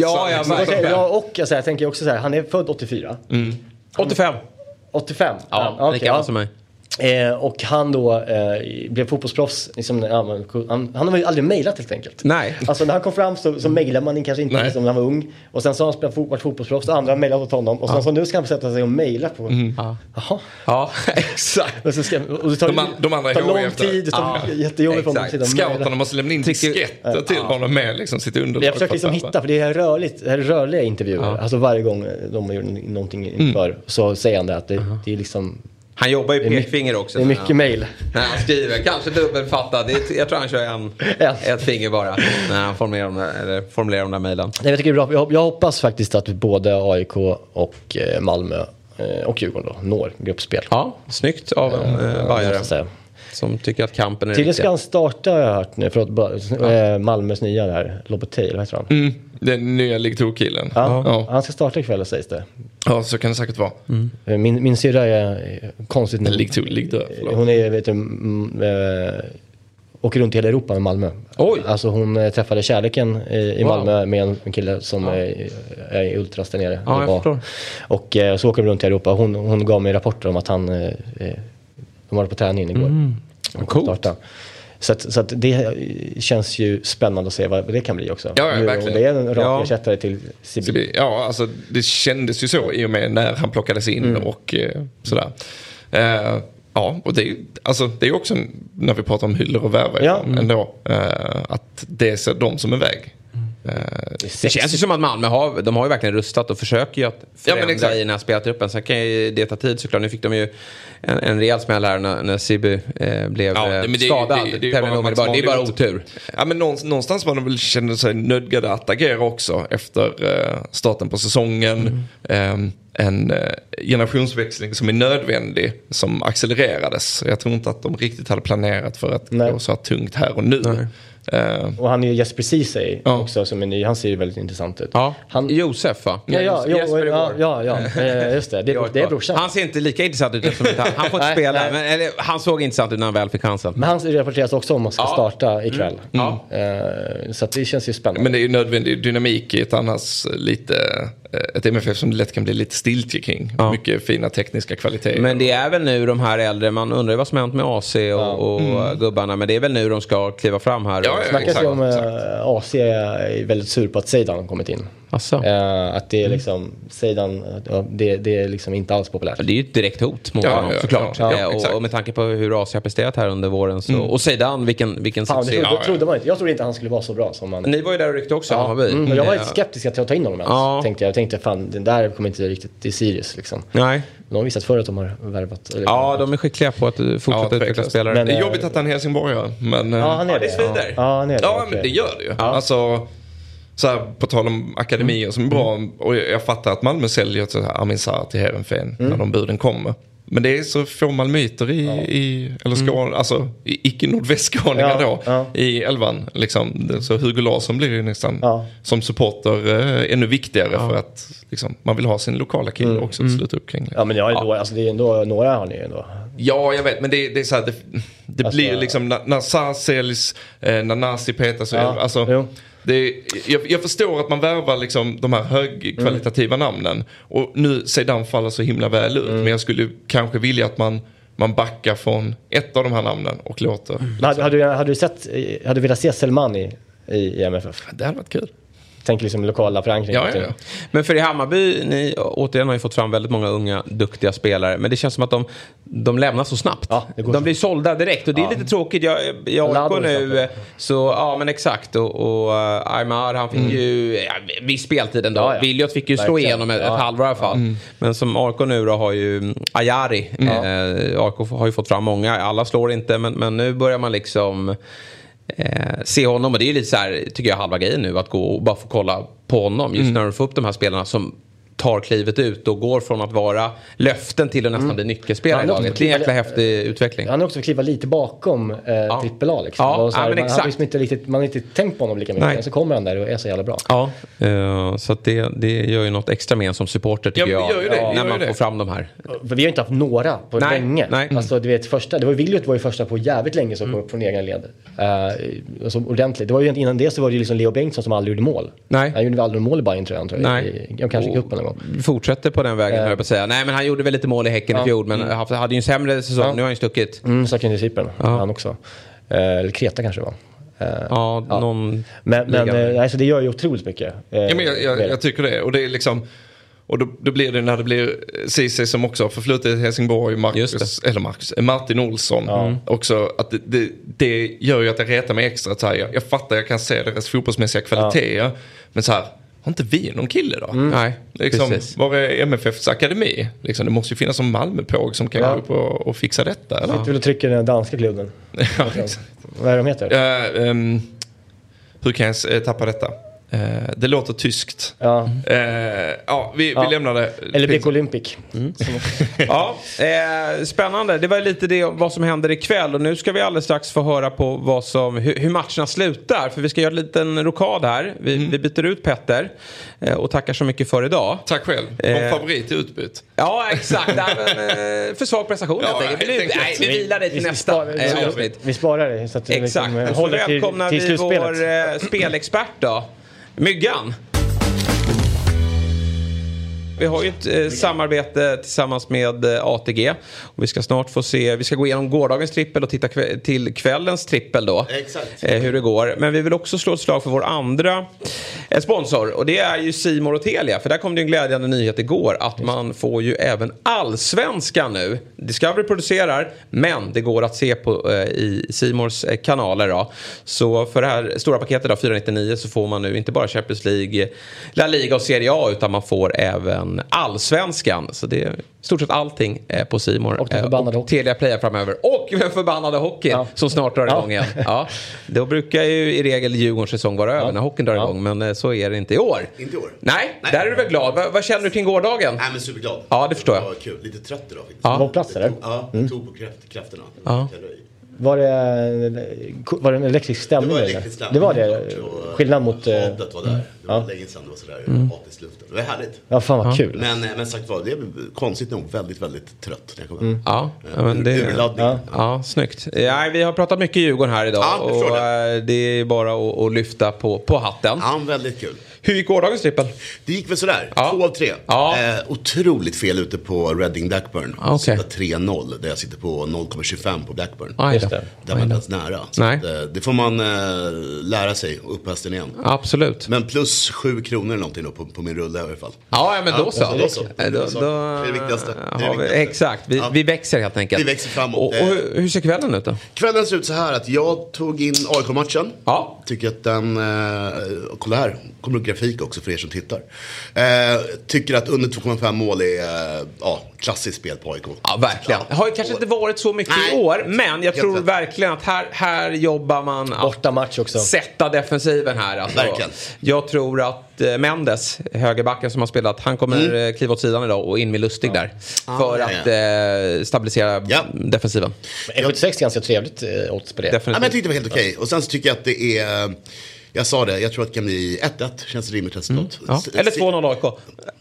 Speaker 4: Jag tänker också så här, han är född 84.
Speaker 2: 85.
Speaker 4: 85?
Speaker 2: Ja, lika bra som mig.
Speaker 4: Och han då blev fotbollsproffs liksom, han har ju aldrig mejlat helt enkelt.
Speaker 2: Nej.
Speaker 4: Alltså när han kom fram så mejlade man kanske inte liksom, när han var ung. Och sen så har han spelat fotbollsproffs och andra mejlat åt honom. Och sen så nu ska han sätta sig och mejla på. Jaha.
Speaker 2: Ja, exakt.
Speaker 4: Och det tar lång tid. Det tar jättejobbigt för honom.
Speaker 3: Scouterna måste lämna in disketter till honom med liksom, sitt underlag.
Speaker 4: Jag försöker liksom hitta, för det är rörliga intervjuer. Alltså varje gång de har gjort någonting inför så säger han det att det är liksom...
Speaker 2: Han jobbar ju pekfinger också.
Speaker 4: Det är mycket mejl.
Speaker 2: När han skriver, kanske dubbelfattad. Jag tror han kör ett finger bara när han formulerar de där mejlen.
Speaker 4: Jag tycker det är bra. Jag hoppas faktiskt att både AIK och Malmö och Djurgården då når gruppspel.
Speaker 2: Ja, snyggt av Bajare. Som tycker att kampen är
Speaker 4: riktig. Ska han starta, har jag hört nu, för Malmös nya där, Lopetegui, vad heter han?
Speaker 3: Den nya League 2-killen.
Speaker 4: Han ska starta ikväll, säger det.
Speaker 3: Ja, så kan det säkert vara.
Speaker 4: Min syrra är konstigt nog.
Speaker 3: League 2,
Speaker 4: hon är, vet du, åker runt i hela Europa med Malmö.
Speaker 2: Oj.
Speaker 4: Alltså hon träffade kärleken i Malmö med en kille som är ultras där nere.
Speaker 2: Ja, jag förstår.
Speaker 4: Och så åker de runt i Europa. Hon gav mig rapporter om att de var på träningen igår.
Speaker 2: Coolt.
Speaker 4: Så att det känns ju spännande att se vad det kan bli också.
Speaker 3: Ja, verkligen.
Speaker 4: Det är en rak ersättare till Sibi.
Speaker 3: Ja, alltså det kändes ju så i och med när han plockades in och sådär. Ja, och det är också när vi pratar om hyllor och värvar ändå, att det ser de som en väg.
Speaker 2: Det känns ju som att Malmö de har ju verkligen rustat och försöker ju att förändra i den här spelartruppen. Sen kan ju det ta tid såklart. Nu fick de ju en rejäl smäll här när Sibu blev skadad. Det är bara otur.
Speaker 3: Ja, men någonstans var de väl kände sig nödgade att agera också efter starten på säsongen. En generationsväxling som är nödvändig, som accelererades. Jag tror inte att de riktigt hade planerat för att gå så här tungt här och nu.
Speaker 4: Och han är ju Jesper Ceesay också som är ny. Han ser ju väldigt intressant ut.
Speaker 2: Ja.
Speaker 4: Han...
Speaker 2: Josef va?
Speaker 4: Ja, just det. Det är brorsan.
Speaker 2: Han ser inte lika intressant ut eftersom han får inte spela. Men han såg intressant ut när han väl fick chansen.
Speaker 4: Men han rapporteras också om att ska starta ikväll. Så att det känns ju spännande.
Speaker 3: Men det är ju nödvändig dynamik i ett annars lite... Ett MFF som lätt kan bli lite stiltje kring. Mycket fina tekniska kvaliteter.
Speaker 2: Men det är väl nu de här äldre, man undrar ju vad som hänt med AC och gubbarna. Men det är väl nu de ska kliva fram här.
Speaker 3: Ja,
Speaker 4: snackas ju om AC är väldigt sur på att Zeidan har kommit in. Att det är liksom Zeidan, det är liksom inte alls populärt.
Speaker 2: Det är ju ett direkt hot mot honom såklart. Och med tanke på hur AC har presterat här under våren så, och Zeidan, vilken succé.
Speaker 4: Jag trodde inte han skulle vara så bra som man.
Speaker 2: Ni var ju där och ryckte också.
Speaker 4: Jag var lite skeptisk att ta in honom ens. Jag tänkte fan, den där kommer inte riktigt i Sirius liksom.
Speaker 2: Nej.
Speaker 4: De har visat förut att de har värvat.
Speaker 2: De är skickliga på att fortsätta utveckla spelare.
Speaker 3: Men det är jobbigt att han är Helsingborgare. Men,
Speaker 4: han är
Speaker 2: det svider.
Speaker 3: Ja, men det gör det ju. Alltså, så här, på tal om akademier som är bra. Och jag fattar att Malmö säljer till Armin Sarr till Heerenveen när de buden kommer. Men det är så få malmöiter eller Skåne, alltså icke-nordvästskåningar då i elvan liksom. Så Hugo Larsson blir ju nästan som supporter ännu viktigare för att liksom, man vill ha sin lokala kille också att sluta upp kring.
Speaker 4: Ja, men alltså, det är ändå några har ni ändå.
Speaker 3: Ja, jag vet, men det är så här, det alltså, blir liksom när Sarr säljs, när Nasi petas alltså jag förstår att man värvar liksom de här högkvalitativa namnen och nu Zeidan faller så himla väl ut men jag skulle kanske vilja att man backar från ett av de här namnen och låter
Speaker 4: hade du velat se Selman i MFF?
Speaker 3: Det hade varit kul.
Speaker 4: Tänk liksom lokala förankring.
Speaker 3: Ja.
Speaker 2: Men för i Hammarby, ni återigen har ju fått fram väldigt många unga, duktiga spelare. Men det känns som att de lämnar så snabbt. De blir sålda direkt. Och det är lite tråkigt. Jag orkar nu. Så, men exakt. Och Aymar, han fick ju viss speltid ändå. Williot fick ju slå igenom ett halvår i alla fall. Men som AIK nu då har ju Ayari. AIK har ju fått fram många. Alla slår inte. Men nu börjar man liksom... se honom och det är lite så här, tycker jag, halva grejen nu att gå och bara få kolla på honom just när du får upp de här spelarna som tar klivet ut och går från att vara löften till att nästan bli nyckelspelare i laget. Det är en jäkla häftig utveckling.
Speaker 4: Han har också kliva lite bakom trippel-A liksom. Man har inte tänkt på honom lika mycket. Men så kommer han där och är så jävla bra.
Speaker 2: Så att det gör ju något extra med en som supporter tycker jag. När man får fram de här.
Speaker 4: För vi har inte haft några på länge. Alltså du vet, Williot var ju första på jävligt länge som kom upp från egen led. Alltså, ordentligt. Det var ju innan det så var det ju liksom Leo Bengtsson som aldrig gjorde mål. Han gjorde aldrig mål i Bayern tror jag. Jag kanske gick upp en gång.
Speaker 2: Fortsätter på den vägen, höll jag på att säga. Nej, men han gjorde väl lite mål i Häcken i fjol, men hade ju en sämre säsong. Nu har han ju stuckit.
Speaker 4: Stack in i Cypern, han också. Eller Kreta kanske det var.
Speaker 2: Någon...
Speaker 4: Men så det gör ju otroligt mycket.
Speaker 3: Jag tycker det. Och det är liksom... Och då blir det när det blir Ceesay som också har förflutit i Helsingborg, Martin Olsson också, att det gör ju att jag retar mig extra så här. Jag fattar, jag kan se deras fotbollsmässiga kvaliteter, men så här, har inte vi någon kille då?
Speaker 2: Nej,
Speaker 3: liksom, var är MFFs akademi? Liksom, det måste ju finnas en Malmöpåg som kan gå upp och fixa detta. Eller?
Speaker 4: Jag vill trycka den danska klubben. Vad är de heter?
Speaker 3: Hur kan jag tappa detta? Det låter tyskt. Vi lämnar det.
Speaker 4: Eller BK Olympic.
Speaker 2: Spännande. Det var lite vad som händer ikväll. Och nu ska vi alldeles strax få höra på hur matcherna slutar. För vi ska göra en liten rokad här. Vi byter ut Petter. Och tackar så mycket för idag.
Speaker 3: Tack själv. Som favorit i utbyt.
Speaker 2: Ja, exakt. För svag prestation. Vi vilar dig till nästa avsnitt.
Speaker 4: Vi sparar det. Så att
Speaker 2: exakt. Och så välkomnar vi vår spelexpert då. Myggan. Vi har ju ett samarbete tillsammans med ATG. Och vi ska snart få se, vi ska gå igenom gårdagens trippel och titta till kvällens trippel då.
Speaker 5: Exakt.
Speaker 2: Hur det går. Men vi vill också slå ett slag för vår andra sponsor. Och det är ju C More och Telia. För där kom det en glädjande nyhet igår. Att man får ju även allsvenskan nu. Discovery producerar. Men det går att se på i C Mores kanaler då. Så för det här stora paketet då, 499, så får man nu inte bara Champions League, La Liga och Serie A. Utan man får även allsvenskan. Så det är stort sett allting på C More. Och Telia Play framöver. Och den förbannade hockeyn som snart drar igång igen. Då brukar ju i regel Djurgårdens säsong vara över när hockeyn drar igång. Men så är det inte i år.
Speaker 5: Inte i år.
Speaker 2: Nej. Där är du väl glad. Vad känner du kring gårdagen?
Speaker 5: Nej, men superglad.
Speaker 2: Ja, det förstår jag.
Speaker 5: Det var kul. Lite trött idag faktiskt.
Speaker 4: Var plats eller?
Speaker 5: Ja, tog på krafterna.
Speaker 4: Var det en elektrisk stämning?
Speaker 5: Det var
Speaker 4: eller?
Speaker 5: elektrisk stämning.
Speaker 4: Det var det. Skillnad mot...
Speaker 5: Hatet var där. Det var länge sedan det var sådär hatiskt luften. Det var härligt.
Speaker 4: Ja, fan vad kul.
Speaker 5: Men sagt var, det är konstigt nog väldigt, väldigt trött när jag kom hem.
Speaker 2: Ja, men det...
Speaker 5: Urladdning.
Speaker 2: Ja, snyggt. Ja, vi har pratat mycket Djurgården här idag.
Speaker 5: Ja, jag förstår
Speaker 2: och det är bara att lyfta på hatten.
Speaker 5: Ja, väldigt kul.
Speaker 2: Hur gick gårdagens trippel?
Speaker 5: Det gick väl sådär,
Speaker 2: Ja.
Speaker 5: 2 av 3.
Speaker 2: Ja.
Speaker 5: Otroligt fel ute på Reading Blackburn.
Speaker 2: Okej.
Speaker 5: 3-0, där jag sitter på 0,25 på Blackburn.
Speaker 2: Aj
Speaker 4: Just
Speaker 2: då.
Speaker 4: det.
Speaker 5: Där var inte ens nära. Så
Speaker 2: Nej.
Speaker 5: att, det får man lära sig, upp hästen igen.
Speaker 2: Absolut.
Speaker 5: Men plus 7 kronor eller någonting då på min rulle i alla fall.
Speaker 2: Ja, men då så.
Speaker 5: då så.
Speaker 2: Då,
Speaker 5: Det är det viktigaste. Det är
Speaker 2: har
Speaker 5: det
Speaker 2: vi,
Speaker 5: viktigaste.
Speaker 2: exakt, vi växer helt enkelt.
Speaker 5: Vi växer framåt.
Speaker 2: Och hur ser kvällen ut då?
Speaker 5: Kvällen ser ut så här att jag tog in AIK-matchen.
Speaker 2: Ja.
Speaker 5: Tycker att den, kolla här, kommer upp grafik också för er som tittar. Tycker att under 2,5 mål är klassiskt spel på AIK.
Speaker 2: Ja, verkligen. Det har ju kanske inte varit så mycket i
Speaker 5: Nej.
Speaker 2: år, men jag tror
Speaker 5: rätt.
Speaker 2: verkligen att här jobbar man att
Speaker 4: Borta match också.
Speaker 2: sätta defensiven här. Alltså.
Speaker 5: Verkligen.
Speaker 2: Jag tror att Mendes, högerbacken som har spelat, han kommer kliva åt sidan idag och in med Lustig där. För att stabilisera defensiven.
Speaker 4: Men 1,76 är ganska trevligt odds på det.
Speaker 5: Ja,
Speaker 2: Definitivt.
Speaker 5: men jag tyckte det var helt okej. Och sen så tycker jag att det är... Jag sa det, jag tror att det kan bli 1-1. Känns rimligt resultat.
Speaker 2: Ja. Eller 2-0 AIK.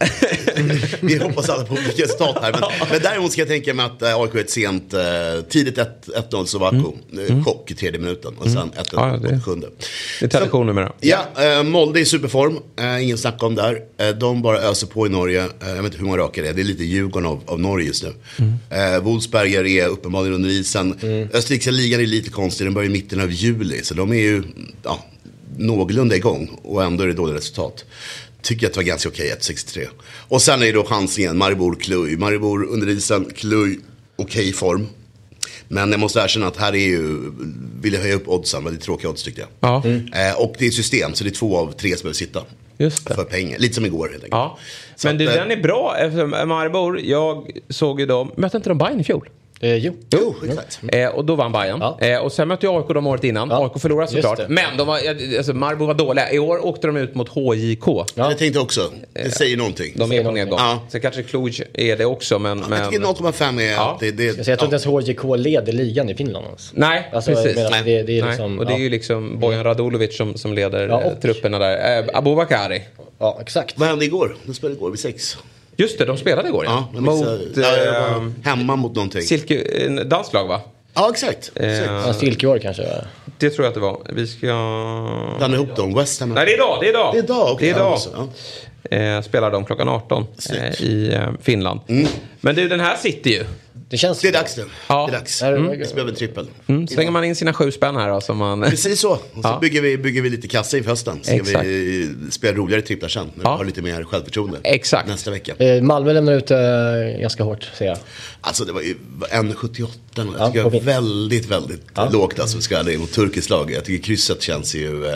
Speaker 5: Vi hoppas alla på olika resultat här. Men däremot ska jag tänka mig att AIK är ett sent, tidigt 1-0 Slovako. Chock i 3:e minuten. Och sen 1-1 på 7:e.
Speaker 2: Det är tradition numera.
Speaker 5: Ja, Molde i superform. Ingen snack om där. De bara öser på i Norge. Jag vet inte hur många raka det är. Det är lite Djurgården av Norge just nu. Wolfsberger är uppenbarligen under isen. Österrikiska ligan är lite konstig. Den börjar i mitten av juli. Så de är ju någorlunda igång. Och ändå är det dåliga resultat. Tycker att det var ganska okej, 1,63. Och sen är det då chansen igen. Maribor-Kluj. Maribor under isen. Kluj okej form. Men jag måste erkänna att här är ju, vill jag höja upp oddsen, väldigt tråkiga odds tyckte jag.
Speaker 2: Ja.
Speaker 5: Och det är system, så det är 2 av 3 som behöver sitta.
Speaker 2: Just det.
Speaker 5: För pengar, lite som igår helt enkelt.
Speaker 2: Ja.
Speaker 5: Så
Speaker 2: Men
Speaker 5: att,
Speaker 2: du, den är bra. Eftersom Maribor, jag såg ju dem, mötte inte de Bayern i fjol?
Speaker 5: Jo, exakt.
Speaker 2: Och då vann Bayern.
Speaker 4: Ja.
Speaker 2: Och sen mötte jag AIK de året innan.
Speaker 4: Ja.
Speaker 2: AIK förlorade
Speaker 4: Just
Speaker 2: såklart.
Speaker 4: det.
Speaker 2: Men de var, alltså, Maribor var dåliga. I år åkte de ut mot HJK.
Speaker 4: Ja.
Speaker 5: Det tänkte jag också, det säger någonting.
Speaker 2: De är på nedgång.
Speaker 5: Ja.
Speaker 2: Sen kanske Cluj är det också. Men,
Speaker 5: Jag tycker 0,5 är...
Speaker 2: Ja.
Speaker 5: Det,
Speaker 4: Jag tror inte ens HJK leder ligan i Finland. Alltså.
Speaker 2: Nej,
Speaker 4: Alltså,
Speaker 2: precis.
Speaker 4: jag menar, det är
Speaker 2: Nej.
Speaker 4: liksom,
Speaker 2: Och det är ju liksom Bojan Radulovic som leder
Speaker 4: och-
Speaker 2: trupperna där. Abubakari.
Speaker 4: Ja, exakt.
Speaker 5: Vad hände igår? De spelade igår vid 6.
Speaker 2: Just det, de spelade igår.
Speaker 5: Ja,
Speaker 2: Mot
Speaker 5: jag var hemma mot någonting.
Speaker 2: dansk lag, va?
Speaker 5: Ja, exakt.
Speaker 4: Ja, Silkeborg kanske.
Speaker 2: Det tror jag att det var. Vi ska...
Speaker 5: Blandade ihop dem, West Ham.
Speaker 2: Nej, det är idag. Det är idag.
Speaker 5: Det är idag, okej.
Speaker 2: Det är idag.
Speaker 5: Ja, alltså,
Speaker 2: Spelar de klockan 18 i Finland. Men du, den här sitter ju.
Speaker 4: Det känns...
Speaker 5: Det är dags nu.
Speaker 2: Ja.
Speaker 5: Det är dags.
Speaker 4: Mm.
Speaker 5: Vi behöver en trippel.
Speaker 2: Slänger man in sina 7 spänn här då, som man...
Speaker 5: Precis så. Och så
Speaker 2: Ja.
Speaker 5: bygger vi lite kassa inför hösten. Ska
Speaker 2: Exakt.
Speaker 5: vi spela roligare tripplar sen. När vi har lite mer självförtroende.
Speaker 2: Exakt.
Speaker 5: Nästa vecka.
Speaker 4: Malmö lämnar ut ganska hårt, ser jag.
Speaker 5: Alltså det var ju 1,78. Jag
Speaker 4: Ja,
Speaker 5: tycker
Speaker 4: okej.
Speaker 5: väldigt lågt. Alltså, ska det mot turkiskt lag. Jag tycker krysset känns ju...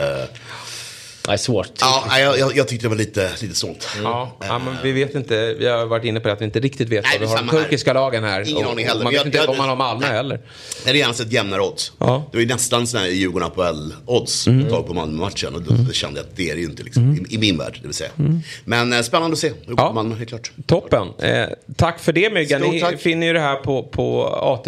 Speaker 4: Nej, svårt.
Speaker 5: Ja, jag tyckte det var lite sånt.
Speaker 2: Ja, men vi vet inte. Vi har varit inne på det att vi inte riktigt vet
Speaker 5: Nej,
Speaker 2: vad vi
Speaker 5: det är
Speaker 2: har de
Speaker 5: samma här.
Speaker 2: turkiska lagen här.
Speaker 5: Ingen aning heller.
Speaker 2: Man vet inte
Speaker 5: Jag-
Speaker 2: vad man har Malmö
Speaker 5: Nej.
Speaker 2: heller.
Speaker 5: Det är gärna sett jämnare odds.
Speaker 2: Ja.
Speaker 5: Det var ju nästan sån här Djurgården på odds ett tag på Malmö-matchen. Och då kände jag att det är det ju inte liksom, i min värld, det vill säga. Men spännande att se.
Speaker 2: Ja.
Speaker 5: Malmö, helt klart.
Speaker 2: Toppen. Tack för det, Myggan.
Speaker 5: Stort
Speaker 2: Ni
Speaker 5: tack.
Speaker 2: finner ju det här på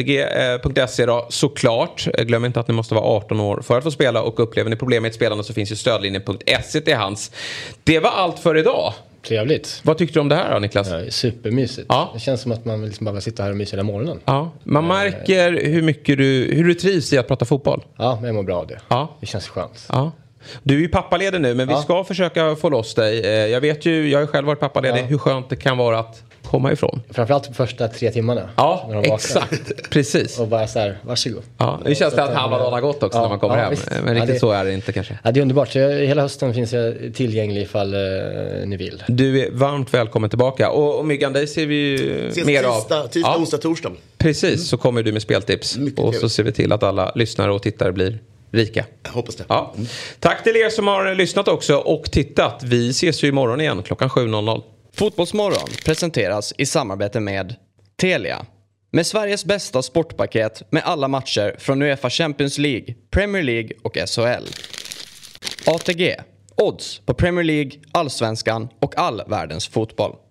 Speaker 2: atg.se då, såklart. Glöm inte att ni måste vara 18 år för att få spela, och upplever ni problem med ett spelande så finns ju stödlinjen.se till hands. Det var allt för idag.
Speaker 4: Trevligt.
Speaker 2: Vad tyckte du om det här då, Niklas?
Speaker 4: Ja, supermysigt.
Speaker 2: Ja.
Speaker 4: Det känns som att man liksom bara vill sitta här och mysa hela morgonen.
Speaker 2: Ja, man märker hur du trivs i att prata fotboll.
Speaker 4: Ja, men jag mår bra av det.
Speaker 2: Ja.
Speaker 4: Det känns skönt.
Speaker 2: Ja. Du är ju pappaledig nu, men vi ska försöka få loss dig. Jag vet ju, jag har ju själv varit pappaledig, hur skönt det kan vara att komma ifrån.
Speaker 4: Framförallt de första 3 timmarna.
Speaker 2: Ja,
Speaker 4: när de vaknar.
Speaker 2: exakt. Precis.
Speaker 4: Och bara så här, varsågod.
Speaker 2: Ja, det känns
Speaker 4: Så
Speaker 2: det att
Speaker 4: att,
Speaker 2: halva dagen har gått också
Speaker 4: ja,
Speaker 2: när man kommer
Speaker 4: ja,
Speaker 2: hem.
Speaker 4: visst.
Speaker 2: Men
Speaker 4: Ja,
Speaker 2: riktigt
Speaker 4: det-
Speaker 2: så är det inte kanske.
Speaker 4: Ja, det är underbart. Så hela hösten finns jag tillgänglig ifall ni vill.
Speaker 2: Du är varmt välkommen tillbaka. Och Myggan, dig ser vi ju
Speaker 5: Ses
Speaker 2: mer
Speaker 5: tisdag,
Speaker 2: av.
Speaker 5: tisdag, onsdag, torsdag.
Speaker 2: Precis, så kommer du med speltips.
Speaker 5: Mycket
Speaker 2: Och så
Speaker 5: trevligt.
Speaker 2: ser vi till att alla lyssnare och tittare blir rika.
Speaker 5: Jag hoppas det.
Speaker 2: Ja. Tack till er som har lyssnat också och tittat. Vi ses ju imorgon igen klockan 7.00.
Speaker 1: Fotbollsmorgon presenteras i samarbete med Telia. Med Sveriges bästa sportpaket med alla matcher från UEFA Champions League, Premier League och SHL. ATG. Odds på Premier League, Allsvenskan och all världens fotboll.